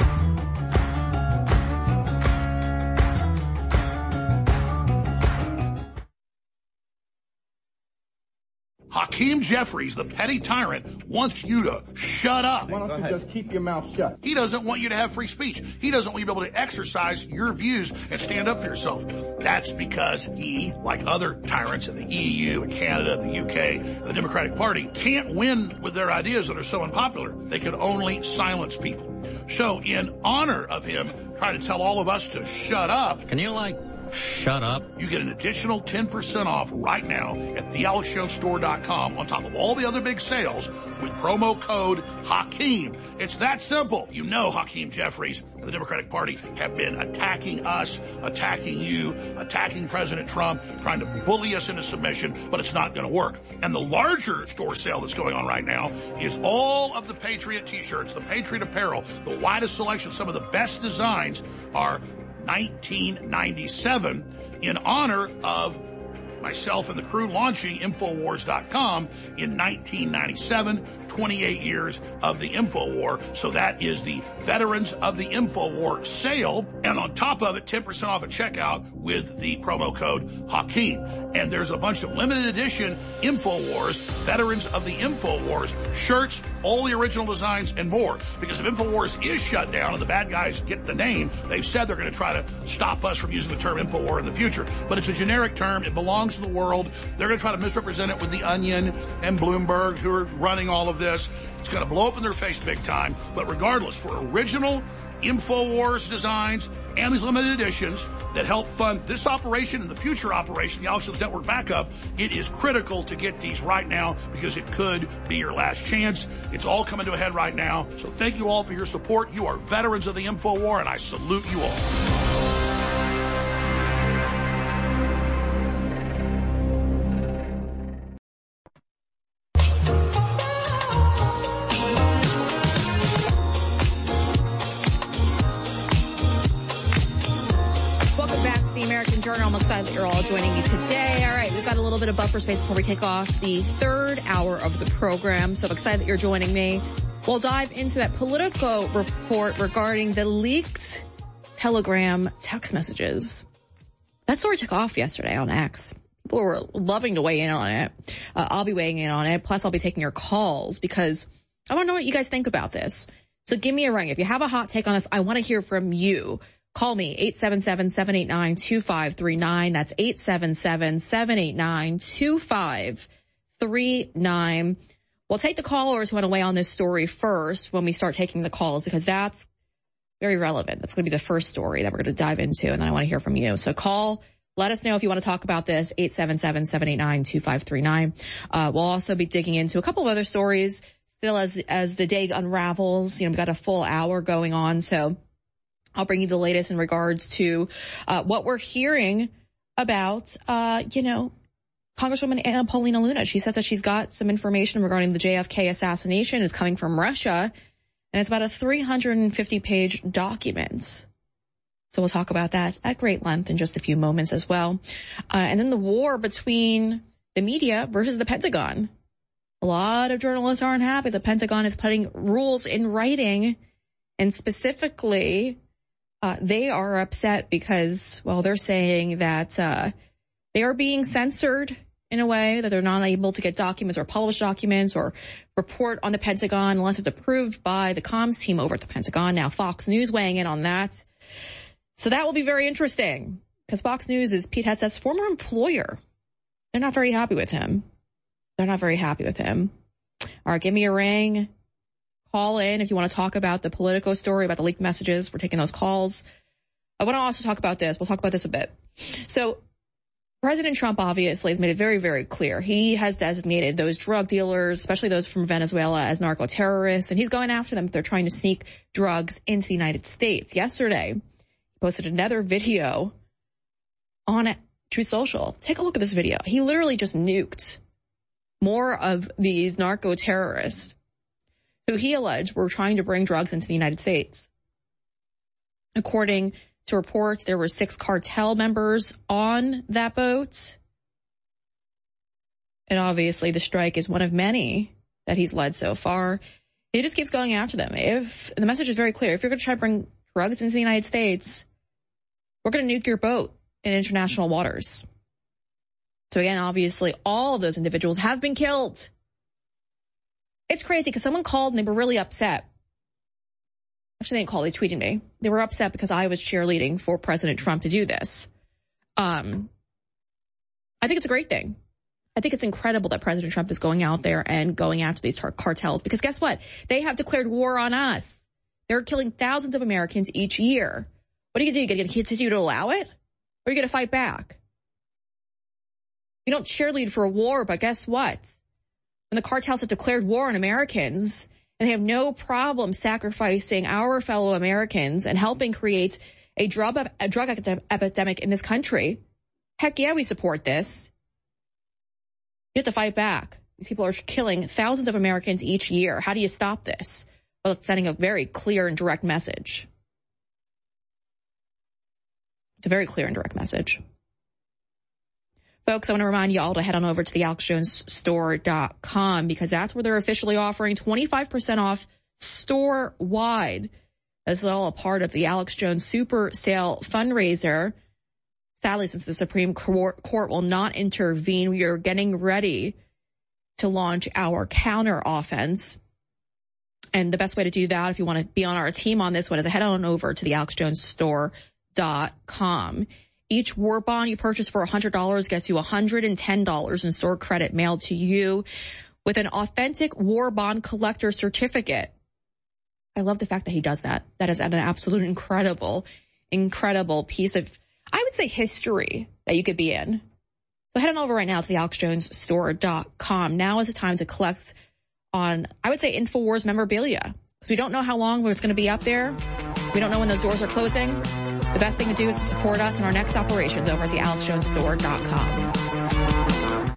Hakeem Jeffries, the petty tyrant, wants you to shut up.
Why don't you just keep your mouth shut?
He doesn't want you to have free speech. He doesn't want you to be able to exercise your views and stand up for yourself. That's because he, like other tyrants in the E U and Canada, the U K, the Democratic Party, can't win with their ideas that are so unpopular. They can only silence people. So in honor of him trying to tell all of us to shut up...
Can you, like... Shut up.
You get an additional ten percent off right now at the alex jones store dot com on top of all the other big sales with promo code Hakeem. It's that simple. You know Hakeem Jeffries and the Democratic Party have been attacking us, attacking you, attacking President Trump, trying to bully us into submission, but it's not going to work. And the larger store sale that's going on right now is all of the Patriot t-shirts, the Patriot apparel, the widest selection, some of the best designs are nineteen ninety-seven in honor of myself and the crew launching Infowars dot com in nineteen ninety-seven, twenty-eight years of the Infowar. So that is the Veterans of the Infowar sale. And on top of it, ten percent off at checkout with the promo code Hakeem. And there's a bunch of limited edition Infowars, Veterans of the Infowars shirts, all the original designs and more. Because if Infowars is shut down and the bad guys get the name, they've said they're going to try to stop us from using the term Infowar in the future. But it's a generic term. It belongs to the world. They're going to try to misrepresent it with The Onion and Bloomberg, who are running all of this. It's going to blow up in their face big time. But regardless, for original Infowars designs and these limited editions, that help fund this operation and the future operation, the Alex Jones Network Backup. It is critical to get these right now because it could be your last chance. It's all coming to a head right now. So thank you all for your support. You are veterans of the info war, and I salute you all.
I'm excited that you're all joining me today. All right, we've got a little bit of buffer space before we take off the third hour of the program, so I'm excited that you're joining me. We'll dive into that Politico report regarding the leaked Telegram text messages. That story took off yesterday on X. People were loving to weigh in on it. Uh, I'll be weighing in on it. Plus, I'll be taking your calls because I want to know what you guys think about this. So give me a ring. If you have a hot take on this, I want to hear from you. Call me, eight seven seven, seven eight nine, two five three nine. That's eight seven seven, seven eight nine, two five three nine. We'll take the callers who want to weigh on this story first when we start taking the calls, because that's very relevant. That's going to be the first story that we're going to dive into, and then I want to hear from you. So call, let us know if you want to talk about this, eight seven seven, seven eight nine, two five three nine. Uh, we'll also be digging into a couple of other stories still as, as the day unravels. You know, we've got a full hour going on, so I'll bring you the latest in regards to uh, what we're hearing about, uh, you know, Congresswoman Anna Paulina Luna. She says that she's got some information regarding the J F K assassination. It's coming from Russia, and it's about a three hundred fifty page document. So we'll talk about that at great length in just a few moments as well. Uh, and then the war between the media versus the Pentagon. A lot of journalists aren't happy. The Pentagon is putting rules in writing, and specifically, Uh, they are upset because, well, they're saying that uh, they are being censored in a way that they're not able to get documents or publish documents or report on the Pentagon unless it's approved by the comms team over at the Pentagon. Now, Fox News weighing in on that. So that will be very interesting because Fox News is Pete Hegseth's former employer. They're not very happy with him. They're not very happy with him. All right, give me a ring. Call in if you want to talk about the Politico story, about the leaked messages. We're taking those calls. I want to also talk about this. We'll talk about this a bit. So President Trump obviously has made it very, very clear. He has designated those drug dealers, especially those from Venezuela, as narco terrorists, and he's going after them if they're trying to sneak drugs into the United States. Yesterday, he posted another video on Truth Social. Take a look at this video. He literally just nuked more of these narco terrorists who he alleged were trying to bring drugs into the United States. According to reports, there were six cartel members on that boat. And obviously the strike is one of many that he's led so far. He just keeps going after them. If the message is very clear, if you're going to try to bring drugs into the United States, we're going to nuke your boat in international waters. So again, obviously all of those individuals have been killed. It's crazy because someone called and they were really upset. Actually, they didn't call, they tweeted me. They were upset because I was cheerleading for President Trump to do this. Um, I think it's a great thing. I think it's incredible that President Trump is going out there and going after these tar- cartels because guess what? They have declared war on us. They're killing thousands of Americans each year. What are you going to do? You're going to continue to allow it? Or are you going to fight back? You don't cheerlead for a war, but guess what? When the cartels have declared war on Americans and they have no problem sacrificing our fellow Americans and helping create a drug, a drug epidemic in this country, heck yeah, we support this. You have to fight back. These people are killing thousands of Americans each year. How do you stop this? Well, it's sending a very clear and direct message. It's a very clear and direct message. Folks, I want to remind you all to head on over to the alex jones store dot com because that's where they're officially offering twenty-five percent off store-wide. This is all a part of the Alex Jones Super Sale fundraiser. Sadly, since the Supreme Court, Court will not intervene, we are getting ready to launch our counter offense. And the best way to do that, if you want to be on our team on this one, is to head on over to the alex jones store dot com. Each war bond you purchase for one hundred dollars gets you one hundred ten dollars in store credit mailed to you with an authentic war bond collector certificate. I love the fact that he does that. That is an absolute incredible, incredible piece of, I would say history that you could be in. So head on over right now to the alex jones store dot com. Now is the time to collect on, I would say, InfoWars memorabilia. Because we don't know how long it's going to be up there. We don't know when those doors are closing. The best thing to do is to support us in our next operations over at the alex jones store dot com.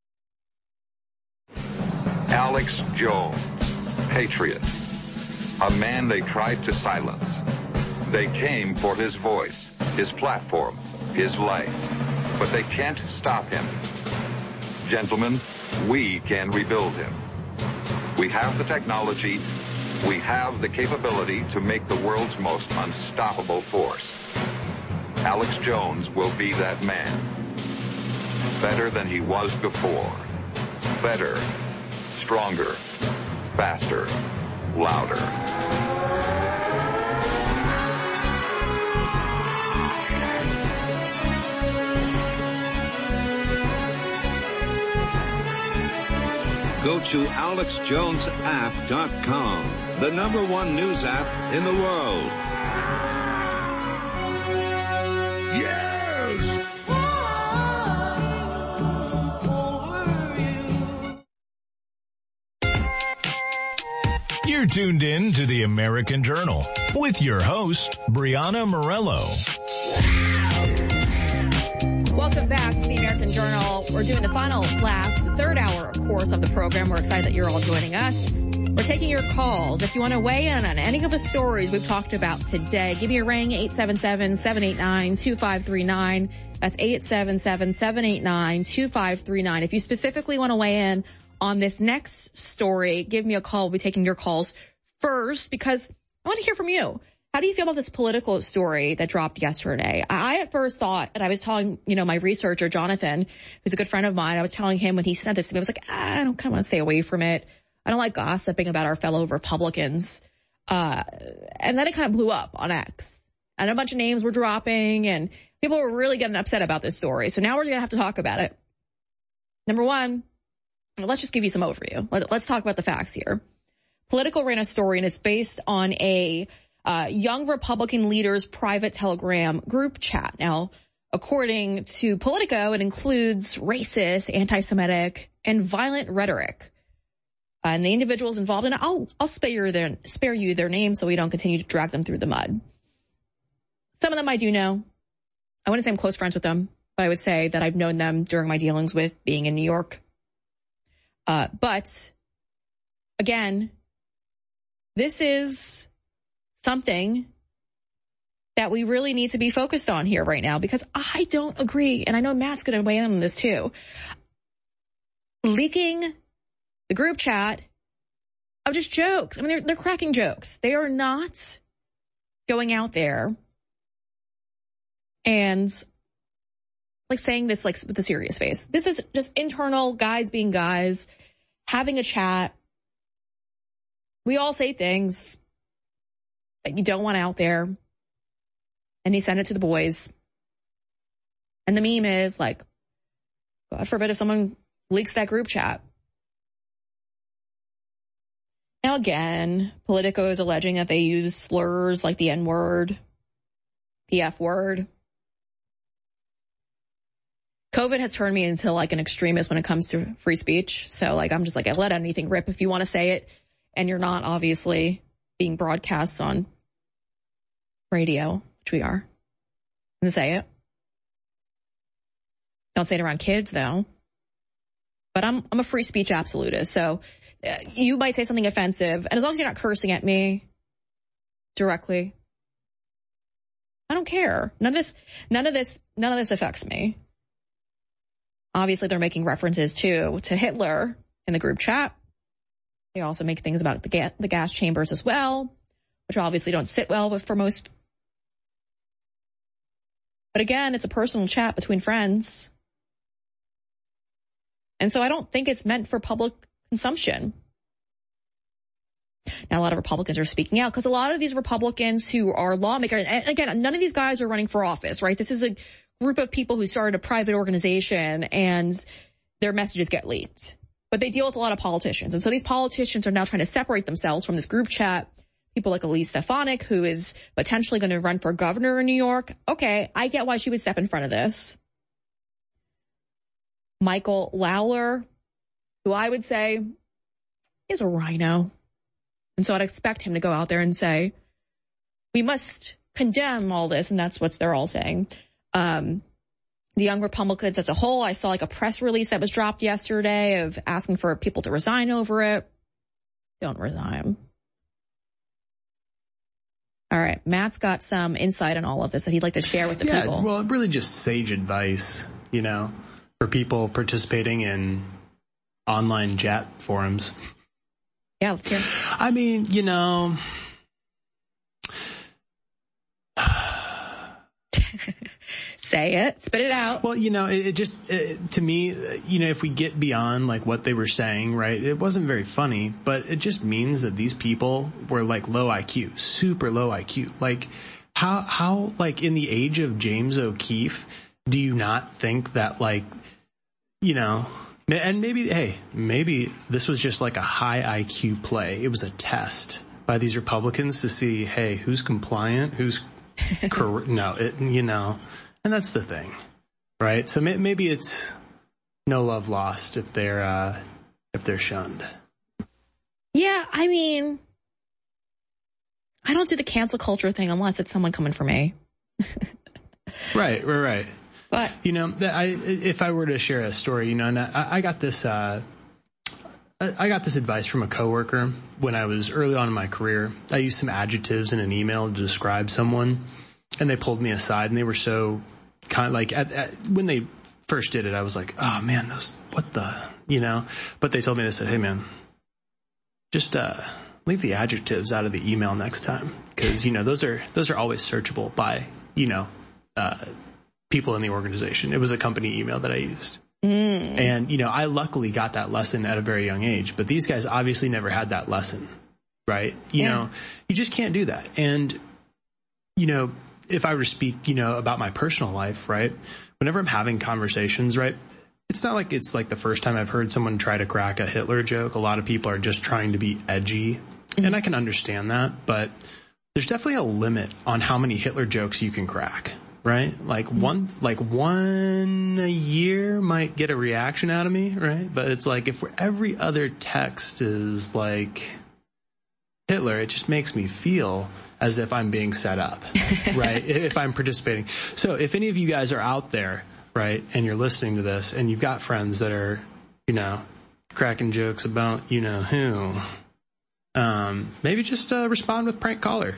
Alex Jones, patriot. A man they tried to silence. They came for his voice, his platform, his life. But they can't stop him. Gentlemen, we can rebuild him. We have the technology. We have the capability to make the world's most unstoppable force. Alex Jones will be that man. Better than he was before. Better, stronger, faster, louder.
Go to alex jones app dot com, the number one news app in the world. Yes!
You're tuned in to the American Journal with your host, Brianna Morello.
Welcome back to the American Journal. We're doing the final lap, the third hour, of course, of the program. We're excited that you're all joining us. We're taking your calls. If you want to weigh in on any of the stories we've talked about today, give me a ring, eight seven seven, seven eight nine, two five three nine. That's eight seven seven, seven eight nine, two five three nine. If you specifically want to weigh in on this next story, give me a call. We'll be taking your calls first because I want to hear from you. How do you feel about this political story that dropped yesterday? I at first thought, and I was telling, you know, my researcher, Jonathan, who's a good friend of mine, I was telling him when he sent this to me, I was like, ah, I don't kind of want to stay away from it. I don't like gossiping about our fellow Republicans. Uh, and then it kind of blew up on X. And a bunch of names were dropping and people were really getting upset about this story. So now we're going to have to talk about it. Number one, let's just give you some overview. Let's talk about the facts here. Politico ran a story and it's based on a Uh, young Republican leaders' private Telegram group chat. Now, according to Politico, it includes racist, anti-Semitic, and violent rhetoric. Uh, and the individuals involved in it, I'll, I'll spare, their, spare you their names so we don't continue to drag them through the mud. Some of them I do know. I wouldn't say I'm close friends with them, but I would say that I've known them during my dealings with being in New York. Uh, but, again, this is something that we really need to be focused on here right now because I don't agree, and I know Matt's going to weigh in on this too. Leaking the group chat of just jokes. I mean, they're, they're cracking jokes. They are not going out there and like saying this like with a serious face. This is just internal guys being guys, having a chat. We all say things that you don't want out there. And he sent it to the boys. And the meme is like, God forbid if someone leaks that group chat. Now again, Politico is alleging that they use slurs like the N-word, the F-word. COVID has turned me into like an extremist when it comes to free speech. So like, I'm just like, I let anything rip if you want to say it. And you're not obviously being broadcast on radio, which we are. And say it. Don't say it around kids though. But I'm I'm a free speech absolutist. So uh, you might say something offensive, and as long as you're not cursing at me directly, I don't care. None of this, none of this, none of this affects me. Obviously, they're making references to to Hitler in the group chat. They also make things about the gas, the gas chambers as well, which obviously don't sit well with for most. But again, it's a personal chat between friends. And so I don't think it's meant for public consumption. Now, a lot of Republicans are speaking out because a lot of these Republicans who are lawmakers, and again, none of these guys are running for office, right? This is a group of people who started a private organization and their messages get leaked. But they deal with a lot of politicians. And so these politicians are now trying to separate themselves from this group chat people like Elise Stefanik, who is potentially going to run for governor in New York. Okay, I get why she would step in front of this. Michael Lawler, who I would say is a rhino. And so I'd expect him to go out there and say, we must condemn all this. And that's what they're all saying. Um, the Young Republicans as a whole, I saw like a press release that was dropped yesterday of asking for people to resign over it. Don't resign. All right. Matt's got some insight on all of this that he'd like to share with the
yeah,
people.
Well, really just sage advice, you know, for people participating in online chat forums.
Yeah, let's hear it.
I mean, you know,
say it, spit it out.
Well, you know, it, it just, it, to me, you know, if we get beyond like what they were saying, right, it wasn't very funny, but it just means that these people were like low I Q, super low I Q. Like how, how, like in the age of James O'Keefe, do you not think that like, you know, and maybe, hey, maybe this was just like a high I Q play. It was a test by these Republicans to see, hey, who's compliant, who's cor- no, it, you know, and that's the thing, right? So may- maybe it's no love lost if they're uh, if they're shunned.
Yeah, I mean, I don't do the cancel culture thing unless it's someone coming for me.
Right, right, right.
But
you know, I if I were to share a story, you know, and I, I got this, uh, I got this advice from a coworker when I was early on in my career. I used some adjectives in an email to describe someone, and they pulled me aside, and they were so kind of like at, at, when they first did it, I was like, oh man, those what the, you know. But they told me, they said, hey man, just uh, leave the adjectives out of the email next time, because you know those are those are always searchable by you know. Uh, people in the organization. It was a company email that I used. Mm. And, you know, I luckily got that lesson at a very young age, but these guys obviously never had that lesson, right? You yeah. know, you just can't do that. And, you know, if I were to speak, you know, about my personal life, right? Whenever I'm having conversations, right? It's not like it's like the first time I've heard someone try to crack a Hitler joke. A lot of people are just trying to be edgy. Mm-hmm. And I can understand that, but there's definitely a limit on how many Hitler jokes you can crack. Right? Like one, like one a year might get a reaction out of me, right? But it's like if every other text is like Hitler, it just makes me feel as if I'm being set up, right? If I'm participating. So if any of you guys are out there, right, and you're listening to this and you've got friends that are, you know, cracking jokes about, you know, who, um, maybe just uh, respond with prank caller.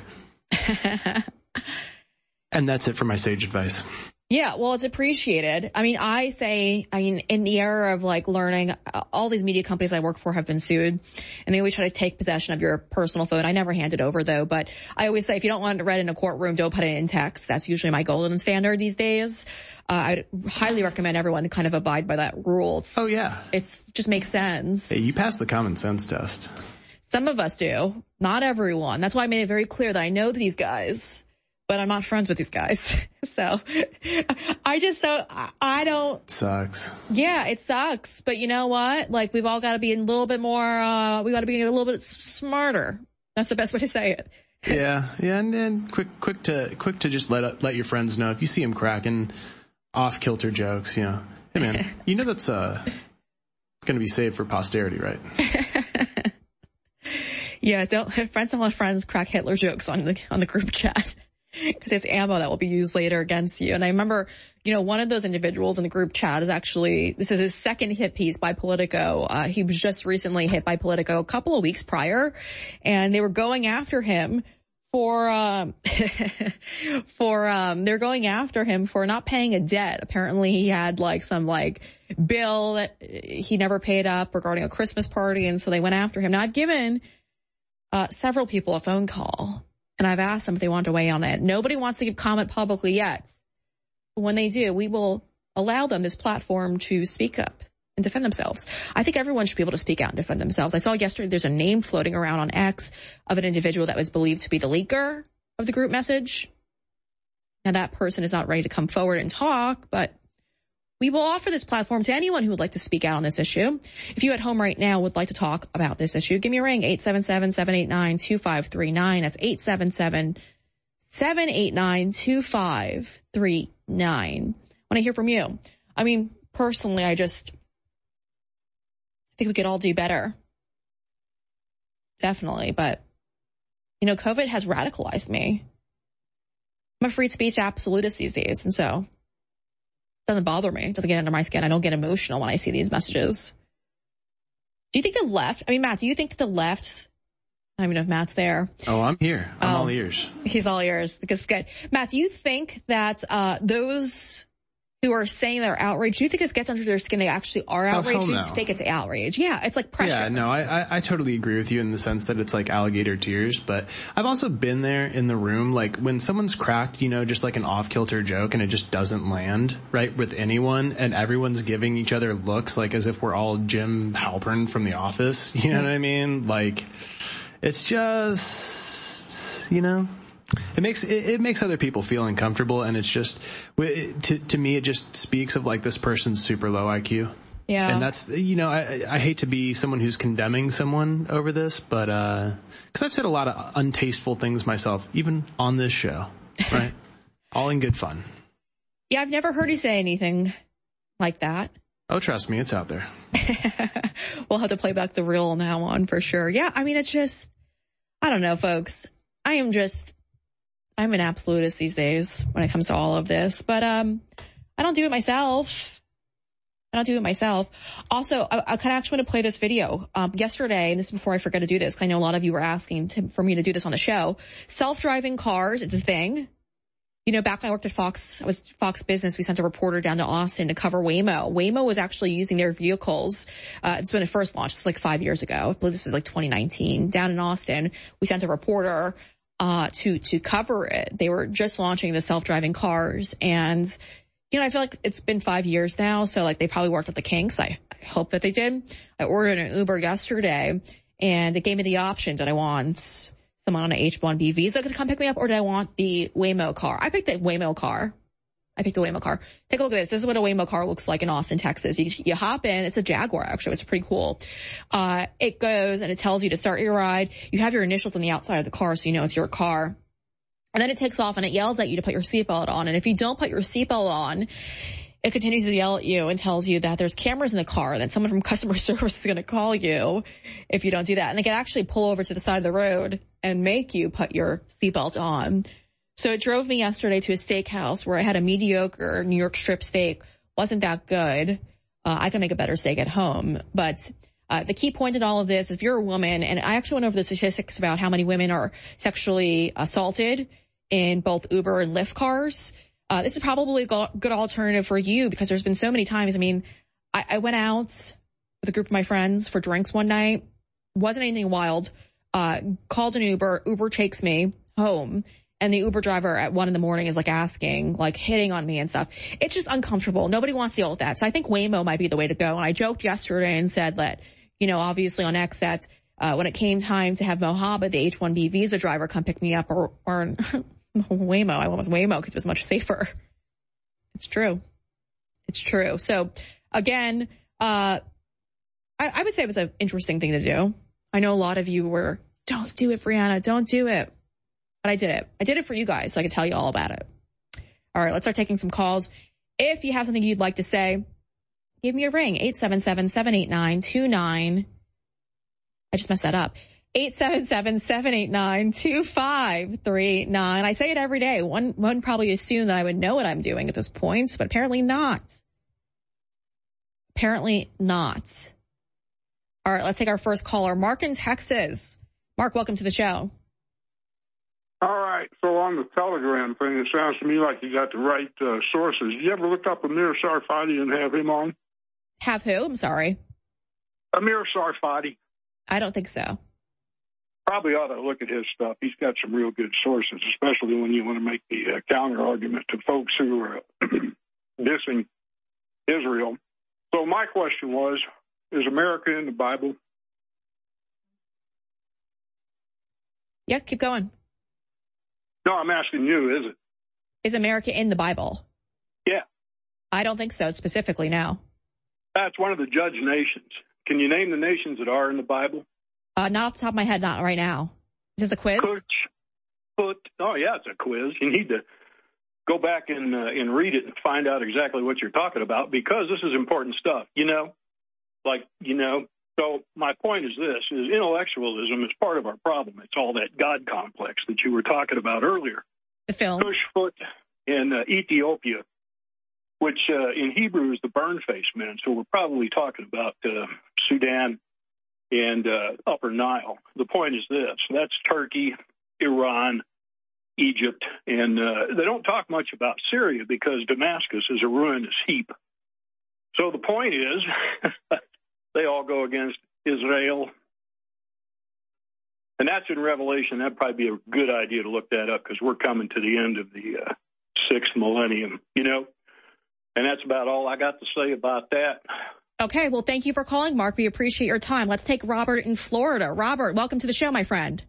And that's it for my sage advice.
Yeah, well, it's appreciated. I mean, I say, I mean, in the era of like learning, all these media companies I work for have been sued, and they always try to take possession of your personal phone. I never hand it over though, but I always say if you don't want it read in a courtroom, don't put it in text. That's usually my golden standard these days. Uh, I highly recommend everyone to kind of abide by that rule. It's,
oh yeah.
It's just makes sense.
Hey, you passed the common sense test.
Some of us do. Not everyone. That's why I made it very clear that I know these guys, but I'm not friends with these guys. So I just don't, I don't.
It sucks.
Yeah, it sucks. But you know what? Like we've all got to be a little bit more, uh, we got to be a little bit smarter. That's the best way to say it.
Yeah. Yeah. And then quick, quick to, quick to just let, let your friends know if you see them cracking off kilter jokes, you know, hey man, you know, that's, uh, going to be saved for posterity, right?
Yeah. Don't, friends don't let friends crack Hitler jokes on the, on the group chat. Because it's ammo that will be used later against you. And I remember, you know, one of those individuals in the group chat is actually, this is his second hit piece by Politico. Uh, he was just recently hit by Politico a couple of weeks prior, and they were going after him for, um, for, um, they're going after him for not paying a debt. Apparently he had like some like bill that he never paid up regarding a Christmas party. And so they went after him. Now I've given, uh, several people a phone call. And I've asked them if they want to weigh on it. Nobody wants to give comment publicly yet. But when they do, we will allow them this platform to speak up and defend themselves. I think everyone should be able to speak out and defend themselves. I saw yesterday there's a name floating around on X of an individual that was believed to be the leaker of the group message. Now that person is not ready to come forward and talk, but we will offer this platform to anyone who would like to speak out on this issue. If you at home right now would like to talk about this issue, give me a ring, eight seven seven, seven eight nine, two five three nine. That's eight seven seven, seven eight nine, two five three nine. I want to hear from you. I mean, personally, I just I think we could all do better. Definitely. But, you know, COVID has radicalized me. I'm a free speech absolutist these days. And so it doesn't bother me. It doesn't get under my skin. I don't get emotional when I see these messages. Do you think the left, I mean, Matt, do you think the left, I don't even know if Matt's there.
Oh, I'm here. I'm
oh,
all ears.
He's all ears. Because good. Matt, do you think that uh those who are saying they're outraged, do you think this gets under their skin? They actually are outraged?
Oh,
Do
no.
you think it's outrage? Yeah, it's like pressure.
Yeah, no, I, I, I totally agree with you in the sense that it's like alligator tears, but I've also been there in the room, like when someone's cracked, you know, just like an off-kilter joke and it just doesn't land, right, with anyone, and everyone's giving each other looks like as if we're all Jim Halpern from The Office, you know what I mean? Like, it's just, you know... It makes it, it makes other people feel uncomfortable, and it's just it, to to me it just speaks of like this person's super low I Q.
Yeah,
and that's you know I I hate to be someone who's condemning someone over this, but uh, because I've said a lot of untasteful things myself, even on this show, right? All in good fun.
Yeah, I've never heard you say anything like that.
Oh, trust me, it's out there.
We'll have to play back the reel on that one for sure. Yeah, I mean it's just I don't know, folks. I am just. I'm an absolutist these days when it comes to all of this, but um, I don't do it myself. I don't do it myself. Also, I, I kind of actually want to play this video. Um, yesterday, and this is before I forget to do this, because I know a lot of you were asking to, for me to do this on the show. Self-driving cars, it's a thing. You know, back when I worked at Fox, I was Fox Business, we sent a reporter down to Austin to cover Waymo. Waymo was actually using their vehicles. Uh, it's when it first launched. It's like five years ago. I believe this was like twenty nineteen. Down in Austin, we sent a reporter Uh, to, to cover it. They were just launching the self-driving cars. And, you know, I feel like it's been five years now. So like they probably worked with the kinks. I, I hope that they did. I ordered an Uber yesterday and it gave me the option. Did I want someone on an H one B visa to come pick me up, or did I want the Waymo car? I picked the Waymo car. I picked the Waymo car. Take a look at this. This is what a Waymo car looks like in Austin, Texas. You, you hop in. It's a Jaguar, actually. It's pretty cool. Uh, it goes and it tells you to start your ride. You have your initials on the outside of the car so you know it's your car. And then it takes off and it yells at you to put your seatbelt on. And if you don't put your seatbelt on, it continues to yell at you and tells you that there's cameras in the car, that someone from customer service is going to call you if you don't do that. And they can actually pull over to the side of the road and make you put your seatbelt on. So it drove me yesterday to a steakhouse where I had a mediocre New York strip steak. Wasn't that good. Uh, I can make a better steak at home. But uh, the key point in all of this, if you're a woman, and I actually went over the statistics about how many women are sexually assaulted in both Uber and Lyft cars. Uh, this is probably a go- good alternative for you because there's been so many times. I mean, I, I went out with a group of my friends for drinks one night. Wasn't anything wild. Uh, called an Uber. Uber takes me home. And the Uber driver at one in the morning is like asking, like hitting on me and stuff. It's just uncomfortable. Nobody wants to deal with that. So I think Waymo might be the way to go. And I joked yesterday and said that, you know, obviously on X that, uh, when it came time to have Mohammed, the H one B visa driver, come pick me up, or, or Waymo, I went with Waymo because it was much safer. It's true. It's true. So again, uh, I, I would say it was an interesting thing to do. I know a lot of you were, don't do it, Brianna, don't do it. But I did it. I did it for you guys so I could tell you all about it. All right, let's start taking some calls. If you have something you'd like to say, give me a ring, eight seven seven, seven eight nine, two nine. I just messed that up. eight seven seven, seven eight nine, two five three nine. I say it every day. One, one probably assumed that I would know what I'm doing at this point, but apparently not. Apparently not. All right, let's take our first caller. Mark in Texas. Mark, welcome to the show.
All right. So on the Telegram thing, it sounds to me like you got the right uh, sources. You ever look up Amir Sarfati and have him on?
Have who? I'm sorry.
Amir Sarfati.
I don't think so.
Probably ought to look at his stuff. He's got some real good sources, especially when you want to make the uh, counter argument to folks who are dissing Israel. So my question was, is America in the Bible?
Yeah, keep going.
No, I'm asking you, is it?
Is America in the Bible?
Yeah.
I don't think so, specifically, no.
That's one of the judge nations. Can you name the nations that are in the Bible?
Uh, not off the top of my head, not right now. Is this a quiz?
Kush, Put. Oh, yeah, it's a quiz. You need to go back and, uh, and read it and find out exactly what you're talking about, because this is important stuff, you know? Like, you know, so my point is this, is intellectualism is part of our problem. It's all that God complex that you were talking about earlier.
The film.
Kush, Put, and uh, Ethiopia, which uh, in Hebrew is the burn-faced men. So we're probably talking about uh, Sudan and uh, Upper Nile. The point is this. That's Turkey, Iran, Egypt, and uh, they don't talk much about Syria because Damascus is a ruinous heap. So the point is they all go against Israel. And that's in Revelation. That'd probably be a good idea to look that up because we're coming to the end of the uh, sixth millennium, you know. And that's about all I got to say about that.
Okay, well, thank you for calling, Mark. We appreciate your time. Let's take Robert in Florida. Robert, welcome to the show, my friend.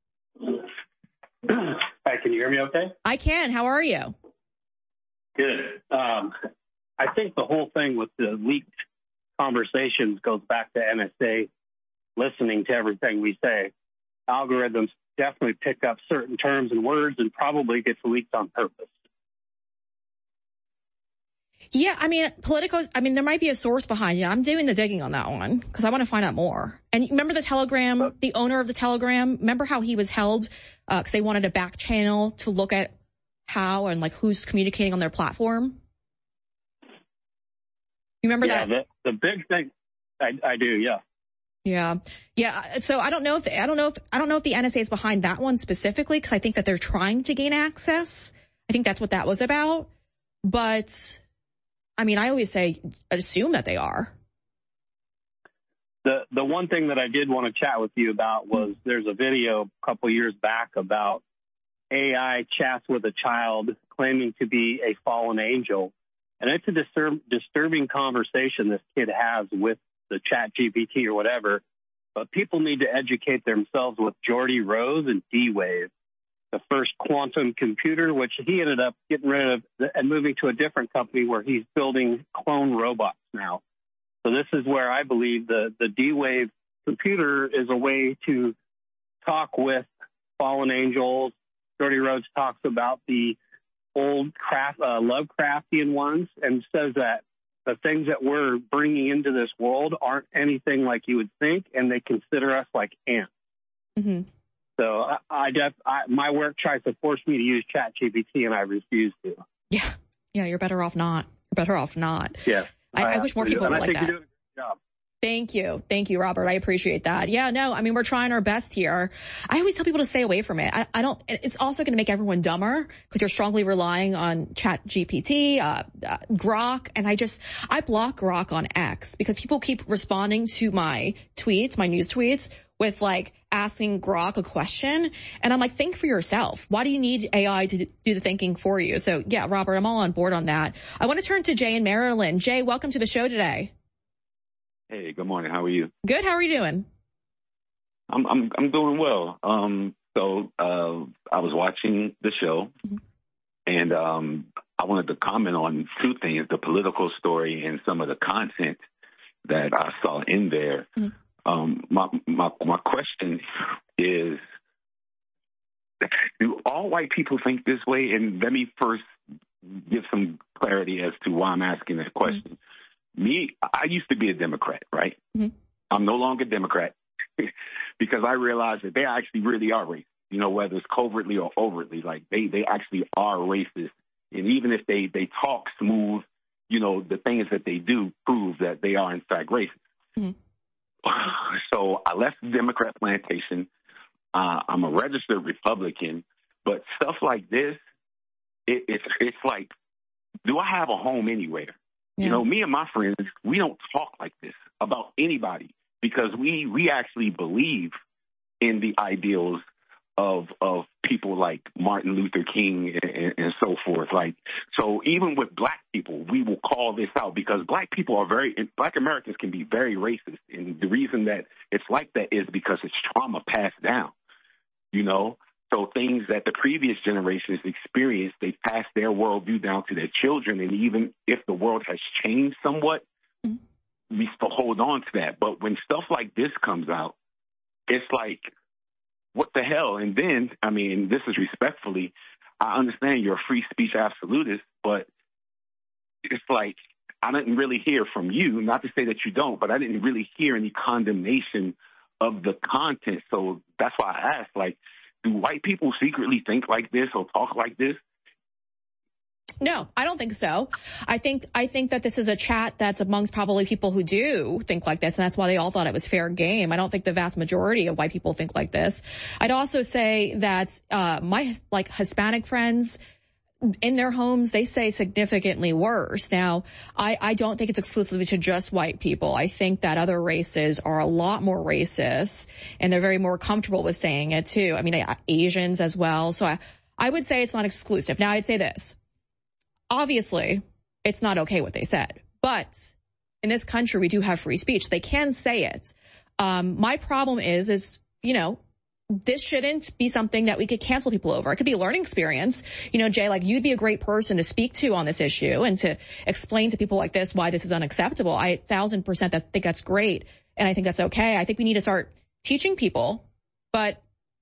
Hi, can you hear me okay?
I can. How are you?
Good. Um, I think the whole thing with the leaked conversations goes back to N S A listening to everything we say. Algorithms definitely pick up certain terms and words and probably gets leaked on purpose.
Yeah, I mean, Politico's, I mean, there might be a source behind you. I'm doing the digging on that one because I want to find out more. And remember the Telegram, the owner of the Telegram, remember how he was held because uh, they wanted a back channel to look at how and like who's communicating on their platform? You remember
yeah,
that?
Yeah, the, the big thing, I, I do, yeah.
Yeah. Yeah. So I don't know if, I don't know if, I don't know if the N S A is behind that one specifically because I think that they're trying to gain access. I think that's what that was about. But I mean, I always say, assume that they are.
The the one thing that I did want to chat with you about was there's a video a couple years back about A I chats with a child claiming to be a fallen angel. And it's a disturb, disturbing conversation this kid has with the Chat G P T or whatever. But people need to educate themselves with Geordie Rose and D-Wave, the first quantum computer, which he ended up getting rid of and moving to a different company where he's building clone robots now. So this is where I believe the, the D-Wave computer is a way to talk with fallen angels. Geordie Rose talks about the old craft, uh, Lovecraftian ones and says that the things that we're bringing into this world aren't anything like you would think, and they consider us like ants.
Mm-hmm.
So I, I, def, I my work tries to force me to use Chat G P T, and I refuse to.
Yeah, yeah, you're better off not. You're better off not.
Yeah,
I, I, I wish more people were like that.
You're doing a good job.
Thank you. Thank you, Robert. I appreciate that. Yeah, no, I mean, we're trying our best here. I always tell people to stay away from it. I, I don't, it's also going to make everyone dumber because you're strongly relying on Chat G P T, uh, uh, Grok. And I just, I block Grok on X because people keep responding to my tweets, my news tweets with like asking Grok a question. And I'm like, think for yourself. Why do you need A I to do the thinking for you? So yeah, Robert, I'm all on board on that. I want to turn to Jay in Maryland. Jay, welcome to the show today.
Hey, good morning. How are you?
Good. How are you doing?
I'm I'm I'm doing well. Um, so uh, I was watching the show, mm-hmm. and um, I wanted to comment on two things: the political story and some of the content that I saw in there. Mm-hmm. Um, my my my question is: do all white people think this way? And let me first give some clarity as to why I'm asking this question. Mm-hmm. Me, I used to be a Democrat, right? Mm-hmm. I'm no longer a Democrat because I realized that they actually really are racist, you know, whether it's covertly or overtly. Like, they, they actually are racist. And even if they, they talk smooth, you know, the things that they do prove that they are, in fact, racist. Mm-hmm. So I left the Democrat plantation. Uh, I'm a registered Republican. But stuff like this, it, it's it's like, do I have a home anywhere? Yeah. You know, me and my friends, we don't talk like this about anybody because we, we actually believe in the ideals of of people like Martin Luther King and, and so forth. Like, so even with black people, we will call this out because black people are very, black Americans can be very racist. And the reason that it's like that is because it's trauma passed down, you know? So things that the previous generations experienced, they pass their worldview down to their children. And even if the world has changed somewhat, mm-hmm. we still hold on to that. But when stuff like this comes out, it's like, what the hell? And then, I mean, this is respectfully, I understand you're a free speech absolutist, but it's like, I didn't really hear from you, not to say that you don't, but I didn't really hear any condemnation of the content. So that's why I asked, like, do white people secretly think like this or talk like this?
No, I don't think so. I think I think that this is a chat that's amongst probably people who do think like this, and that's why they all thought it was fair game. I don't think the vast majority of white people think like this. I'd also say that uh my like Hispanic friends in their homes, they say significantly worse. Now, I, I don't think it's exclusively to just white people. I think that other races are a lot more racist, and they're very more comfortable with saying it too. I mean, Asians as well. So I, I would say it's not exclusive. Now, I'd say this. Obviously, it's not okay what they said, but in this country, we do have free speech. They can say it. Um, my problem is, is, you know, this shouldn't be something that we could cancel people over. It could be a learning experience. You know, Jay, like, you'd be a great person to speak to on this issue and to explain to people like this why this is unacceptable. I thousand percent that, think that's great, and I think that's okay. I think we need to start teaching people. But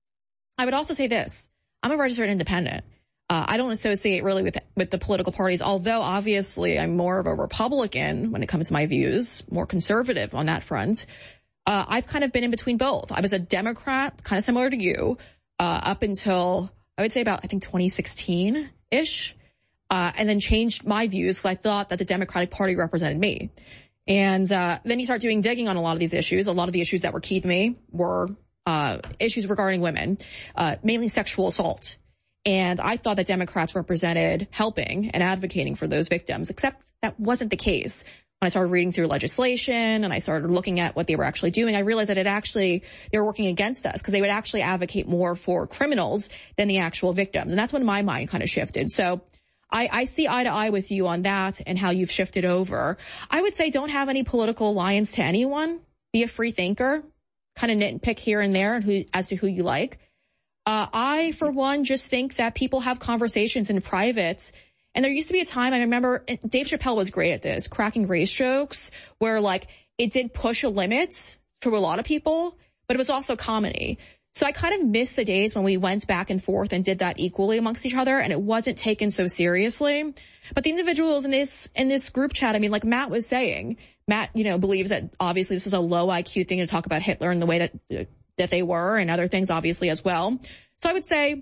I would also say this. I'm a registered independent. Uh, I don't associate really with with the political parties, although obviously I'm more of a Republican when it comes to my views, more conservative on that front. Uh, I've kind of been in between both. I was a Democrat, kind of similar to you, uh, up until, I would say about, I think, twenty sixteen-ish, uh, and then changed my views because I thought that the Democratic Party represented me. And uh, then you start doing digging on a lot of these issues. A lot of the issues that were key to me were uh, issues regarding women, uh, mainly sexual assault. And I thought that Democrats represented helping and advocating for those victims, except that wasn't the case. When I started reading through legislation and I started looking at what they were actually doing, I realized that it actually, they were working against us because they would actually advocate more for criminals than the actual victims. And that's when my mind kind of shifted. So I, I see eye to eye with you on that and how you've shifted over. I would say don't have any political alliance to anyone. Be a free thinker, kind of nitpick here and there who, as to who you like. Uh, I, for one, just think that people have conversations in private. And there used to be a time, I remember Dave Chappelle was great at this, cracking race jokes, where like it did push a limit to a lot of people, but it was also comedy. So I kind of miss the days when we went back and forth and did that equally amongst each other, and it wasn't taken so seriously. But the individuals in this in this group chat, I mean, like Matt was saying, Matt, you know, believes that obviously this is a low I Q thing to talk about Hitler and the way that that they were, and other things obviously as well. So I would say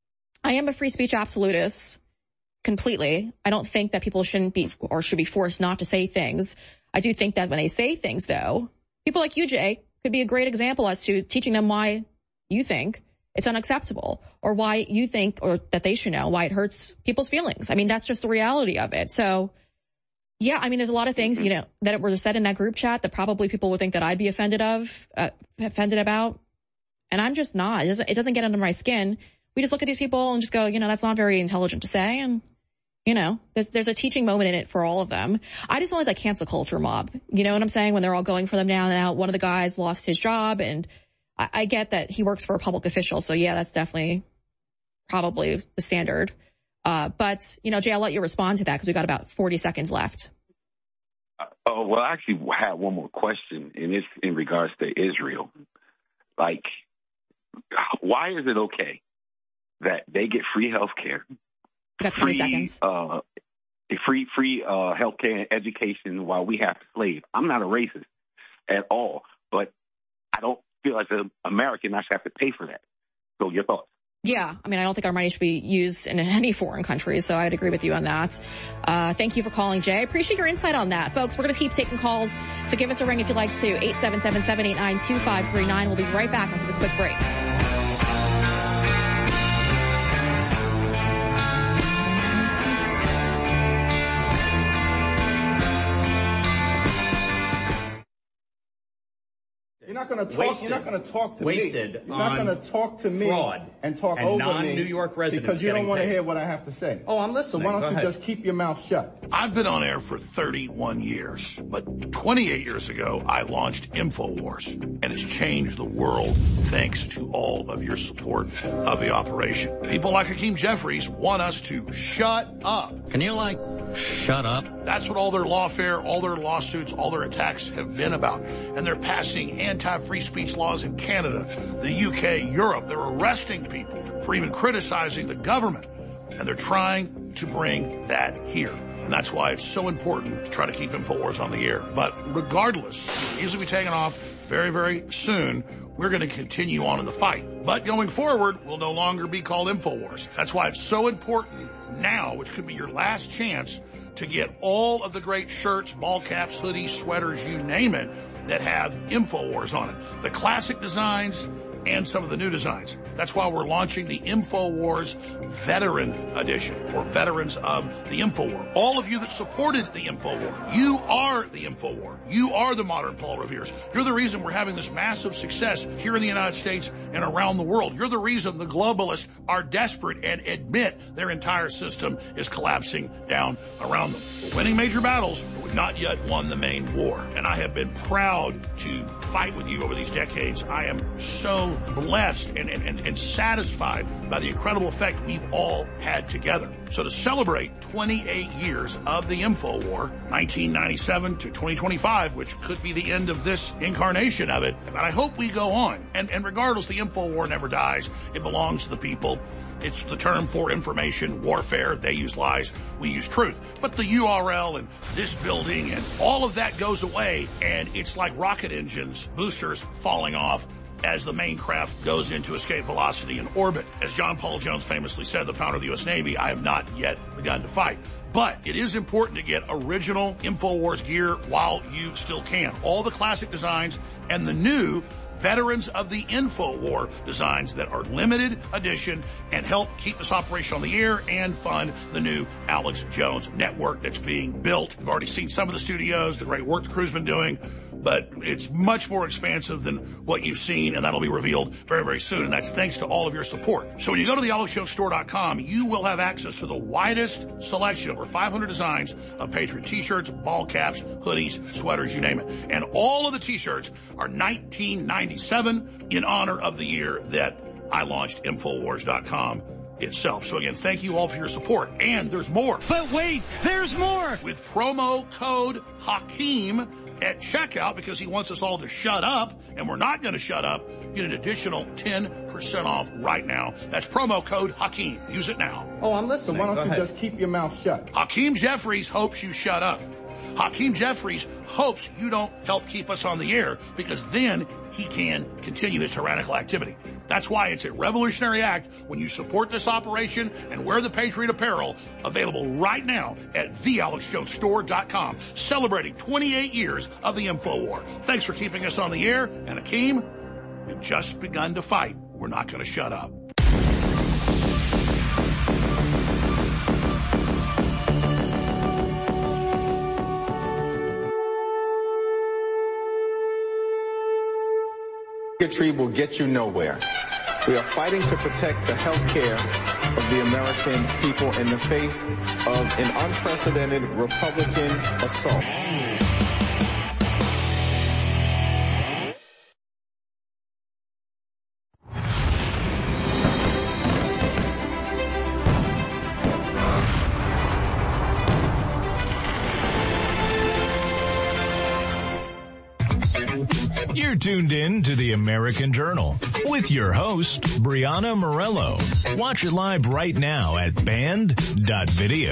I am a free speech absolutist. Completely. I don't think that people shouldn't be or should be forced not to say things. I do think that when they say things, though, people like you, Jay, could be a great example as to teaching them why you think it's unacceptable or why you think or that they should know why it hurts people's feelings. I mean, that's just the reality of it. So, yeah, I mean, there's a lot of things, you know, that were said in that group chat that probably people would think that I'd be offended of, uh, offended about. And I'm just not. It doesn't, it doesn't get under my skin. We just look at these people and just go, you know, that's not very intelligent to say. And, you know, there's, there's a teaching moment in it for all of them. I just don't like that cancel culture mob. You know what I'm saying? When they're all going for them down and out. One of the guys lost his job, and I, I get that he works for a public official. So yeah, that's definitely probably the standard. Uh, but, you know, Jay, I'll let you respond to that because we got about forty seconds left.
Uh, oh, well, I actually had one more question, and it's in regards to Israel. Like, why is it okay that they get free health care?
Got twenty seconds.
Uh, free, free uh, health care and education while we have to slave. I'm not a racist at all, but I don't feel as an American I should have to pay for that. So your thoughts?
Yeah, I mean, I don't think our money should be used in any foreign country, so I'd agree with you on that. Uh, thank you for calling, Jay. I appreciate your insight on that. Folks, we're going to keep taking calls, so give us a ring if you'd like to. eight seven seven, seven eight nine, two five three nine. We'll be right back after this quick break.
You not going to talk.
wasted,
you're not going to talk to
wasted
me. You're not going to talk to me
fraud
and talk
and
over
non-New
me
York residents
because you don't want to
paid.
hear what I have to say.
Oh, I'm listening.
So why don't
Go
you
ahead.
just keep your mouth shut?
I've been on air for thirty-one years, but twenty-eight years ago, I launched InfoWars, and it's changed the world thanks to all of your support of the operation. People like Hakeem Jeffries want us to shut up.
Can you, like, shut up?
That's what all their lawfare, all their lawsuits, all their attacks have been about. And they're passing anti-free speech laws in Canada, the U K, Europe. They're arresting people for even criticizing the government. And they're trying to bring that here. And that's why it's so important to try to keep InfoWars on the air. But regardless, these will be taken off very, very soon. We're going to continue on in the fight. But going forward, we'll no longer be called InfoWars. That's why it's so important now, which could be your last chance, to get all of the great shirts, ball caps, hoodies, sweaters, you name it, that have InfoWars on it. The classic designs and some of the new designs. That's why we're launching the InfoWars Veteran Edition, or Veterans of the InfoWar. All of you that supported the InfoWar, you are the InfoWar. You are the modern Paul Revere's. You're the reason we're having this massive success here in the United States and around the world. You're the reason the globalists are desperate and admit their entire system is collapsing down around them. We're winning major battles, but we've not yet won the main war. And I have been proud to fight with you over these decades. I am so blessed and, and, and satisfied by the incredible effect we've all had together. So to celebrate twenty-eight years of the InfoWar, nineteen ninety-seven to twenty twenty-five, which could be the end of this incarnation of it, but I hope we go on. And, and regardless, the InfoWar never dies. It belongs to the people. It's the term for information warfare. They use lies. We use truth. But the U R L and this building and all of that goes away, and it's like rocket engines, boosters falling off as the main craft goes into escape velocity and orbit. As John Paul Jones famously said, the founder of the U S Navy, I have not yet begun to fight. But it is important to get original InfoWars gear while you still can. All the classic designs and the new Veterans of the InfoWar designs that are limited edition and help keep this operation on the air and fund the new Alex Jones network that's being built. We've already seen some of the studios, the great work the crew's been doing, but it's much more expansive than what you've seen, and that'll be revealed very, very soon. And that's thanks to all of your support. So when you go to the alex jones store dot com, you will have access to the widest selection, over five hundred designs of Patriot t-shirts, ball caps, hoodies, sweaters, you name it. And all of the t-shirts are nineteen ninety-seven in honor of the year that I launched InfoWars dot com itself. So again, thank you all for your support. And there's more.
But wait, there's more!
With promo code Hakeem at checkout, because he wants us all to shut up, and we're not going to shut up, get an additional ten percent off right now. That's promo code Hakeem. Use it now.
Oh, I'm listening.
So why don't
Go
you
ahead.
just keep your mouth shut?
Hakeem Jeffries hopes you shut up. Hakeem Jeffries hopes you don't help keep us on the air, because then he can continue his tyrannical activity. That's why it's a revolutionary act when you support this operation and wear the Patriot apparel, available right now at the alex jones store dot com, celebrating twenty-eight years of the InfoWar. Thanks for keeping us on the air. And Hakeem, we've just begun to fight. We're not going to shut up.
Bigotry will get you nowhere. We are fighting to protect the health care of the American people in the face of an unprecedented Republican assault.
You're tuned in to the American Journal with your host, Brianna Morello. Watch it live right now at band dot video.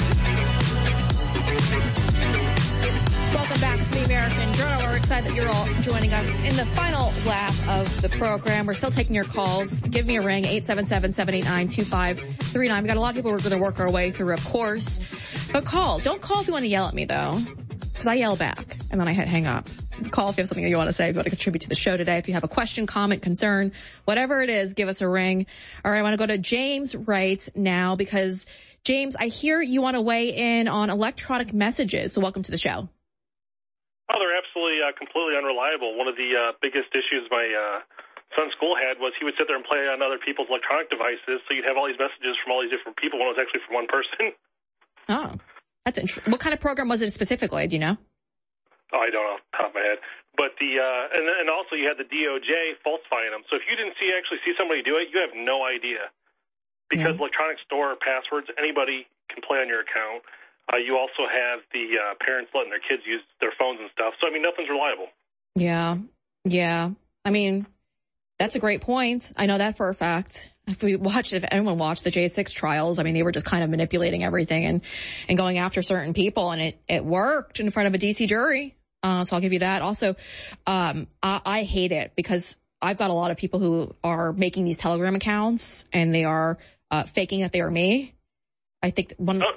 Welcome back to the American Journal. We're excited that you're all joining us in the final lap of the program. We're still taking your calls. Give me a ring, eight seven seven, seven eight nine, two five three nine. We got a lot of people we're going to work our way through, of course. But call. Don't call if you want to yell at me, though, because I yell back, and then I hit hang up. Call if you have something that you want to say, if you want to contribute to the show today. If you have a question, comment, concern, whatever it is, give us a ring. All right, I want to go to James right now, because, James, I hear you want to weigh in on electronic messages. So welcome to the show.
Oh, they're absolutely
uh, completely unreliable. One of the uh, biggest issues my uh, son's school had was he would sit there and play on other people's electronic devices, so you'd have all these messages from all these different people when it was actually from one person.
Oh, that's interesting. What kind of program was it specifically? Do you know?
Oh, I don't know off the top of my head. But the uh, and and also you had the D O J falsifying them. So if you didn't see actually see somebody do it, you have no idea. Because yeah. electronic store passwords, anybody can play on your account. Uh, you also have the uh, parents letting their kids use their phones and stuff. So, I mean, nothing's reliable. Yeah. Yeah. I mean, that's a great point. I know that for a fact. If we watched, if anyone watched the J six trials, I mean, they were just kind of manipulating everything and, and going after certain people. And it, it worked in front of a D C jury. Uh, so I'll give you that. Also, um, I, I hate it because I've got a lot of people who are making these Telegram accounts and they are uh, faking that they are me. I think one. Oh.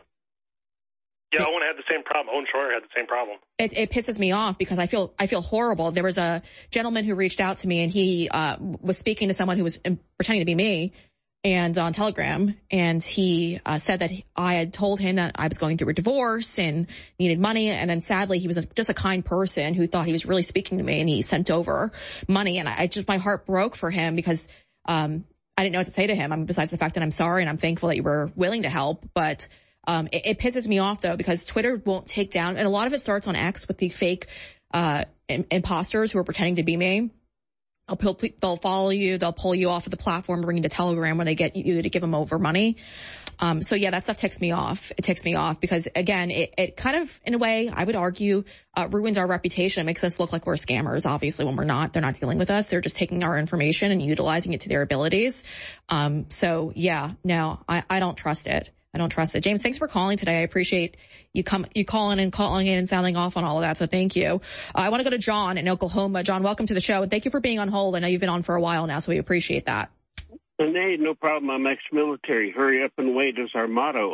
Yeah, Owen had the same problem. Owen Schroyer had the same problem.
It, it pisses me off because I feel I feel horrible. There was a gentleman who reached out to me and he uh, was speaking to someone who was pretending to be me, and on Telegram, and he uh, said that I had told him that I was going through a divorce and needed money, and then sadly he was a, just a kind person who thought he was really speaking to me, and he sent over money, and I, I just my heart broke for him because um, I didn't know what to say to him. I mean, besides the fact that I'm sorry and I'm thankful that you were willing to help, but. Um, it, it pisses me off though, because Twitter won't take down, and a lot of it starts on X with the fake, uh, imposters who are pretending to be me. They'll, they'll follow you, they'll pull you off of the platform, bring you to Telegram where they get you to give them over money. Um, so yeah, that stuff ticks me off. It ticks me off because again, it, it kind of, in a way, I would argue, uh, ruins our reputation. It makes us look like we're scammers, obviously, when we're not. They're not dealing with us. They're just taking our information and utilizing it to their abilities. Um, so yeah, no, I, I don't trust it. I don't trust it. James, thanks for calling today. I appreciate you come, you calling and calling in and sounding off on all of that. So thank you. Uh, I want to go to John in Oklahoma. John, welcome to the show. And thank you for being on hold. I know you've been on for a while now, so we appreciate that.
And hey, no problem. I'm ex-military. Hurry up and wait is our motto.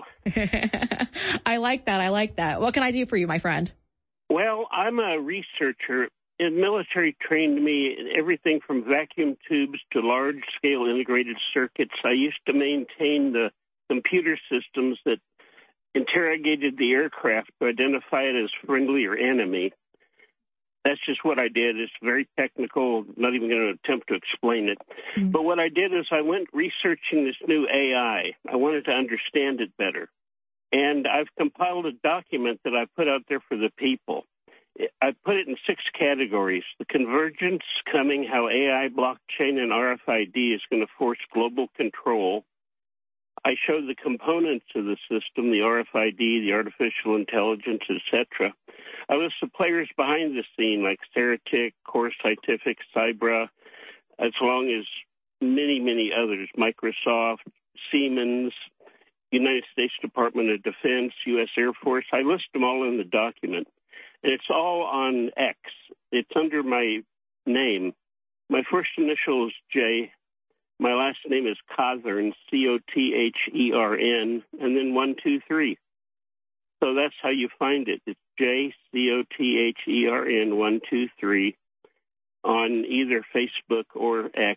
I like that. I like that. What can I do for you, my friend?
Well, I'm a researcher. The military trained me in everything from vacuum tubes to large-scale integrated circuits. I used to maintain the computer systems that interrogated the aircraft to identify it as friendly or enemy. That's just what I did. It's very technical. I'm not even going to attempt to explain it. Mm-hmm. But what I did is I went researching this new A I. I wanted to understand it better. And I've compiled a document that I put out there for the people. I put it in six categories. The convergence coming, how A I, blockchain, and R F I D is going to force global control. I showed the components of the system, the R F I D, the artificial intelligence, et cetera. I list the players behind the scene like Ceratic, Core Scientific, Cybra, as long as many, many others, Microsoft, Siemens, United States Department of Defense, U S Air Force. I list them all in the document. And it's all on X. It's under my name. My first initial is J. My last name is Cothern, C O T H E R N, and then one, two, three. So that's how you find it. It's J C O T H E R N, one, two, three, on either Facebook or X.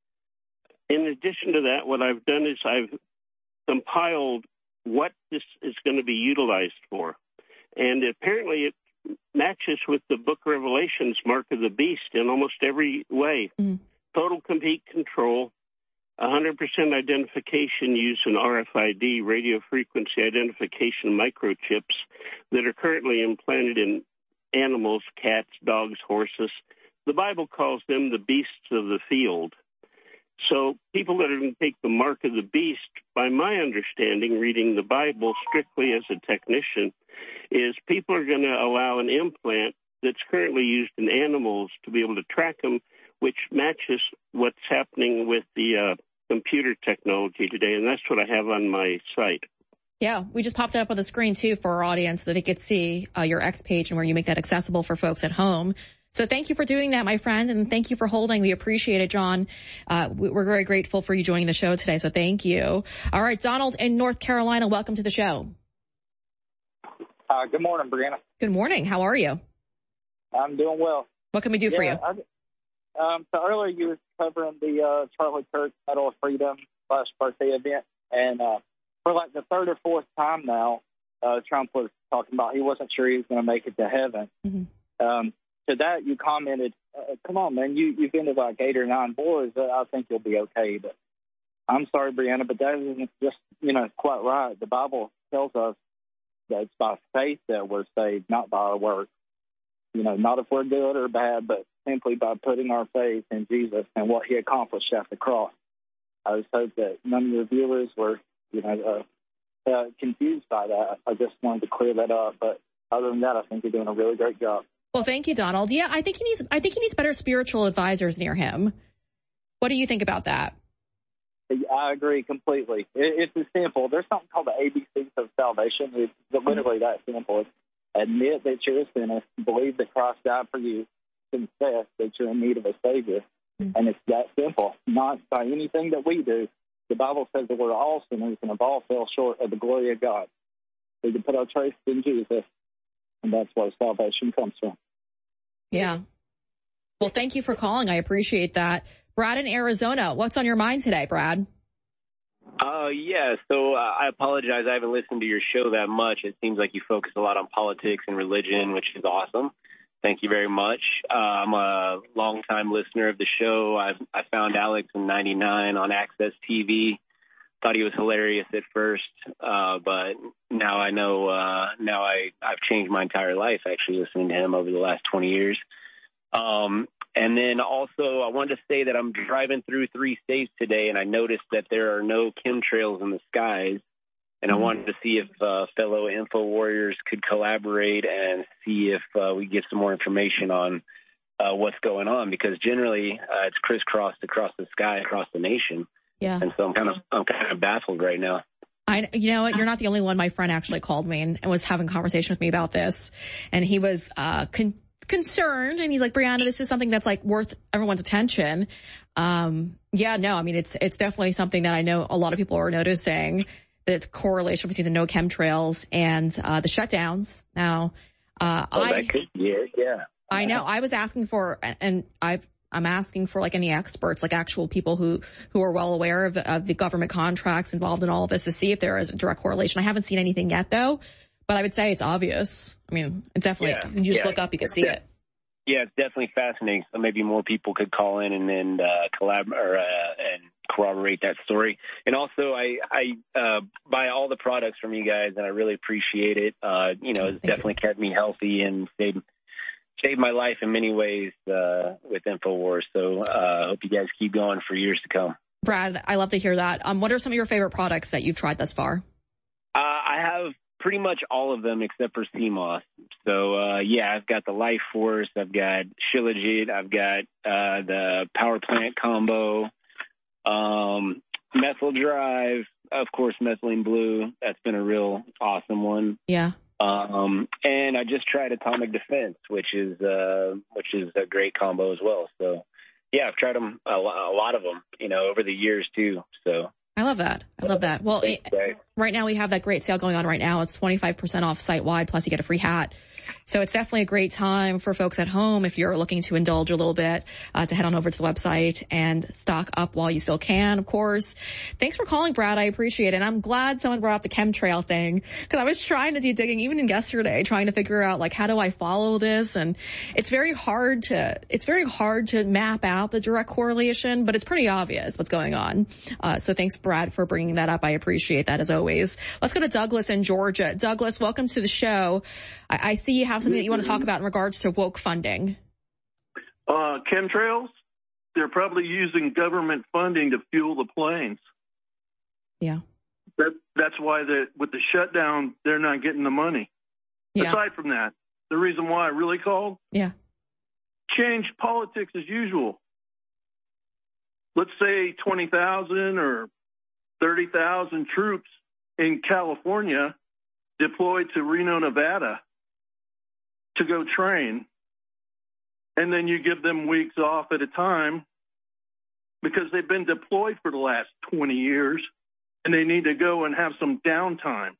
In addition to that, what I've done is I've compiled what this is going to be utilized for. And apparently it matches with the book Revelation's Mark of the Beast in almost every way. Mm. Total complete control, one hundred percent identification using R F I D, radio frequency identification microchips that are currently implanted in animals, cats, dogs, horses. The Bible calls them the beasts of the field. So people that are going to take the mark of the beast, by my understanding, reading the Bible strictly as a technician, is people are going to allow an implant that's currently used in animals to be able to track them, which matches what's happening with the uh, computer technology today, and that's what I have on my site.
Yeah, we just popped it up on the screen, too, for our audience so that they could see uh, your X page and where you make that accessible for folks at home. So thank you for doing that, my friend, and thank you for holding. We appreciate it, John. Uh, we're very grateful for you joining the show today, so thank you. All right, Donald in North Carolina, welcome to the show.
Uh, good morning, Brianna.
Good morning. How are you?
I'm doing well.
What can we do
yeah,
for you?
I, um, so earlier you were covering the uh, Charlie Kirk Medal of Freedom last birthday event, and uh, for like the third or fourth time now, uh, Trump was talking about he wasn't sure he was going to make it to heaven. Mm-hmm. Um, to that, you commented, uh, come on, man, you, you've been to like eight or nine boys. Uh, I think you'll be okay. But I'm sorry, Brianna, but that isn't just, you know, quite right. The Bible tells us that it's by faith that we're saved, not by our works. You know, not if we're good or bad, but simply by putting our faith in Jesus and what he accomplished at the cross. I just hope that none of your viewers were, you know, uh, uh, confused by that. I just wanted to clear that up. But other than that, I think you're doing a really great job.
Well, thank you, Donald. Yeah, I think he needs, I think he needs better spiritual advisors near him. What do you think about that?
I agree completely. It, it's as simple. There's something called the A B Cs of salvation. It's literally that simple. It's admit that you're a sinner, believe that Christ died for you, confess that you're in need of a Savior. Mm-hmm. And it's that simple, not by anything that we do. The Bible says that we're all sinners and have all fell short of the glory of God. We can put our trust in Jesus, and that's where salvation comes from.
Yeah. Well, thank you for calling. I appreciate that. Brad in Arizona, what's on your mind today, Brad?
Uh, yeah, so uh, I apologize. I haven't listened to your show that much. It seems like you focus a lot on politics and religion, which is awesome. Thank you very much. Uh, I'm a longtime listener of the show. I've, I found Alex in ninety-nine on Access T V. Thought he was hilarious at first, uh, but now I know, uh, now I, I've changed my entire life actually listening to him over the last twenty years. Um, and then also I wanted to say that I'm driving through three states today, and I noticed that there are no chemtrails in the skies. And I wanted to see if uh, fellow info warriors could collaborate and see if uh, we get some more information on uh, what's going on, because generally uh, it's crisscrossed across the sky, across the nation.
Yeah.
And so I'm kind of I'm kind of baffled right now.
I, you know what? You're not the only one. My friend actually called me and, and was having a conversation with me about this, and he was uh, con- concerned. And he's like, Brianna, this is something that's like worth everyone's attention. Um, yeah, no, I mean it's it's definitely something that I know a lot of people are noticing. The correlation between the no chemtrails and uh, the shutdowns. Now, uh,
oh,
I
that could be it. Yeah,
I know. I was asking for, and I've. I'm asking for like any experts, like actual people who, who are well aware of, of the government contracts involved in all of this to see if there is a direct correlation. I haven't seen anything yet though, but I would say it's obvious. I mean, it's definitely,
yeah,
you just
yeah.
look up, you can see it.
Yeah, it's definitely fascinating. So maybe more people could call in and then uh, collab or uh, and corroborate that story. And also, I I uh, buy all the products from you guys, and I really appreciate it. Uh, you know, it's Thank definitely you. kept me healthy and saved saved my life in many ways uh, with InfoWars. So I uh, hope you guys keep going for years to come.
Brad, I love to hear that. Um, what are some of your favorite products that you've tried thus far?
Uh, I have pretty much all of them except for C M O S. So, uh, yeah, I've got the Life Force, I've got Shilajit, I've got uh, the Power Plant Combo, um, Methyl Drive, of course, Methylene Blue. That's been a real awesome one.
Yeah.
Um, and I just tried Atomic Defense, which is uh, which is a great combo as well. So, yeah, I've tried them a, a lot of them, you know, over the years too. So.
I love that. I love that. Well, it, right now we have that great sale going on right now. It's twenty-five percent off site wide, plus you get a free hat. So it's definitely a great time for folks at home if you're looking to indulge a little bit, uh, to head on over to the website and stock up while you still can, of course. Thanks for calling, Brad. I appreciate it. And I'm glad someone brought up the chemtrail thing, because I was trying to do digging even yesterday, trying to figure out like, how do I follow this? And it's very hard to, it's very hard to map out the direct correlation, but it's pretty obvious what's going on. Uh, so thanks, Brad, for bringing that up. I appreciate that as always. Let's go to Douglas in Georgia. Douglas, welcome to the show. I, I see you have something that you want to talk about in regards to woke funding.
Uh, chemtrails, they're probably using government funding to fuel the planes.
Yeah.
That, that's why the, with the shutdown, they're not getting the money. Yeah. Aside from that, the reason why I really called?
Yeah.
Change politics as usual. Let's say twenty thousand or thirty thousand troops in California deployed to Reno, Nevada to go train, and then you give them weeks off at a time because they've been deployed for the last twenty years and they need to go and have some downtime.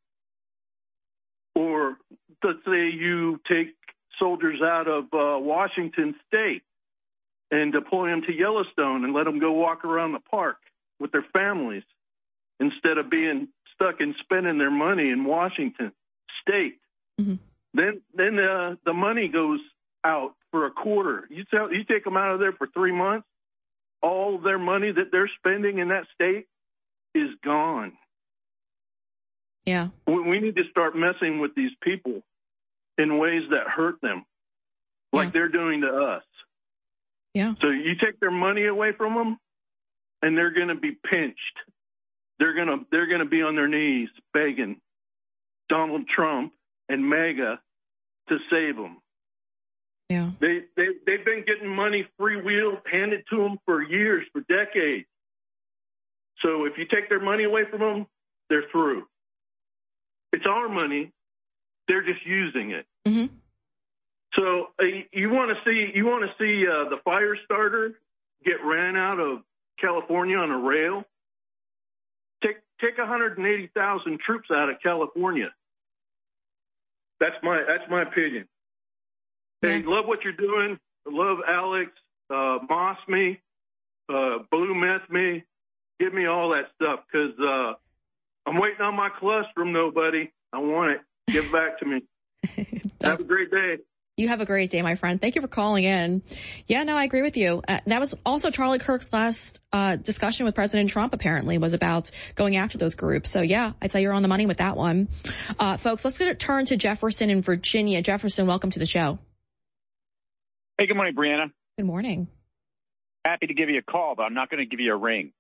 Or let's say you take soldiers out of uh, Washington State and deploy them to Yellowstone and let them go walk around the park with their families instead of being stuck and spending their money in Washington State.
Mm-hmm.
Then then uh, the money goes out for a quarter. You tell you take them out of there for three months, all of their money that they're spending in that state is gone.
Yeah.
We, we need to start messing with these people in ways that hurt them, like yeah. they're doing to us.
Yeah.
So you take their money away from them, and they're going to be pinched. They're going to they're going to be on their knees begging Donald Trump and MAGA to save them.
Yeah.
They they they've been getting money free wheel handed to them for years, for decades. So if you take their money away from them, they're through. It's our money. They're just using it.
Mm-hmm.
So uh, you want to see you want to see uh, the fire starter get ran out of California on a rail? Take take one hundred eighty thousand troops out of California. That's my that's my opinion.
Yeah.
Hey, love what you're doing. Love Alex, uh, Moss me, uh, Blue Meth me. Give me all that stuff because uh, I'm waiting on my colostrum, nobody. I want it. Give it back to me. Have a great day.
You have a great day, my friend. Thank you for calling in. Yeah, no, I agree with you. Uh, that was also Charlie Kirk's last uh, discussion with President Trump, apparently, was about going after those groups. So, yeah, I'd say you're on the money with that one. Uh, folks, let's get a turn to Jefferson in Virginia. Jefferson, welcome to the show.
Hey, good morning, Brianna.
Good morning.
Happy to give you a call, but I'm not going to give you a ring.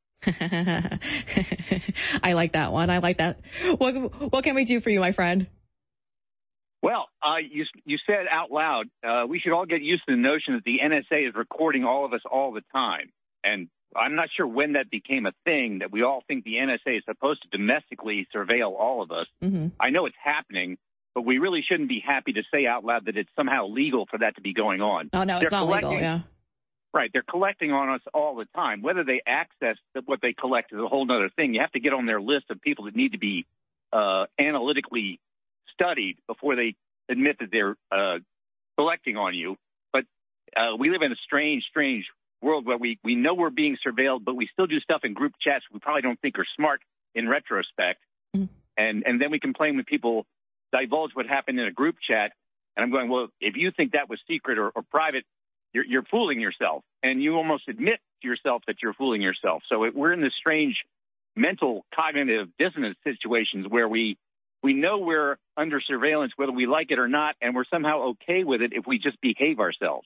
I like that one. I like that. What, what can we do for you, my friend?
Well, uh, you you said out loud, uh, we should all get used to the notion that the N S A is recording all of us all the time. And I'm not sure when that became a thing, that we all think the N S A is supposed to domestically surveil all of us.
Mm-hmm.
I know it's happening, but we really shouldn't be happy to say out loud that it's somehow legal for that to be going on.
Oh, no, it's
They're
not
collecting,
legal, yeah.
Right. They're collecting on us all the time. Whether they access what they collect is a whole other thing. You have to get on their list of people that need to be uh, analytically studied before they admit that they're uh, collecting on you. But uh, we live in a strange, strange world where we, we know we're being surveilled, but we still do stuff in group chats we probably don't think are smart in retrospect.
Mm-hmm.
And, and then we complain when people divulge what happened in a group chat. And I'm going, well, if you think that was secret or, or private, You're, you're fooling yourself, and you almost admit to yourself that you're fooling yourself. So it, we're in this strange mental cognitive dissonance situations where we we know we're under surveillance, whether we like it or not, and we're somehow okay with it if we just behave ourselves.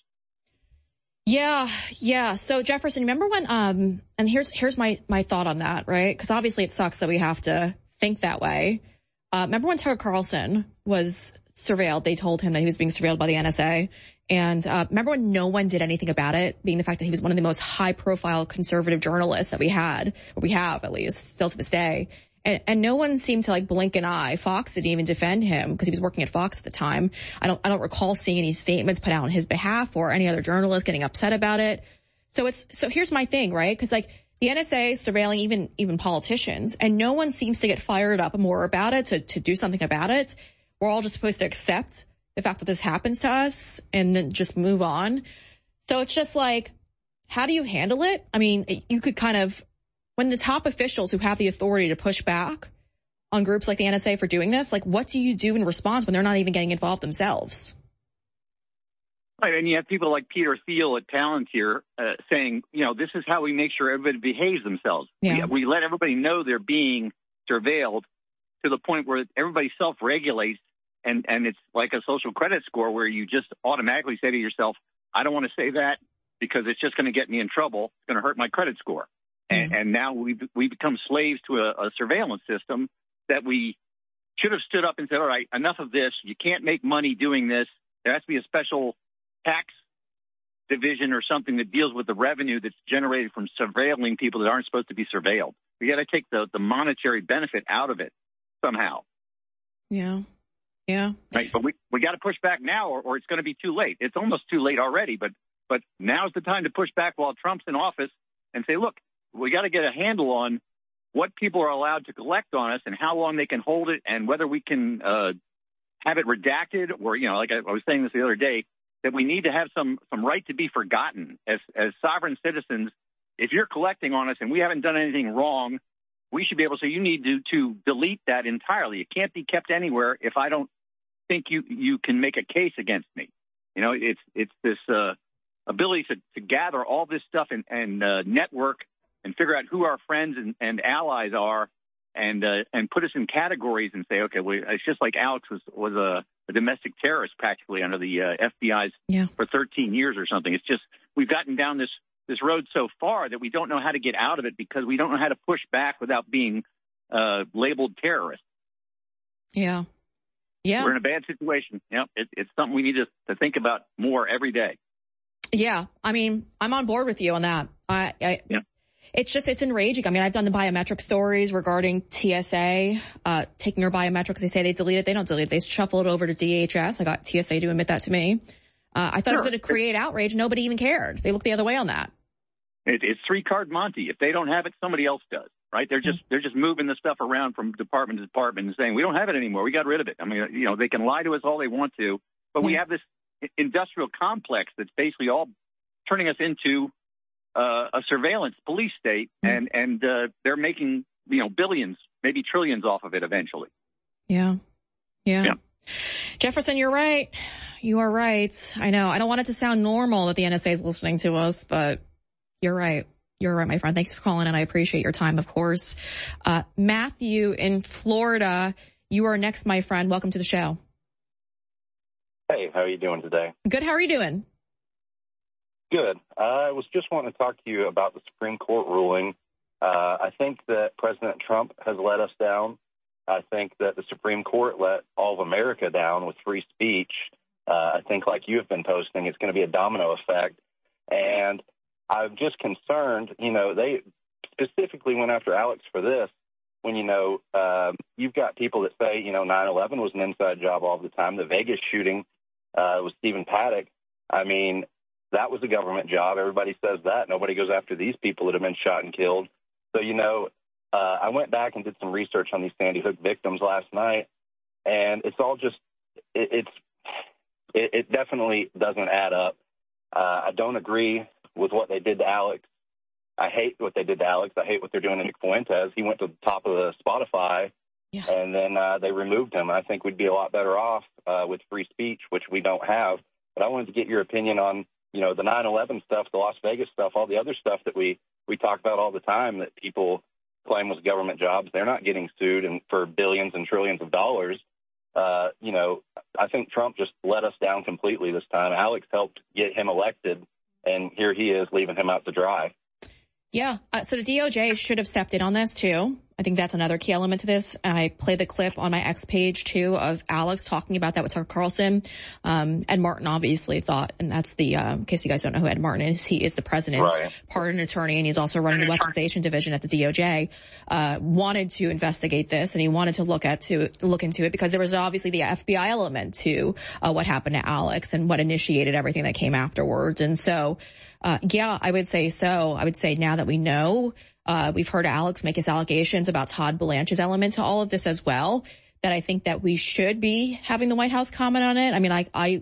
Yeah, yeah. So Jefferson, remember when? Um, and here's here's my my thought on that, right? Because obviously it sucks that we have to think that way. Uh, remember when Tucker Carlson was surveilled? They told him that he was being surveilled by the N S A. And uh, remember when no one did anything about it, being the fact that he was one of the most high-profile conservative journalists that we had, or we have at least, still to this day. And, and no one seemed to like blink an eye. Fox didn't even defend him because he was working at Fox at the time. I don't, I don't recall seeing any statements put out on his behalf or any other journalist getting upset about it. So it's, so here's my thing, right? Because like the N S A is surveilling even, even politicians, and no one seems to get fired up more about it to, to do something about it. We're all just supposed to accept the fact that this happens to us and then just move on. So it's just like, how do you handle it? I mean, you could kind of, when the top officials who have the authority to push back on groups like the N S A for doing this, like what do you do in response when they're not even getting involved themselves?
Right, and you have people like Peter Thiel at Palantir uh, saying, you know, this is how we make sure everybody behaves themselves.
Yeah.
We, we let everybody know they're being surveilled to the point where everybody self-regulates. And and it's like a social credit score where you just automatically say to yourself, I don't want to say that because it's just going to get me in trouble. It's going to hurt my credit score. Mm-hmm. And, and now we we become slaves to a, a surveillance system that we should have stood up and said, all right, enough of this. You can't make money doing this. There has to be a special tax division or something that deals with the revenue that's generated from surveilling people that aren't supposed to be surveilled. We got to take the, the monetary benefit out of it somehow.
Yeah. Yeah.
Right. But we, we got to push back now or, or it's going to be too late. It's almost too late already. But but now's the time to push back while Trump's in office and say, look, we got to get a handle on what people are allowed to collect on us and how long they can hold it and whether we can uh, have it redacted or, you know, like I, I was saying this the other day, that we need to have some some right to be forgotten as as sovereign citizens. If you're collecting on us and we haven't done anything wrong, we should be able to say you need to, to delete that entirely. It can't be kept anywhere if I don't think you, you can make a case against me. You know, it's it's this uh, ability to, to gather all this stuff and, and uh, network and figure out who our friends and, and allies are, and uh, and put us in categories and say, okay, well, it's just like Alex was was a, a domestic terrorist practically under the uh, F B I's
yeah.
for thirteen years or something. It's just we've gotten down this this road so far that we don't know how to get out of it because we don't know how to push back without being uh, labeled terrorists.
Yeah. Yeah.
We're in a bad situation. Yeah, it, it's something we need to, to think about more every day.
Yeah. I mean, I'm on board with you on that. I, I
yeah.
It's just, it's enraging. I mean, I've done the biometric stories regarding T S A, uh, taking your biometrics. They say they delete it. They don't delete it. They shuffle it over to D H S. I got T S A to admit that to me. Uh, I thought sure. it was going to create outrage. Nobody even cared. They looked the other way on that.
It, it's three card Monty. If they don't have it, somebody else does. Right? They're just they're just moving the stuff around from department to department and saying we don't have it anymore. We got rid of it. I mean, you know, they can lie to us all they want to, but we have this industrial complex that's basically all turning us into uh, a surveillance police state, and and uh, they're making you know billions, maybe trillions off of it eventually.
Yeah. yeah,
yeah.
Jefferson, you're right. You are right. I know. I don't want it to sound normal that the N S A is listening to us, but you're right. You're right, my friend. Thanks for calling, and I appreciate your time, of course. Uh, Matthew in Florida, you are next, my friend. Welcome to the show.
Hey, how are you doing today?
Good. How are you doing?
Good. I was just wanting to talk to you about the Supreme Court ruling. Uh, I think that President Trump has let us down. I think that the Supreme Court let all of America down with free speech. Uh, I think, like you have been posting, it's going to be a domino effect. And I'm just concerned, you know, they specifically went after Alex for this when, you know, um, you've got people that say, you know, nine eleven was an inside job all the time. The Vegas shooting uh, was Stephen Paddock. I mean, that was a government job. Everybody says that. Nobody goes after these people that have been shot and killed. So, you know, uh, I went back and did some research on these Sandy Hook victims last night, and it's all just, it, it's, it, it definitely doesn't add up. Uh, I don't agree with what they did to Alex. I hate what they did to Alex. I hate what they're doing to Nick Fuentes. He went to the top of the Spotify,
yeah.
and then uh, they removed him. I think we'd be a lot better off uh, with free speech, which we don't have. But I wanted to get your opinion on, you know, the nine eleven stuff, the Las Vegas stuff, all the other stuff that we, we talk about all the time that people claim was government jobs. They're not getting sued and for billions and trillions of dollars. Uh, you know, I think Trump just let us down completely this time. Alex helped get him elected, and here he is leaving him out to dry.
Yeah. Uh, so the D O J should have stepped in on this, too. I think that's another key element to this. I play the clip on my X page, too, of Alex talking about that with Tucker Carlson. Um, Ed Martin obviously thought, and that's the, uh, in case you guys don't know who Ed Martin is, he is the president's
right.
pardon attorney, and he's also running the weaponization division at the D O J, uh, wanted to investigate this, and he wanted to look at to look into it because there was obviously the F B I element to uh, what happened to Alex and what initiated everything that came afterwards. And so, uh, yeah, I would say so. I would say now that we know, Uh, we've heard Alex make his allegations about Todd Blanche's element to all of this as well, that I think that we should be having the White House comment on it. I mean, I, I,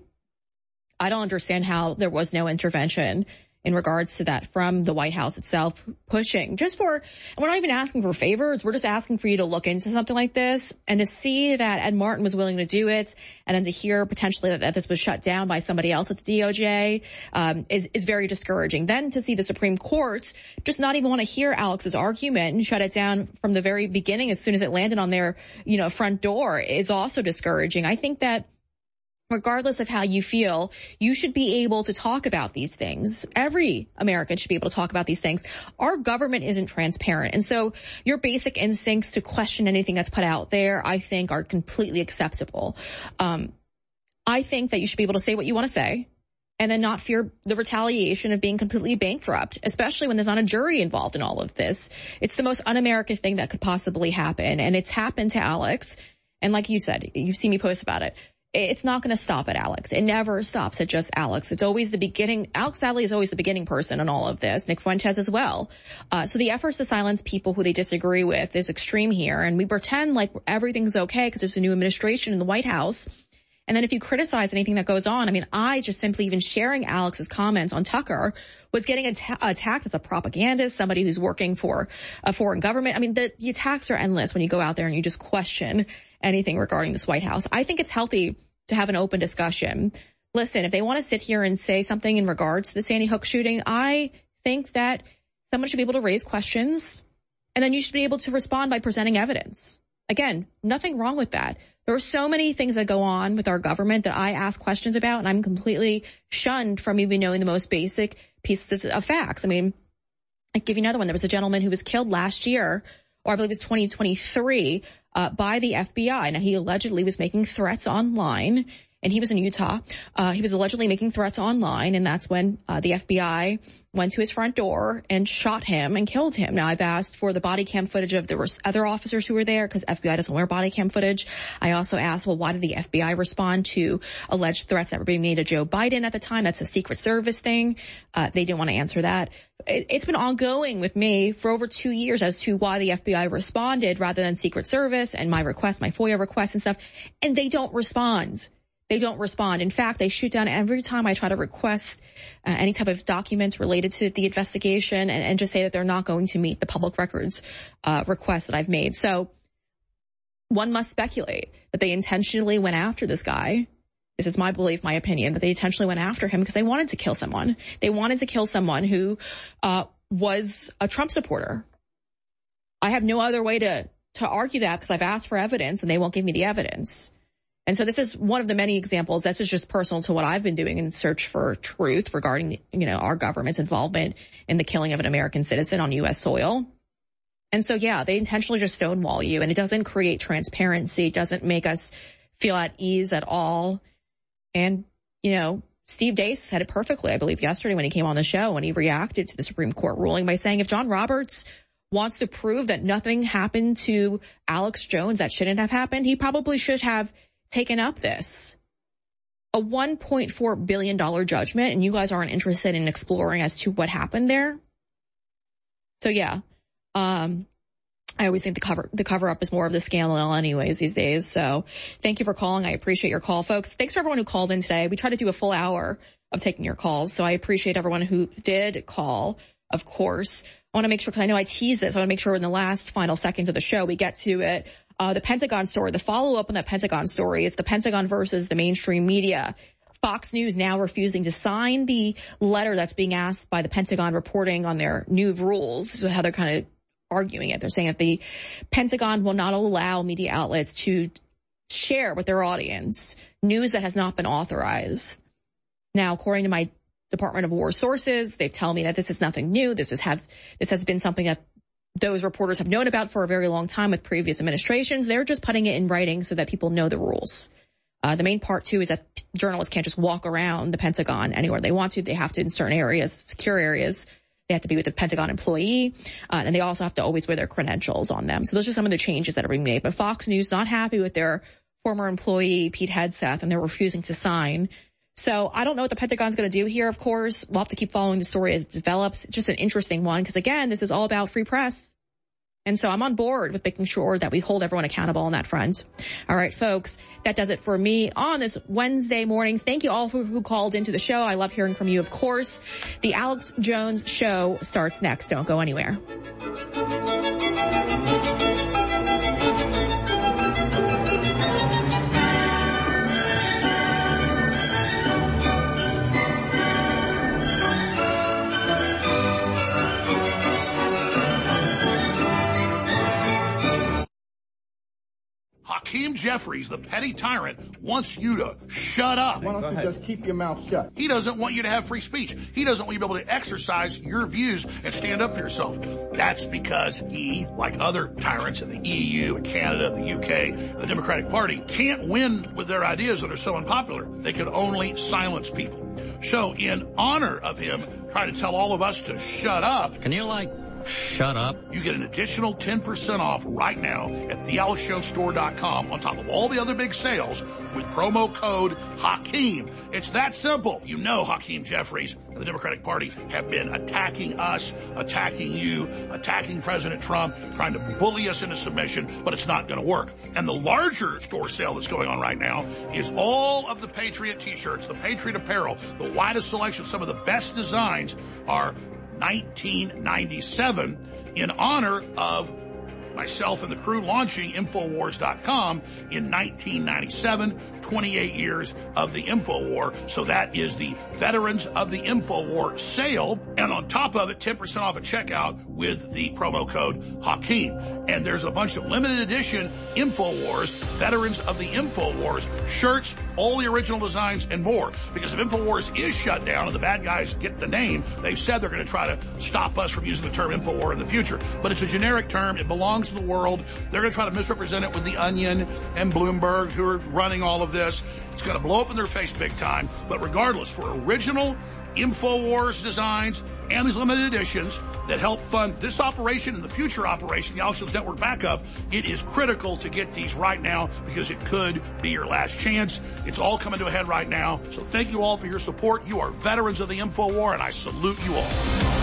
I don't understand how there was no intervention in regards to that from the White House itself pushing just for, and we're not even asking for favors. We're just asking for you to look into something like this, and to see that Ed Martin was willing to do it, and then to hear potentially that, that this was shut down by somebody else at the D O J, um, is, is very discouraging. Then to see the Supreme Court just not even want to hear Alex's argument and shut it down from the very beginning as soon as it landed on their, you know, front door is also discouraging. I think that regardless of how you feel, you should be able to talk about these things. Every American should be able to talk about these things. Our government isn't transparent. And so your basic instincts to question anything that's put out there, I think, are completely acceptable. Um, I think that you should be able to say what you want to say and then not fear the retaliation of being completely bankrupt, especially when there's not a jury involved in all of this. It's the most un-American thing that could possibly happen. And it's happened to Alex. And like you said, you've seen me post about it. It's not going to stop at Alex. It never stops at just Alex. It's always the beginning. Alex Sadley is always the beginning person in all of this. Nick Fuentes as well. Uh, so the efforts to silence people who they disagree with is extreme here. And we pretend like everything's okay because there's a new administration in the White House. And then if you criticize anything that goes on, I mean, I just simply even sharing Alex's comments on Tucker was getting att- attacked as a propagandist, somebody who's working for a foreign government. I mean, the, the attacks are endless when you go out there and you just question anything regarding this White House. I think it's healthy to have an open discussion, listen, if they want to sit here and say something in regards to the Sandy Hook shooting, I think that someone should be able to raise questions, and then you should be able to respond by presenting evidence. Again, nothing wrong with that. There are so many things that go on with our government that I ask questions about, and I'm completely shunned from even knowing the most basic pieces of facts. I mean, I'll give you another one. There was a gentleman who was killed last year, or I believe it was twenty twenty-three, uh, by the F B I. Now, he allegedly was making threats online, and he was in Utah. Uh, he was allegedly making threats online, and that's when uh, the F B I went to his front door and shot him and killed him. Now, I've asked for the body cam footage of the other officers who were there, because F B I doesn't wear body cam footage. I also asked, well, why did the F B I respond to alleged threats that were being made to Joe Biden at the time? That's a Secret Service thing. Uh, they didn't want to answer that. It, it's been ongoing with me for over two years as to why the F B I responded rather than Secret Service and my request, my FOIA requests and stuff, and they don't respond. They don't respond. In fact, they shoot down every time I try to request uh, any type of documents related to the investigation, and, and just say that they're not going to meet the public records uh, request that I've made. So one must speculate that they intentionally went after this guy. This is my belief, my opinion, that they intentionally went after him because they wanted to kill someone. They wanted to kill someone who uh, was a Trump supporter. I have no other way to, to argue that, because I've asked for evidence and they won't give me the evidence. And so this is one of the many examples. This is just personal to what I've been doing in search for truth regarding, you know, our government's involvement in the killing of an American citizen on U S soil. And so, yeah, they intentionally just stonewall you, and it doesn't create transparency. It doesn't make us feel at ease at all. And, you know, Steve Deace said it perfectly, I believe, yesterday when he came on the show, and he reacted to the Supreme Court ruling by saying if John Roberts wants to prove that nothing happened to Alex Jones that shouldn't have happened, he probably should have taken up this. A one point four billion dollars judgment, and you guys aren't interested in exploring as to what happened there. So, yeah, um, I always think the cover the cover up is more of the scandal anyways these days. So thank you for calling. I appreciate your call, folks. Thanks for everyone who called in today. We tried to do a full hour of taking your calls, so I appreciate everyone who did call, of course. I want to make sure, because I know I tease this, I want to make sure in the last final seconds of the show we get to it. Uh, the Pentagon story, the follow-up on that Pentagon story, it's the Pentagon versus the mainstream media. Fox News now refusing to sign the letter that's being asked by the Pentagon, reporting on their new rules. So how they're kind of arguing it. They're saying that the Pentagon will not allow media outlets to share with their audience news that has not been authorized. Now, according to my Department of War sources, they tell me that this is nothing new. This is have this has been something that those reporters have known about for a very long time with previous administrations. They're just putting it in writing so that people know the rules. Uh, the main part, too, is that journalists can't just walk around the Pentagon anywhere they want to. They have to, in certain areas, secure areas, they have to be with a Pentagon employee, uh, and they also have to always wear their credentials on them. So those are some of the changes that are being made. But Fox News not happy with their former employee, Pete Hegseth, and they're refusing to sign. So I don't know what the Pentagon's going to do here, of course. We'll have to keep following the story as it develops. It's just an interesting one because, again, this is all about free press. And so I'm on board with making sure that we hold everyone accountable on that front. All right, folks, that does it for me on this Wednesday morning. Thank you all who, who called into the show. I love hearing from you, of course. The Alex Jones Show starts next. Don't go anywhere.
Hakeem Jeffries, the petty tyrant, wants you to shut up.
Why don't you just keep your mouth shut?
He doesn't want you to have free speech. He doesn't want you to be able to exercise your views and stand up for yourself. That's because he, like other tyrants in the E U and Canada, the U K, the Democratic Party, can't win with their ideas that are so unpopular. They can only silence people. So in honor of him trying to tell all of us to shut up...
Can you, like... Shut up.
You get an additional ten percent off right now at the alex jones store dot com on top of all the other big sales with promo code Hakeem. It's that simple. You know Hakeem Jeffries and the Democratic Party have been attacking us, attacking you, attacking President Trump, trying to bully us into submission, but it's not going to work. And the larger store sale that's going on right now is all of the Patriot t-shirts, the Patriot apparel, the widest selection, some of the best designs are nineteen ninety-seven in honor of myself and the crew launching Infowars dot com in nineteen ninety-seven, twenty-eight years of the InfoWar. So that is the Veterans of the InfoWar sale. And on top of it, ten percent off at checkout with the promo code Hakeem. And there's a bunch of limited edition InfoWars, Veterans of the InfoWars shirts, all the original designs and more. Because if InfoWars is shut down and the bad guys get the name, they've said they're going to try to stop us from using the term InfoWar in the future. But it's a generic term. It belongs to the world. They're going to try to misrepresent it with The Onion and Bloomberg, who are running all of this. It's going to blow up in their face big time. But regardless, for original InfoWars designs and these limited editions that help fund this operation and the future operation, the Alex Jones Network backup, it is critical to get these right now because it could be your last chance. It's all coming to a head right now. So thank you all for your support. You are veterans of the InfoWar, and I salute you all.